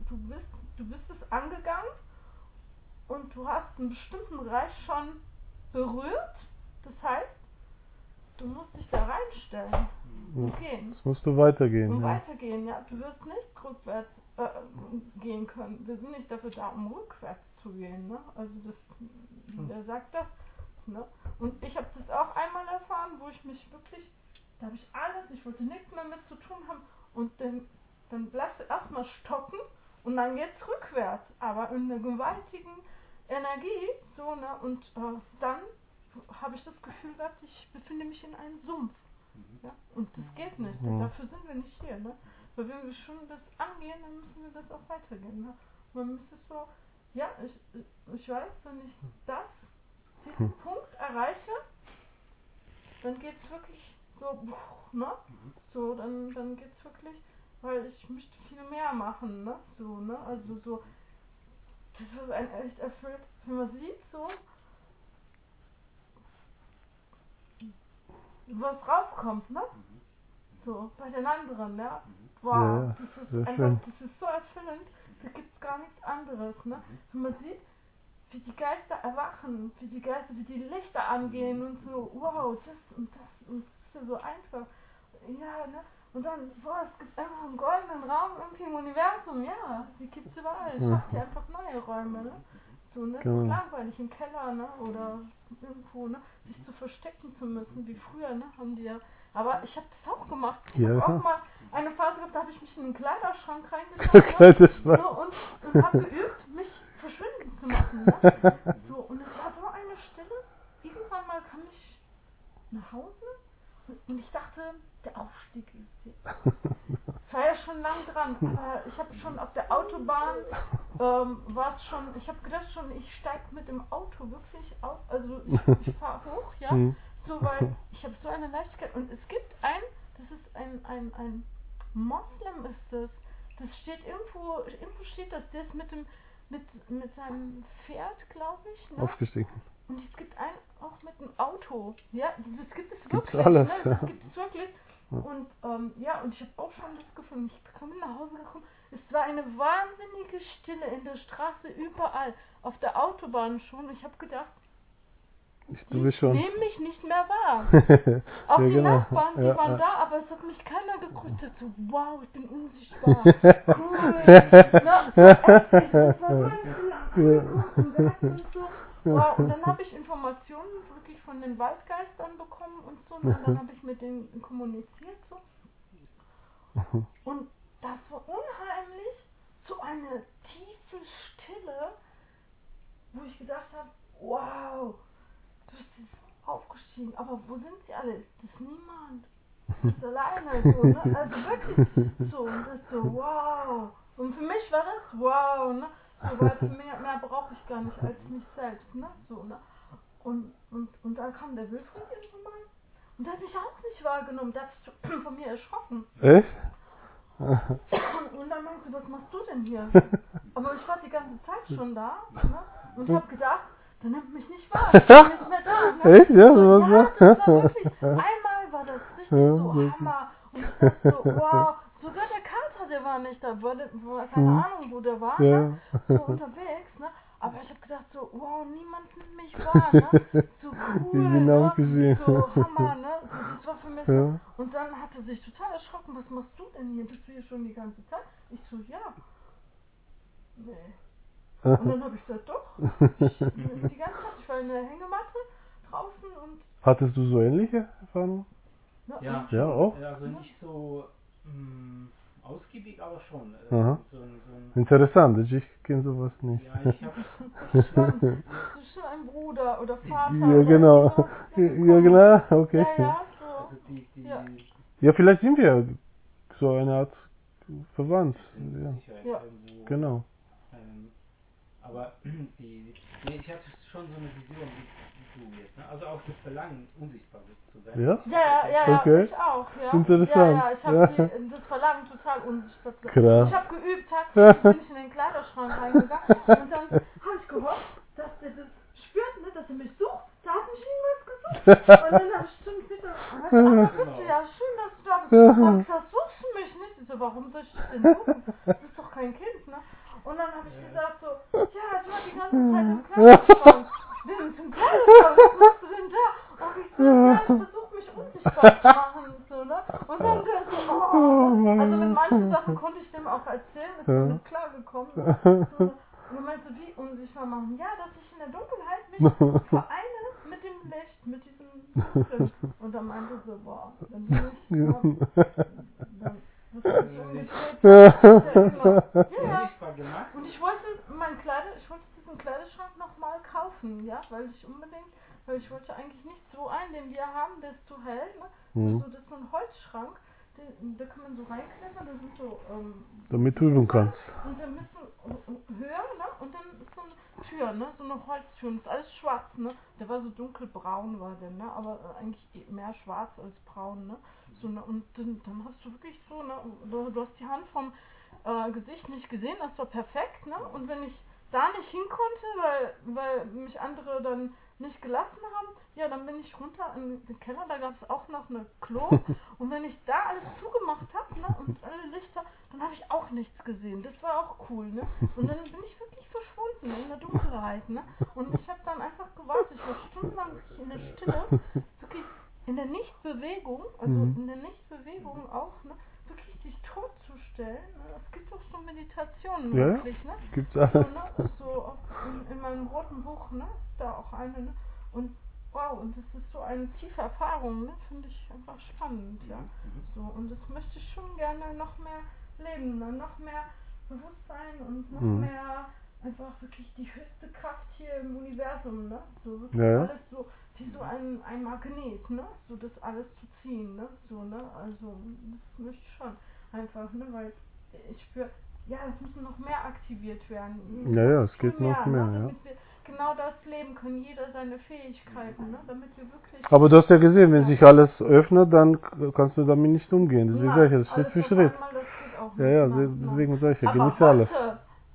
du bist es angegangen und du hast einen bestimmten Bereich schon berührt. Das heißt, du musst dich da reinstellen und gehen. Jetzt musst du weitergehen. Und weitergehen, ja. Du wirst nicht rückwärts gehen können. Wir sind nicht dafür da, um rückwärts zu gehen. Ne? Also wer sagt das? Ne? Und ich habe das auch einmal erfahren, wo ich mich wirklich, da habe ich alles, ich wollte nichts mehr mit zu tun haben. Und dann bleibst du erstmal stocken und dann geht's rückwärts. Aber in einer gewaltigen Energie, so, ne? Und dann habe ich das Gefühl gehabt, ich befinde mich in einem Sumpf. Ja? Und das geht nicht. Dafür sind wir nicht hier. Ne? Weil wenn wir schon das angehen, dann müssen wir das auch weitergehen. Ne? Man müsste so, ja, ich weiß, wenn ich diesen Punkt erreiche, dann geht es wirklich so, ne? So, dann geht es wirklich, weil ich möchte viel mehr machen, ne? So, ne? Also so, das ist ein echt erfüllt, wenn man sieht, so, was rauskommt, ne? So, bei den anderen, ja. Wow, Ja, das ist sehr einfach, schön. das ist so erfüllend, da gibt es gar nichts anderes, ne? Wenn man sieht, wie die Geister erwachen, wie die Lichter angehen und so, wow, das ist ja so einfach. Ja, ne? Und dann, boah, es gibt einfach einen goldenen Raum irgendwie im Universum, ja, die gibt's überall. Schafft ihr einfach neue Räume, ne? So, ne? Es ist langweilig im Keller, ne? Oder irgendwo, ne? Sich zu verstecken zu müssen, wie früher, ne? Haben die ja. Aber ich habe das auch gemacht. Ich habe auch mal eine Phase gehabt, da habe ich mich in einen Kleiderschrank reingetan, ne? So, und habe geübt, mich verschwinden zu machen, ne? So, und es war so eine Stille. Irgendwann mal kam ich nach Hause und ich dachte, der Aufstieg ist jetzt. Ich war ja schon lang dran, aber ich habe schon auf der Autobahn, war es schon, ich habe gedacht schon, ich steige mit dem Auto wirklich auf, also ich fahre hoch, ja, so, weil ich habe so eine Leichtigkeit. Und es gibt das ist ein Moslem ist das steht irgendwo steht das, der ist mit mit seinem Pferd, glaube ich. Ne? Aufgestiegen. Und es gibt einen auch mit einem Auto. Ja, das gibt es Gibt's wirklich. alles, Ne? ja. Das gibt es wirklich. Und ja, und ich habe auch schon das gefunden. Ich bin nach Hause gekommen. Es war eine wahnsinnige Stille in der Straße, überall. Auf der Autobahn schon. Ich habe gedacht, Du bist schon. nehmen mich nicht mehr wahr. Auch Ja, die genau. Nachbarn, die Ja, waren ja. da, aber es hat mich keiner gegrüßt. Ich so, wow, ich bin unsichtbar. Cool. Na, so echt, das war so ein und wir hatten uns so, wow. Und dann habe ich Informationen wirklich von den Waldgeistern bekommen und so. Und dann habe ich mit denen kommuniziert so. Und das war unheimlich, so eine tiefe Stille, wo ich gedacht habe, wow, du bist jetzt aufgestiegen, aber wo sind sie alle? Ist das niemand? Du bist alleine, so, ne? Also wirklich so, und das so, wow. Und für mich war das wow, ne? So, weil für mehr brauche ich gar nicht als mich selbst, ne? So, ne? Und dann kam der Wilfried irgendwann mal und der hat mich auch nicht wahrgenommen, der hat sich von mir erschrocken. Echt? Und dann meinte sie, was machst du denn hier? Aber ich war die ganze Zeit schon da, ne? Und ich habe gedacht, der nimmt mich nicht wahr, ich bin nicht mehr da. Ne? Echt? Ja, so, was ja, das war wirklich, einmal war das richtig so Hammer. Und ich dachte so, wow, sogar der Kater, der war nicht da, war keine Ahnung, wo der war, Ja. ne? So unterwegs, ne? Aber ich habe gedacht so, wow, niemand nimmt mich wahr, ne? So cool, Die sind ne? aufgesehen. So Hammer, ne? So, das war für mich so. Ja. Und dann hat er sich total erschrocken, was machst du denn hier? Bist du hier schon die ganze Zeit? Ich so, ja. Nee. Und dann habe ich gesagt, doch. Ich bin die ganze Zeit, ich war in der Hängematte draußen und Hattest du so ähnliche Erfahrungen? Ja. Ja, auch? Also nicht so ausgiebig, aber schon. Aha. So ein Interessant, ich kenne sowas nicht. ja, ich habe schon, das ist schon ein Bruder oder Vater. Ja, oder genau. sowas ist mir Ja, gekommen. genau, okay. Ja, ja, so. also die Ja. Ja, vielleicht sind wir so eine Art verwandt. sind Ja, sicher Ja. irgendwo. genau. Aber nee, ich hatte schon so eine Vision wie du jetzt. Ne? Also auch das Verlangen, unsichtbar zu werden. Ja? Ja, Okay. ich auch, ja. Interessant. Ja, ich habe das Verlangen total unsichtbar zu sein. Krass. Ich habe geübt, tatsächlich bin ich in den Kleiderschrank reingegangen und dann habe ich gehofft, dass der das spürt, ne, dass er mich sucht. Da hat mich niemals gesucht. Und dann habe ich schon bitte, bitte, ja, schön, dass du da bist. Dann habe ich gesagt, suchst du mich nicht? Ich so, warum soll ich dich denn suchen? Du bist doch kein Kind, ne? Und dann habe ich gesagt so, ja, ich war die ganze Zeit im Kleiderschrank. Bin zum Kleiderschrank, was machst du denn da? Und ich so, ja, ich versuche mich unsichtbar zu machen, so, ne? Und dann der so, oh. Also mit manchen Sachen konnte ich dem auch erzählen, ist damit klargekommen. So, und er meinte, wie unsichtbar machen? Ja, dass ich in der Dunkelheit mich vereine mit dem Licht, mit diesem Dunkeln. Und dann meinte so, boah, wenn du nicht, dann wirst du dich umgedreht. Ja. Unsichtbar gemacht. Und ich wollte diesen Kleiderschrank nochmal kaufen, ja, weil ich wollte eigentlich nicht so einen, den wir haben, der ist zu hell, ne? Das ist so ein Holzschrank, da kann man so reinklettern, da sind so, Damit du üben kannst. und ein bisschen höher, ne? Und dann ist so eine Tür, ne? So eine Holztür, und ist alles schwarz, ne? Der war so dunkelbraun, war der, ne? Aber eigentlich mehr schwarz als braun, ne? So, ne? Und dann hast du wirklich so, ne? Du hast die Hand vom Gesicht nicht gesehen, das war perfekt, ne? Und wenn ich da nicht hin konnte, weil mich andere dann nicht gelassen haben, ja, dann bin ich runter in den Keller, da gab es auch noch eine Klo und wenn ich da alles zugemacht habe, ne, und alle Lichter, dann habe ich auch nichts gesehen, das war auch cool, ne, und dann bin ich wirklich verschwunden in der Dunkelheit, ne, und ich habe dann einfach gewartet, ich war stundenlang wirklich in der Stille, wirklich in der Nichtbewegung, also in der Nichtbewegung auch, ne, wirklich sich totzustellen, ne? Es gibt auch so Meditationen Ja, wirklich, ne? gibt's So, alles. ne? So auch in meinem roten Buch, ne? Ist da auch eine, ne? Und wow, und das ist so eine tiefe Erfahrung, ne? Finde ich einfach spannend, ja. So, und das möchte ich schon gerne noch mehr leben, ne? Noch mehr Bewusstsein und noch mehr einfach wirklich die höchste Kraft hier im Universum, ne? So wirklich alles so, wie so ein Magnet, ne? So das alles zu ziehen, ne? So, ne? Also das möchte ich schon einfach, ne? Weil ich spüre, ja, es müssen noch mehr aktiviert werden. Ja, es Viel geht noch mehr, ne? ja. Damit wir genau das leben können, jeder seine Fähigkeiten, ne? Damit wir wirklich. Aber du hast ja gesehen, wenn sich alles öffnet, dann kannst du damit nicht umgehen. Deswegen sage ich, das Schritt alles für auf Schritt. einmal, das geht auch Ja, nicht. deswegen sage ich ja, Aber genieße alles.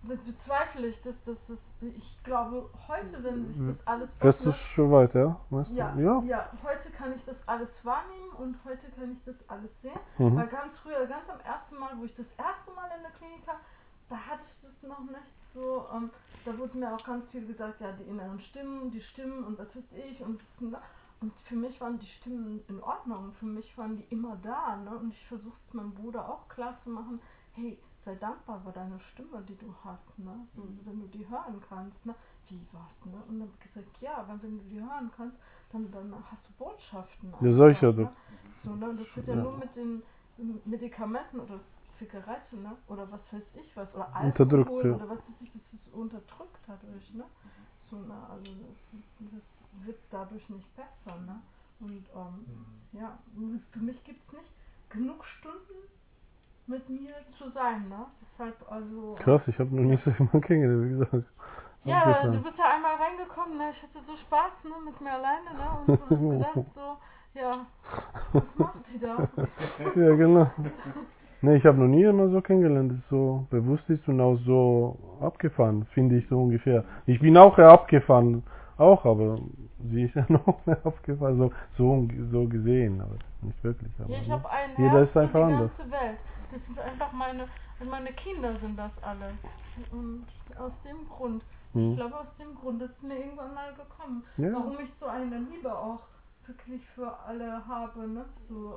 bezweifle ich, dass das ich glaube, heute, wenn sich das alles Wärst du öffnet, schon weit, ja? Weißt du? ja, Ja. ja, heute kann ich das alles wahrnehmen und heute kann ich das alles sehen. Mhm. Weil ganz früher, ganz am ersten Mal, wo ich das erste Mal in der Klinik war, da hatte ich das noch nicht so, da wurde mir auch ganz viel gesagt, ja, die inneren Stimmen, die Stimmen und was weiß ich und das, ne? Und für mich waren die Stimmen in Ordnung, für mich waren die immer da, ne? Und ich versuche es meinem Bruder auch klar zu machen, hey, sei dankbar für deine Stimme, die du hast, ne? So, wenn du die hören kannst, ne? Wie was, ne? Und dann habe ich gesagt, ja, wenn du die hören kannst, dann hast du Botschaften. Ja, solcher, ne? So, ne? Und das wird ja nur mit den Medikamenten oder Zigarette, ne? Oder was weiß ich was, oder Unterdrückt, Alkohol ja. oder was weiß ich, das ist unterdrückt dadurch, ne? So, ne? Also das wird dadurch nicht besser, ne? Und ja, für mich gibt es nicht genug Stunden mit mir zu sein, ne? Deshalb also. Krass, ich habe noch nie so jemanden kennengelernt, wie gesagt. Ja, Abgefahren. du bist ja einmal reingekommen, ne? Ich hatte so Spaß, ne, mit mir alleine, ne? Und hab gedacht so, ja, was macht die da? Ja, genau. Ne, ich habe noch nie jemanden so kennengelernt, das so bewusst ist und auch so abgefahren, finde ich so ungefähr. Ich bin auch eher abgefahren, auch, aber sie ist ja noch mehr abgefahren, so gesehen, aber nicht wirklich. Aber Ja, ich habe ein jeder Herz ist für einfach die anders. ganze Welt. Das sind einfach meine Kinder sind das alles. Und aus dem Grund, ich glaube aus dem Grund ist es mir irgendwann mal gekommen, Ja. warum ich so eine Liebe auch wirklich für alle habe, ne? So,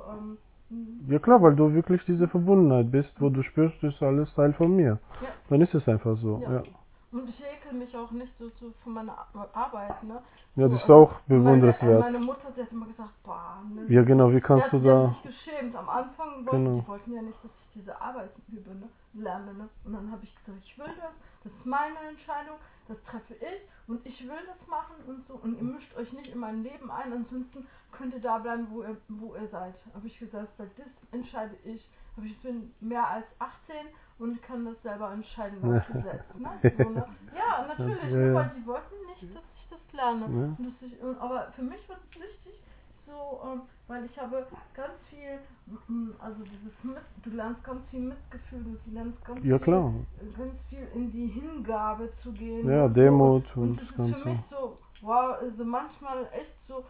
Ja klar, weil du wirklich diese Verbundenheit bist, wo du spürst, das ist alles Teil von mir. Ja. Dann ist es einfach so. Ja. Ja, Und ich ekel mich auch nicht so von meiner Arbeit, ne? ja, So, das ist auch meine bewundernswert. Mutter, die hat immer gesagt, boah, ne? Ja genau, wie Die kannst hat, du die hat da... sich geschämt. Am Anfang Genau. die wollten ja nicht, dass ich diese Arbeit übe, ne? Lerne, ne? Und dann habe ich gesagt, ich will das ist meine Entscheidung, das treffe ich und ich will das machen und so. Und ihr mischt euch nicht in mein Leben ein, ansonsten könnt ihr da bleiben, wo ihr seid. Habe ich gesagt, weil das entscheide ich. Aber ich bin mehr als 18 und kann das selber entscheiden laut Gesetz. Ne? So, ne? Ja, natürlich, Ja, ne? ja. Weil die wollten nicht, dass ich das lerne. Ja. Aber für mich war das wichtig, so, weil ich habe ganz viel, also du lernst ganz viel Mitgefühl, du lernst Ja klar, ganz viel in die Hingabe zu gehen. ja, ne? Demut So, und das ist Ganze. für mich so, wow, also manchmal echt so,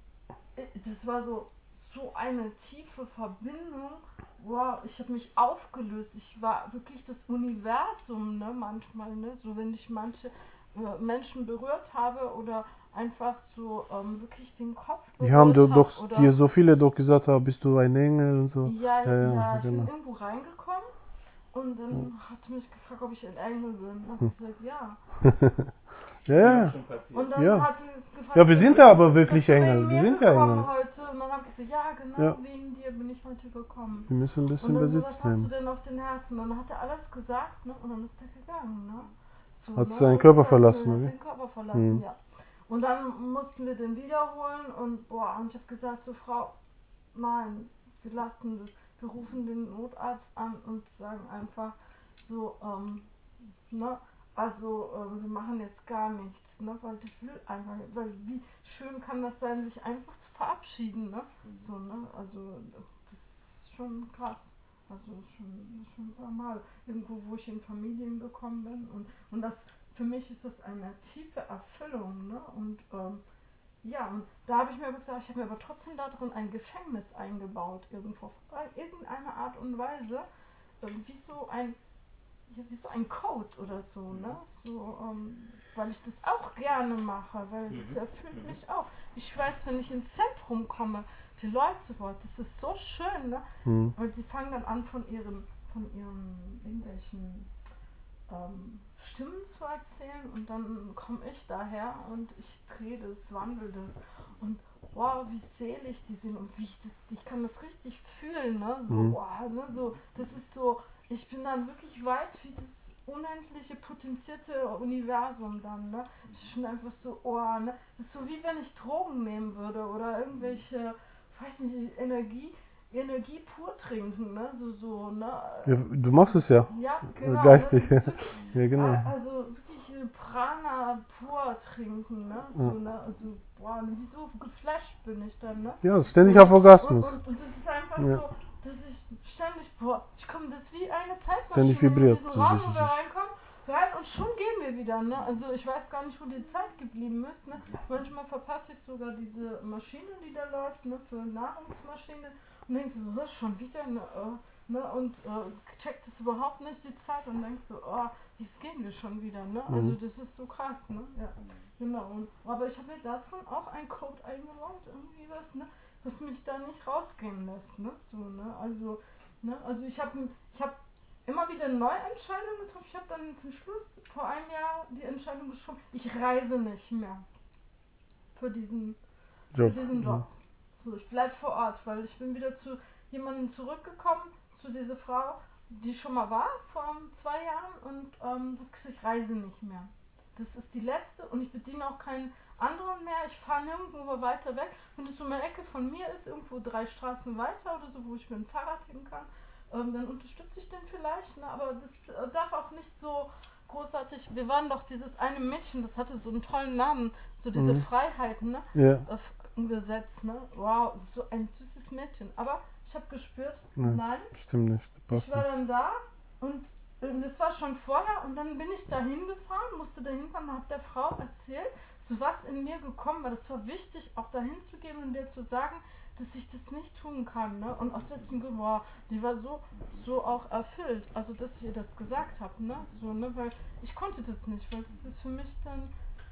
das war so eine tiefe Verbindung. Wow, ich habe mich aufgelöst. Ich war wirklich das Universum, ne, manchmal, ne, so wenn ich manche Menschen berührt habe oder einfach so wirklich den Kopf berührt Die haben habe. Oder dir so viele doch gesagt, bist du ein Engel und so. ja, ich bin genau. irgendwo reingekommen und dann hat sie mich gefragt, ob ich ein Engel bin. Und ich gesagt, ja. Ja, Schon passiert. Und dann Ja. hat sie gefragt, ja, wir sind ja aber wirklich bist du wegen Engel, mir wir sind ja gekommen Engel. heute? Und dann habe ich gesagt, ja, genau, Ja. wegen dir bin ich heute gekommen. Wir müssen ein bisschen Und dann so, Besitz was hast du nehmen. denn auf den Herzen? Und dann hat er alles gesagt, ne? Und dann ist er gegangen, ne? So, Hat ne? seinen Körper Hat verlassen, oder? den Körper verlassen, Mhm. ja. Und dann mussten wir den wiederholen und boah, und ich habe gesagt, so Frau, nein, wir lassen das. Wir rufen den Notarzt an und sagen einfach so, ne? Also wir machen jetzt gar nichts, ne? Weil ich will einfach, weil wie schön kann das sein, sich einfach zu verabschieden, ne? So, ne? Also das ist schon krass. Also schon normal. Irgendwo, wo ich in Familien gekommen bin und das für mich ist das eine tiefe Erfüllung, ne? Und ja, und da habe ich mir aber gesagt, ich habe mir aber trotzdem da drin ein Gefängnis eingebaut, irgendwo, in irgendeiner Art und Weise, wie so ein Code oder so, ne? So, weil ich das auch gerne mache, weil das erfüllt mich auch. Ich weiß, wenn ich ins Zentrum komme, die Leute, boah, das ist so schön, ne? Mhm. Und die fangen dann an von ihren irgendwelchen Stimmen zu erzählen und dann komme ich daher und ich drehe das, wandle das und wow, wie selig die sind und ich kann das richtig fühlen, ne? So, wow, ne? So, das ist so, ich bin dann wirklich weit wie das unendliche potenzierte Universum dann, ne? Ich bin einfach so, oh, ne? Das ist so wie wenn ich Drogen nehmen würde oder irgendwelche, weiß nicht, Energie pur trinken, ne? So, ne? Ja, du machst es ja. Ja, genau. Geistig. Ne? Das ist wirklich, Ja, genau. Also wirklich Prana pur trinken, ne? So, ne? Also, boah, wie so geflasht bin ich dann, ne? Ja, ständig auf Orgasmus. Und das ist einfach Ja. so, dass ich ständig, boah, ich komme, das ist wie eine Zeitmaschine Ständig vibriert. in diesen Raum, wo wir reinkommen rein und schon gehen wir wieder, ne? Also ich weiß gar nicht, wo die Zeit geblieben ist, ne? Manchmal verpasse ich sogar diese Maschine, die da läuft, ne? Für Nahrungsmaschine und denkst so, das ist schon wieder, ne? Und checkt es überhaupt nicht die Zeit und denkst so, oh, jetzt gehen wir schon wieder, ne? Also das ist so krass, ne? Ja, genau. Aber ich habe mir davon auch einen Code eingebaut, irgendwie was, ne? Was mich da nicht rausgehen lässt, ne? So, ne? Also, ne? Also ich habe immer wieder neue Entscheidungen getroffen. Ich habe dann zum Schluss vor einem Jahr die Entscheidung getroffen, ich reise nicht mehr für diesen Job. So, ich bleibe vor Ort, weil ich bin wieder zu jemandem zurückgekommen, zu dieser Frau, die schon mal war vor 2 Jahren und habe gesagt, ich reise nicht mehr. Das ist die letzte und ich bediene auch keinen anderen mehr. Ich fahre nirgendwo mehr weiter weg. Wenn es so eine Ecke von mir ist, irgendwo 3 Straßen weiter oder so, wo ich mit dem Fahrrad hin kann, dann unterstütze ich den vielleicht, ne? Aber das darf auch nicht so großartig. Wir waren doch dieses eine Mädchen, das hatte so einen tollen Namen, so diese Freiheiten, ne? Ja. Gesetz, ne? Wow, so ein süßes Mädchen. Aber ich habe gespürt, nein, Stimmt nicht. ich war dann da und das war schon vorher und dann bin ich da hingefahren, musste da hinfahren und habe der Frau erzählt, so was in mir gekommen war. Das war wichtig, auch dahin zu gehen und dir zu sagen, dass ich das nicht tun kann, ne? Und auch das, wow, die war so auch erfüllt, also dass ich ihr das gesagt habe, ne? So, ne? Weil ich konnte das nicht, weil das ist für mich dann,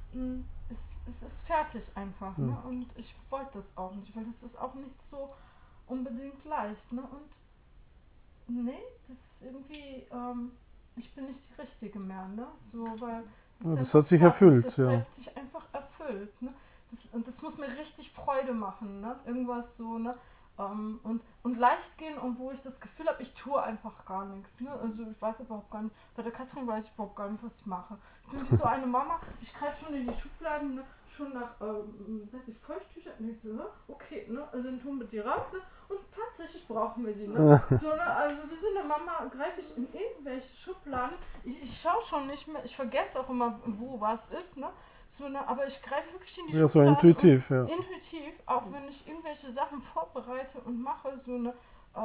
es ist fertig einfach, ne? Und ich wollte das auch nicht, weil das ist auch nicht so unbedingt leicht, ne? Und nee, das ist irgendwie, ich bin nicht die Richtige mehr, ne? So, weil das hat sich erfüllt, das hat sich einfach erfüllt, ne? Und das muss mir richtig Freude machen, ne? Irgendwas so, ne? Und leicht gehen und wo ich das Gefühl habe, ich tue einfach gar nichts, ne? Also ich weiß überhaupt gar nicht, bei der Katrin weiß ich überhaupt gar nicht, was ich mache. Ich bin wie so eine Mama, ich greife schon in die Schubladen, ne? Schon nach, weiß ich, Feuchttücher, und ich so, ne? Okay, ne? Also dann tun wir die raus, ne? Und tatsächlich brauchen wir die, ne? So, ne? Also wie so eine Mama greife ich in irgendwelche Schubladen. Ich schaue schon nicht mehr, ich vergesse auch immer, wo was ist, ne? So, ne? Aber ich greife wirklich in die Schubladen. So intuitiv, ja. Intuitiv, auch wenn ich irgendwelche Sachen vorbereite und mache, so eine,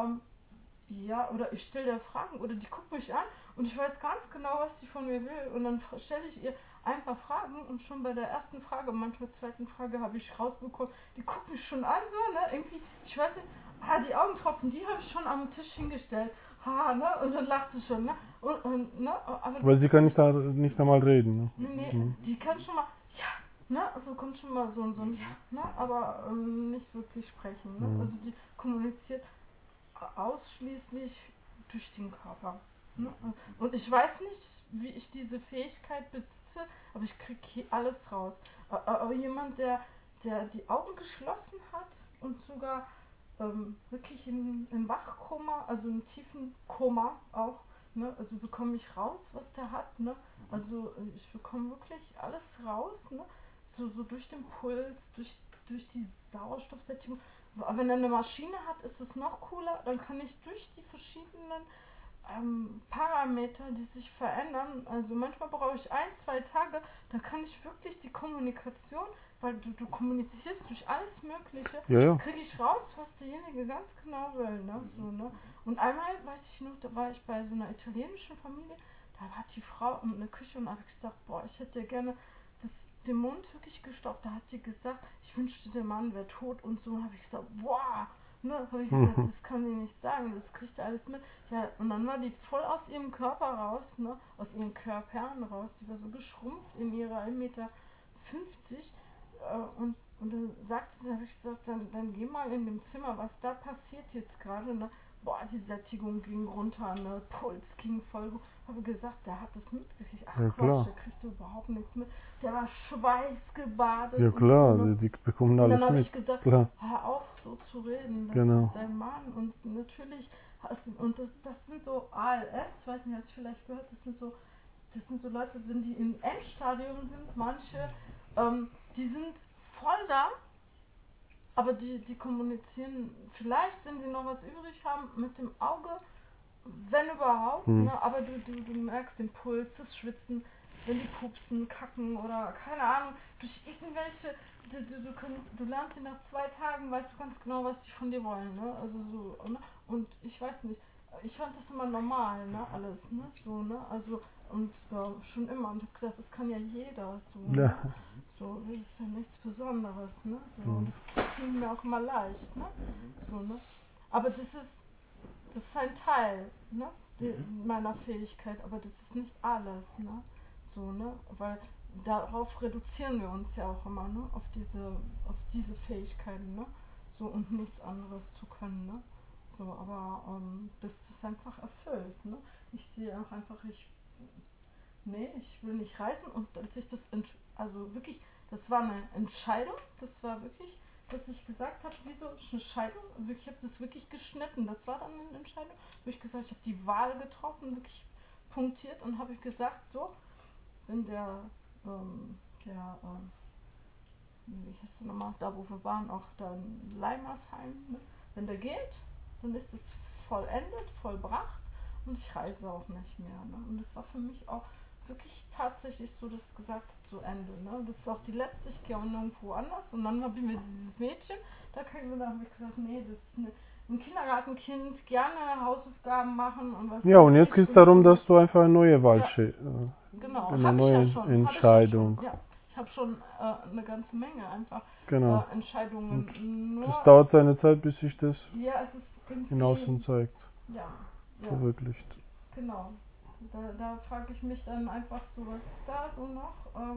ja, oder ich stelle dir Fragen oder die guckt mich an und ich weiß ganz genau, was sie von mir will und dann stelle ich ihr ein paar Fragen und schon bei der ersten Frage, manchmal zweiten Frage habe ich rausbekommen, die guckt mich schon an, so, ne, irgendwie, ich weiß nicht, die Augentropfen, die habe ich schon am Tisch hingestellt, ne, und dann lacht sie schon, ne, ne, aber weil sie kann nicht einmal reden, ne? Nee, die kann schon mal, ja, ne, also kommt schon mal so ein, ja, ne, aber nicht wirklich sprechen, ne, also die kommuniziert ausschließlich durch den Körper. Ne? Und ich weiß nicht, wie ich diese Fähigkeit besitze, aber ich kriege hier alles raus. Aber jemand, der die Augen geschlossen hat und sogar wirklich im Wachkoma, also im tiefen Koma auch, ne? Also bekomme ich raus, was der hat. Ne? Also ich bekomme wirklich alles raus, ne? So durch den Puls, durch die Sauerstoffsättigung. Aber wenn er eine Maschine hat, ist es noch cooler. Dann kann ich durch die verschiedenen Parameter, die sich verändern, also manchmal brauche ich 1, 2 Tage, dann kann ich wirklich die Kommunikation, weil du kommunizierst durch alles Mögliche, kriege ich raus, was derjenige ganz genau will. Ne? So, ne? Und einmal, weiß ich noch, da war ich bei so einer italienischen Familie, da hat die Frau in der Küche und habe ich gesagt, boah, ich hätte ja gerne den Mund wirklich gestopft. Da hat sie gesagt, ich wünschte, der Mann wäre tot und so. Und habe ich gesagt, boah, ne, habe ich gesagt, das kann sie nicht sagen, das kriegt er alles mit. Ja, und dann war die voll aus ihrem Körper raus, ne, aus ihren Körpern raus. Die war so geschrumpft in ihrer 1,50 Meter. Und dann sagte sie, habe ich gesagt, dann geh mal in dem Zimmer, was da passiert jetzt gerade, ne? Boah, die Sättigung ging runter, ne? Puls ging voll hoch. Habe gesagt, der hat das mitgekriegt. Ach Quatsch, der kriegt überhaupt nichts mit. Der war schweißgebadet. Ja klar, so, ne? die bekommen alles mit. Und dann habe ich gesagt, hör auf so zu reden, das ist dein Mann. Und natürlich, und das sind so ALS, weiß nicht, hast du vielleicht gehört, das sind so Leute, wenn die im Endstadium sind, manche, die sind voll da, aber die kommunizieren vielleicht, wenn sie noch was übrig haben, mit dem Auge, wenn überhaupt, ne? Aber du merkst den Puls, das Schwitzen, wenn die pupsen, kacken oder keine Ahnung, durch irgendwelche, du lernst sie nach 2 Tagen, weißt du ganz genau, was die von dir wollen, ne? Also so, ne? Und ich weiß nicht, ich fand das immer normal, ne, alles, ne, so, ne, also, und schon immer, und hab gedacht, das kann ja jeder, so, Ja. ne, so, das ist ja nichts Besonderes, ne, so, Mhm. und das ging mir auch immer leicht, ne, so, ne, aber das ist ein Teil, ne, meiner Fähigkeit, aber das ist nicht alles, ne, so, ne, weil darauf reduzieren wir uns ja auch immer, ne, auf diese Fähigkeiten, ne, so, und nichts anderes zu können, ne. So, aber das ist einfach erfüllt. Ne? Ich sehe auch einfach, ich will nicht reisen, und als ich das, also wirklich, das war eine Entscheidung, das war wirklich, dass ich gesagt habe, wieso eine Entscheidung, ich habe das wirklich geschnitten, das war dann eine Entscheidung, wo ich gesagt habe, ich habe die Wahl getroffen, wirklich punktiert, und habe ich gesagt, so, wenn wie heißt der nochmal, da wo wir waren, auch da in Leimersheim, ne? Wenn der geht, dann ist es vollendet, vollbracht, und ich reise auch nicht mehr. Ne? Und das war für mich auch wirklich tatsächlich so, dass ich gesagt habe, zu Ende. Ne? Das ist auch die letzte, ich gehe auch nirgendwo anders. Und dann habe ich mir dieses Mädchen, da habe ich gesagt, nee, das ist ein Kindergartenkind, gerne Hausaufgaben machen und was Ja, und weiß jetzt ich. geht es Und darum, so. dass du einfach eine neue Wahl Genau, eine habe ich ja neue schon. Entscheidung. Ich habe schon eine ganze Menge einfach Genau. Entscheidungen. Und Nur, das dauert seine Zeit, bis sich das ja, es ist irgendwie, in Außen zeigt, ja, verwirklicht. genau. Da frage ich mich dann einfach so, was ist da so noch,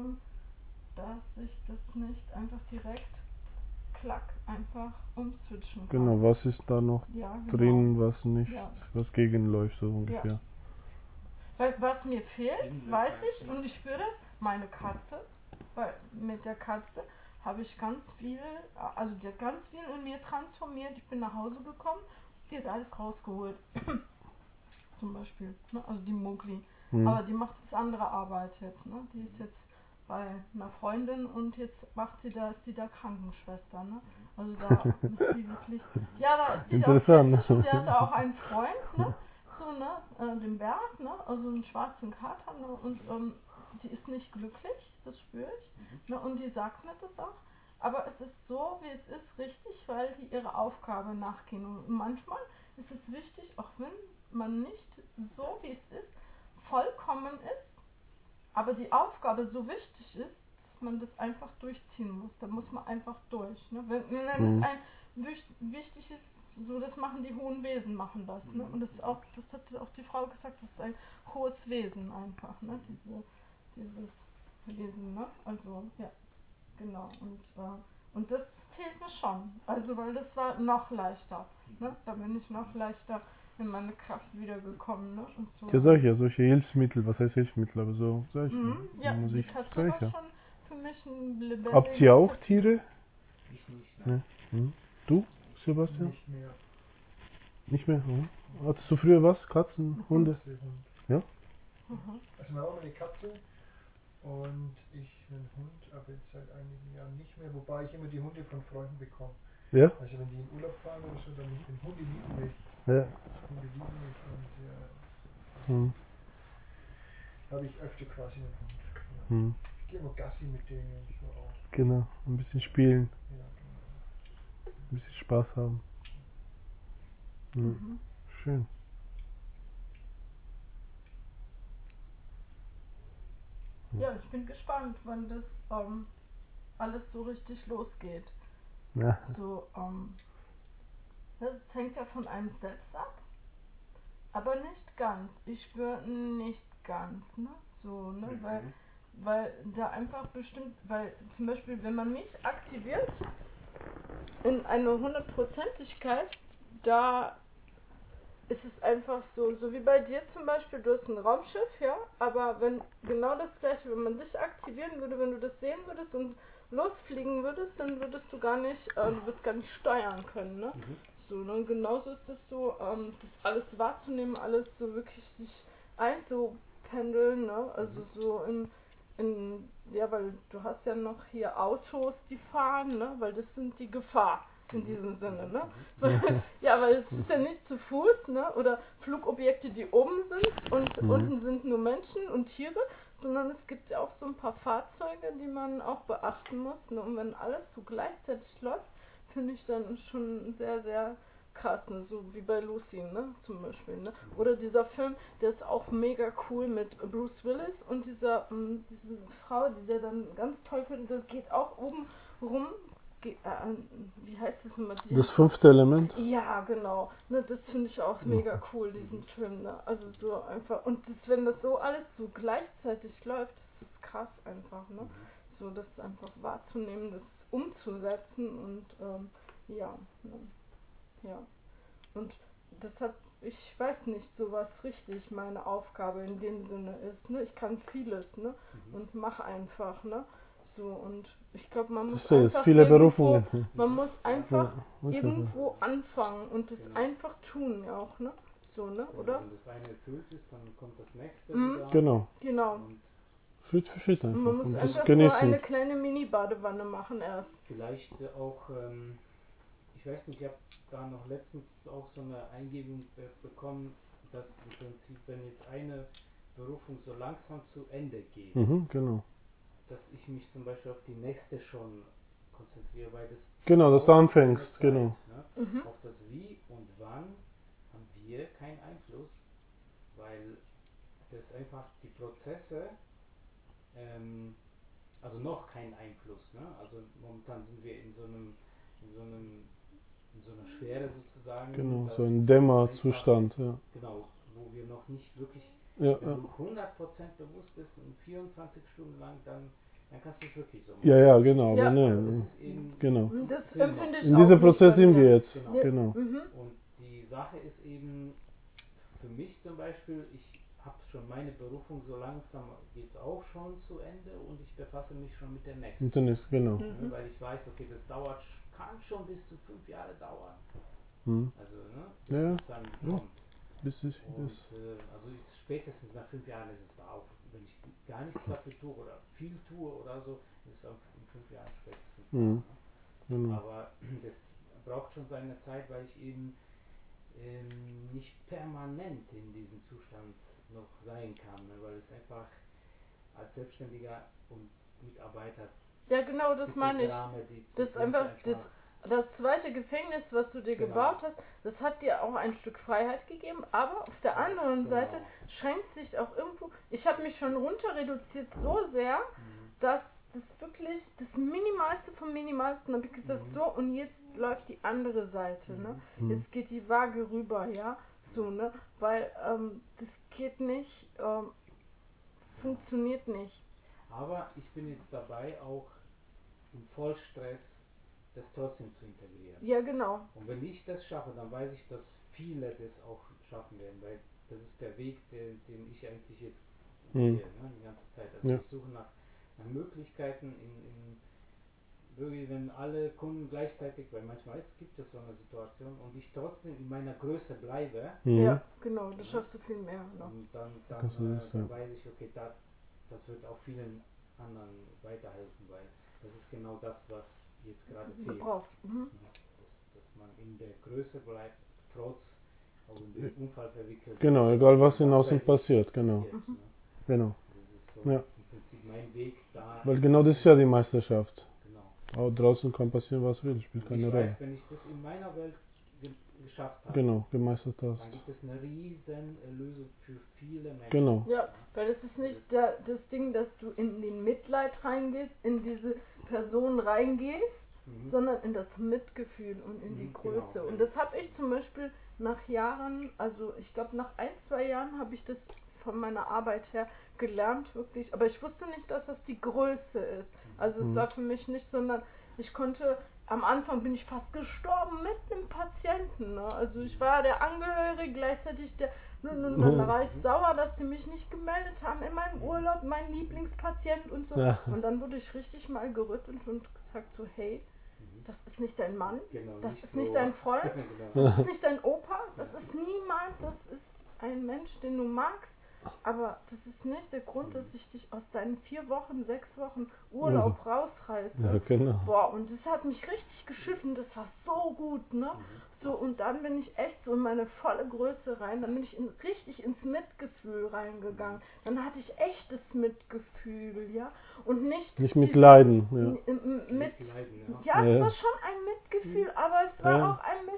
dass ich das nicht einfach direkt klack einfach umswitchen kann. Genau, was ist da noch Ja, genau. drin, was nicht, Ja. was gegenläuft, so ungefähr. Ja. Weil was mir fehlt, weiß ich, und ich spüre das, meine Katze, weil mit der Katze habe ich ganz viel, also die hat ganz viel in mir transformiert. Ich bin nach Hause gekommen, die hat alles rausgeholt. Zum Beispiel, ne? Also die Mowgli. Mhm. Aber die macht jetzt andere Arbeit jetzt, ne? Die ist jetzt bei einer Freundin, und jetzt ist die da Krankenschwester, ne? Also da ist die wirklich, ja, da ist die da Interessant. witzig, und die hatte auch einen Freund, ne? So, ne? Den Berg, ne? Also einen schwarzen Kater, ne? Und die ist nicht glücklich, das spüre ich, ne? Und die sagt mir das auch. Aber es ist so, wie es ist, richtig, weil die ihre Aufgabe nachgehen. Und manchmal ist es wichtig, auch wenn man nicht so, wie es ist, vollkommen ist, aber die Aufgabe so wichtig ist, dass man das einfach durchziehen muss. Da muss man einfach durch. Ne? Wenn es ein wichtig ist, so, das machen die hohen Wesen, machen das. Ne? Und das hat auch die Frau gesagt, das ist ein hohes Wesen einfach, ne? Dieses Wesen, ne? Also, ja, genau. Und das fehlt mir schon. Also, weil das war noch leichter. Ne? Da bin ich noch leichter in meine Kraft wiedergekommen. Ne? Und so. Ja, solche Hilfsmittel, was heißt Hilfsmittel, aber so solche. Ja, die Musik, Katze war schon für mich ein lebendiges. Habt ihr auch Tiere? Ich nicht, Ne. Du, Sebastian? Nicht mehr. Nicht mehr? Mhm. Hattest du früher was? Katzen, Hunde? Hund. Ja? Also wir haben eine Katze und ich einen Hund, aber jetzt seit einigen Jahren nicht mehr, wobei ich immer die Hunde von Freunden bekomme. Ja? Also wenn die in Urlaub fahren oder so, dann den Hunde lieben mich. Ja. Hunde lieben mich und Mhm. habe ich öfter quasi einen Hund. Ja. Mhm. Ich gehe immer Gassi mit denen und so auch. Genau, ein bisschen spielen, Ja, genau. ein bisschen Spaß haben. Mhm. Schön. Ja, ich bin gespannt, wann das alles so richtig losgeht. Ja. So, das hängt ja von einem selbst ab, aber nicht ganz. Ich spüre nicht ganz, ne? So, ne? Weil da einfach bestimmt, weil zum Beispiel, wenn man mich aktiviert in eine Hundertprozentigkeit, da ist es einfach so wie bei dir zum Beispiel, du hast ein Raumschiff, ja, aber wenn genau das gleiche, wenn man dich aktivieren würde, wenn du das sehen würdest und losfliegen würdest, dann würdest du gar nicht, du würdest gar nicht steuern können, ne? So, ne? Und genauso ist es so, das alles wahrzunehmen, alles so wirklich sich einzupendeln, ne? Also so ja, weil du hast ja noch hier Autos, die fahren, ne? Weil das sind die Gefahr in diesem Sinne, ne? So, ja, weil es ist ja nicht zu Fuß, ne? Oder Flugobjekte, die oben sind und unten sind nur Menschen und Tiere, sondern es gibt ja auch so ein paar Fahrzeuge, die man auch beachten muss, ne? Und wenn alles so gleichzeitig läuft, finde ich dann schon sehr, sehr krass, ne? So wie bei Lucy, ne? Zum Beispiel, ne? Oder dieser Film, der ist auch mega cool mit Bruce Willis und diese Frau, die der dann ganz toll findet, das geht auch oben rum. Wie heißt das nochmal? Das 5. Element. Ja, genau. Ne, das finde ich auch mega cool, diesen Film. Ne? Also so einfach. Und das, wenn das so alles so gleichzeitig läuft, das ist krass einfach. Ne? So das einfach wahrzunehmen, das umzusetzen und ja. Ne? Ja. Und deshalb, ich weiß nicht, so was richtig meine Aufgabe in dem Sinne ist. Ne? Ich kann vieles, ne? Und mache einfach, ne? So, und ich glaube, man muss Das ist einfach viele irgendwo, Berufungen. man muss einfach Ja, irgendwo anfangen und das Genau. einfach tun, ja auch, ne? So, ne? Genau, Oder? wenn das eine erfüllt ist, dann kommt das nächste Mhm. wieder. Genau. Genau. Und Schritt für Schritt Und einfach. man muss Und das einfach nur genießen. eine kleine Mini-Badewanne machen erst. vielleicht auch, ich weiß nicht, ich habe da noch letztens auch so eine Eingebung bekommen, dass im Prinzip, wenn jetzt eine Berufung so langsam zu Ende geht, Genau. dass ich mich zum Beispiel auf die nächste schon konzentriere, weil das Genau, dass du dauert anfängst, seine genau. Zeit, ne? Mhm. Auf das Wie und Wann haben wir keinen Einfluss, weil das einfach die Prozesse, also noch keinen Einfluss, ne? Also momentan sind wir in so einer Schwere sozusagen. Genau, dass so ein einfach- Dämmerzustand. Ja. Genau, wo wir noch nicht wirklich, Ja, wenn ja. du 100% bewusst bist und 24 Stunden lang, dann kannst du es wirklich so machen. Ja, ja, genau. Ja. Aber Aber das nee, ist eben, genau. Und das Sinn empfinde macht. ich In auch diesem nicht Prozess bei sind mir. wir jetzt. Genau. Ja. Genau. Mhm. Und die Sache ist eben, für mich zum Beispiel, ich habe schon meine Berufung, so langsam geht es auch schon zu Ende und ich befasse mich schon mit der nächsten. Und dann ist, genau. Mhm. Weil ich weiß, okay, das kann schon bis zu 5 Jahre dauern. Mhm. Also, ne, Ja, ja. bis es dann Ja. kommt. Bis ich Und das. also spätestens nach 5 Jahren ist es da auch, wenn ich gar nichts dafür tue oder viel tue oder so, ist es auch in 5 Jahren spätestens da. Mhm. Ne? Genau. Aber das braucht schon seine Zeit, weil ich eben nicht permanent in diesem Zustand noch sein kann, ne? Weil es einfach als Selbstständiger und Mitarbeiter Ja, genau, das gibt meine es ich. Rahmen, die Das sind einfach, das zweite Gefängnis, was du dir Genau. gebaut hast, das hat dir auch ein Stück Freiheit gegeben, aber auf der anderen Genau. Seite schränkt sich auch irgendwo, ich habe mich schon runter reduziert so sehr, Mhm. dass das wirklich das Minimalste vom Minimalsten, habe ich gesagt, Mhm. so und jetzt läuft die andere Seite, ne? Mhm. Jetzt geht die Waage rüber, ja, so, ne? Weil das geht nicht, funktioniert nicht. Aber ich bin jetzt dabei, auch im Vollstress das trotzdem zu integrieren. Ja, genau. Und wenn ich das schaffe, dann weiß ich, dass viele das auch schaffen werden, weil das ist der Weg, den ich eigentlich jetzt gehe, ne, die ganze Zeit. Also Ja. ich suche nach Möglichkeiten wirklich, wenn alle Kunden gleichzeitig, weil manchmal gibt es so eine Situation und ich trotzdem in meiner Größe bleibe, Ja, genau, das schaffst du viel mehr noch. und dann Kannst du das, dann ja. weiß ich, okay, das wird auch vielen anderen weiterhelfen, weil das ist genau das, was jetzt gerade fehlt. Gebraucht. Mhm. Dass man in der Größe bleibt, trotz auch in den Unfall verwickelt. Genau, egal was in weiß außen ich, passiert, was genau. passiert, ne? Genau. Das ist so Ja. im Prinzip mein Weg da. Weil genau das ist ja die Meisterschaft. Genau. Auch draußen kann passieren, was will, spielt Und keine ich Rolle. weiß, wenn ich das in meiner Welt geschafft habe, Genau, gemeistert dann hast. gibt es eine riesen Lösung für viele Menschen. Genau. Ja, weil es ist nicht das Ding, dass du in den Mitleid reingehst, in diese Person reingehst, Mhm. sondern in das Mitgefühl und in die Mhm, Größe. genau. Und das habe ich zum Beispiel nach Jahren, also ich glaube nach 1-2 Jahren habe ich das von meiner Arbeit her gelernt, wirklich. Aber ich wusste nicht, dass das die Größe ist. Also es war für mich nicht, sondern ich konnte, am Anfang bin ich fast gestorben mit einem Patienten. Ne? Also ich war der Angehörige, gleichzeitig der, und dann war ich sauer, dass die mich nicht gemeldet haben in meinem Urlaub, mein Lieblingspatient und so. Ja. Und dann wurde ich richtig mal gerüttelt und gesagt so, hey, das ist nicht dein Mann, Genau, das nicht ist so. nicht dein Freund, Genau. das ist nicht dein Opa, das ist niemand, das ist ein Mensch, den du magst. Aber das ist nicht der Grund, dass ich dich aus deinen 4 Wochen, 6 Wochen Urlaub rausreiße. Ja, genau. Boah, und das hat mich richtig geschiffen, das war so gut, ne? So, und dann bin ich echt so in meine volle Größe rein, dann bin ich richtig ins Mitgefühl reingegangen. Dann hatte ich echtes Mitgefühl, ja? Und nicht Mitleiden. Ja. mit, Mitleiden, ja, Ja. es war schon ein Mitgefühl, aber es war Ja. auch ein bisschen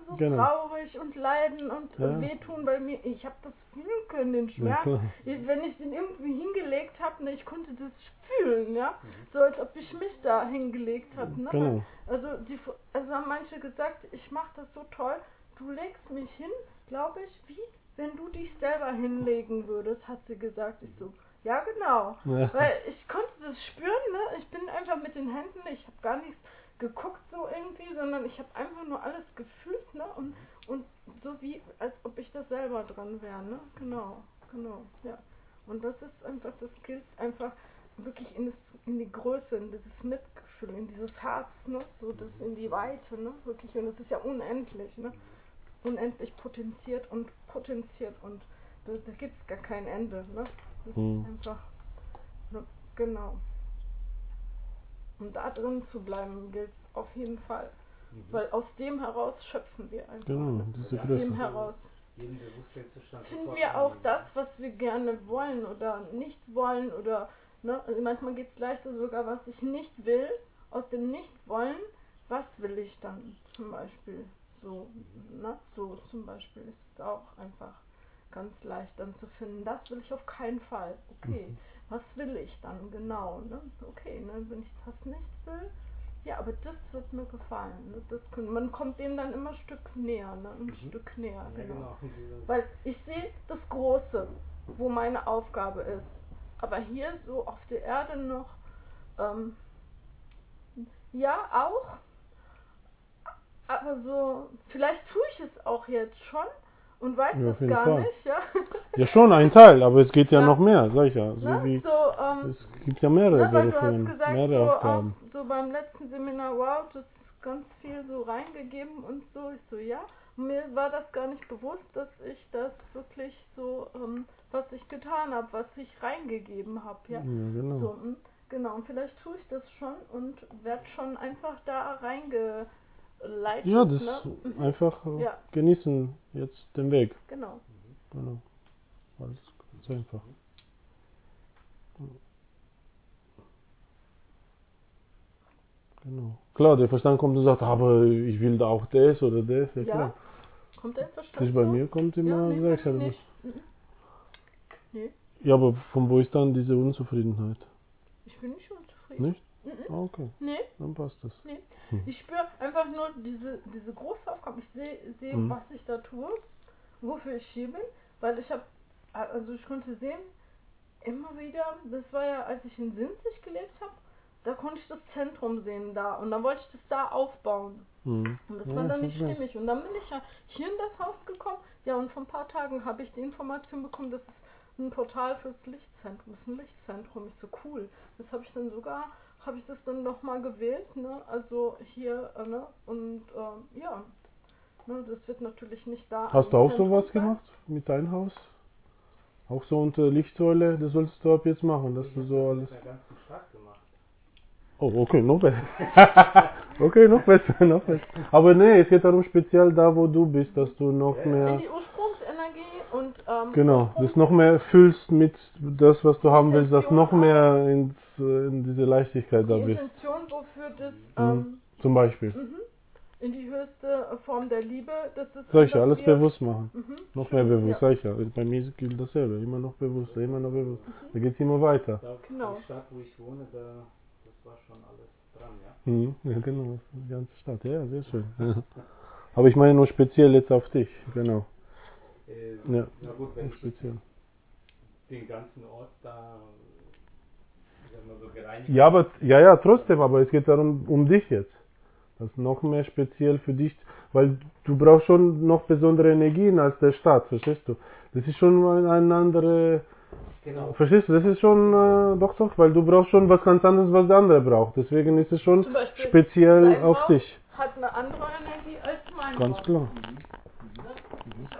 so Genau. traurig und leiden und Ja. wehtun bei mir. Ich habe das fühlen können, den Ja, Schmerz. klar. Wenn ich den irgendwie hingelegt habe, ne, ich konnte das fühlen, ja. So als ob ich mich da hingelegt habe. Ne? Genau. Also haben manche gesagt, ich mache das so toll, du legst mich hin, glaube ich, wie wenn du dich selber hinlegen würdest, hat sie gesagt. Ich so, ja genau. Ja. Weil ich konnte das spüren, ne? Ich bin einfach mit den Händen, ich habe gar nichts geguckt so irgendwie, sondern ich habe einfach nur alles gefühlt, ne? Und so wie, als ob ich da selber dran wäre, ne? Genau, ja. Und das ist einfach, das gilt einfach wirklich in die Größe, in dieses Mitgefühl, in dieses Herz, ne? So das in die Weite, ne? Wirklich, und es ist ja unendlich, ne? Unendlich potenziert und da gibt es gar kein Ende, ne? Das ist einfach, ne? Genau. Und da drin zu bleiben gilt es auf jeden Fall. Weil aus dem heraus schöpfen wir einfach. Genau, Ne? diese Aus Größe. dem heraus Jeden Bewusstseinszustand finden sofort wir auch annehmen. das, was wir gerne wollen oder nicht wollen oder, ne? Also manchmal geht es leichter sogar, was ich nicht will, aus dem Nicht-Wollen, was will ich dann zum Beispiel? So, ne? So zum Beispiel ist es auch einfach ganz leicht dann zu finden. Das will ich auf keinen Fall. Okay, was will ich dann genau? Ne? Okay, ne? Wenn ich das nicht will, ja, aber das wird mir gefallen. Ne? Man kommt dem dann immer ein Stück näher, ne? Ein Stück näher. Ja, Genau. genau. Dieses- Weil ich sehe das Große, wo meine Aufgabe ist. Aber hier so auf der Erde noch, ja auch, aber so, vielleicht tue ich es auch jetzt schon und weiß Ja, auf es jeden gar Fall. nicht, ja. Ja, schon ein Teil, aber es geht ja Ja. noch mehr, sag ich ja. So Ne? wie, So, es gibt ja mehrere ne, weil du hast Berufungen, gesagt, mehrere so, Aufgaben. auch so beim letzten Seminar, wow, das ist ganz viel so reingegeben und so. Ich so, ja. Und mir war das gar nicht bewusst, dass ich das wirklich so, was ich getan habe, was ich reingegeben habe, ja. Ja, genau. So, genau. Und vielleicht tue ich das schon und werde schon einfach da reingeleitet. Ja, das Ne? einfach Ja. genießen jetzt den Weg. Genau. Genau. Alles ganz einfach. Genau. Klar, der Verstand kommt und sagt, aber ich will da auch das oder das. Ja, Ja. klar. Kommt der Verstand Das bei so? mir kommt Ja, immer, nee, sag ich bei ja, mir das- nicht. Nee, ja, aber von wo ist dann diese Unzufriedenheit? ich bin nicht unzufrieden. Nicht? Ah, okay, Nee, dann passt das. ich spüre einfach nur diese große Aufgabe. Ich sehe, was ich da tue, wofür ich hier bin, weil ich konnte sehen, immer wieder, das war ja, als ich in Sinzig gelebt habe, da konnte ich das Zentrum sehen da und dann wollte ich das da aufbauen. Mhm. Und das Ja, war dann ich nicht weiß. stimmig. Und dann bin ich ja hier in das Haus gekommen. Ja, und vor ein paar Tagen habe ich die Information bekommen, dass es ein Portal fürs Lichtzentrum ist. Ein Lichtzentrum ist so cool. Das habe ich das dann nochmal gewählt, ne? Also hier, ne? Und ja, ne? Das wird natürlich nicht da. Hast du im auch Zentrum sowas sein. gemacht mit deinem Haus? Auch so unter Lichtsäule, das solltest du ab jetzt machen, dass Ich du hab so das alles... mit einer ganzen Stadt gemacht. Oh, okay, noch besser. Okay, noch besser, noch besser. Aber nee, es geht darum speziell da, wo du bist, dass du noch Ja. In mehr... die Ursprungsenergie und Genau, das noch mehr fühlst mit das, was du haben willst, dass noch mehr in diese Leichtigkeit da die bist. Intention, wofür das Zum Beispiel. in die höchste Form der Liebe, das ist Soll ich ja einfach alles wir- bewusst machen. Noch mehr bewusst, Ja. sag ich ja. Bei mir gilt dasselbe, immer noch bewusster, immer noch bewusster. Da geht's immer weiter. Da Genau. die Stadt, wo ich wohne, das war schon alles dran, ja. Ja, genau, die ganze Stadt, ja, sehr schön. Aber ich meine nur speziell jetzt auf dich, genau. Ja, Na gut, wenn ich speziell. den ganzen Ort da sagen wir so gereinigt Ja, aber ja, trotzdem, aber es geht darum, um dich jetzt. Das ist noch mehr speziell für dich, weil du brauchst schon noch besondere Energien als der Staat, verstehst du? Das ist schon eine andere, Genau. verstehst du? Das ist schon, doch, weil du brauchst schon was ganz anderes, was der andere braucht. Deswegen ist es schon Zum Beispiel speziell dein auf Raum dich. hat eine andere Energie als mein Ganz Raum. klar. Ne? Ich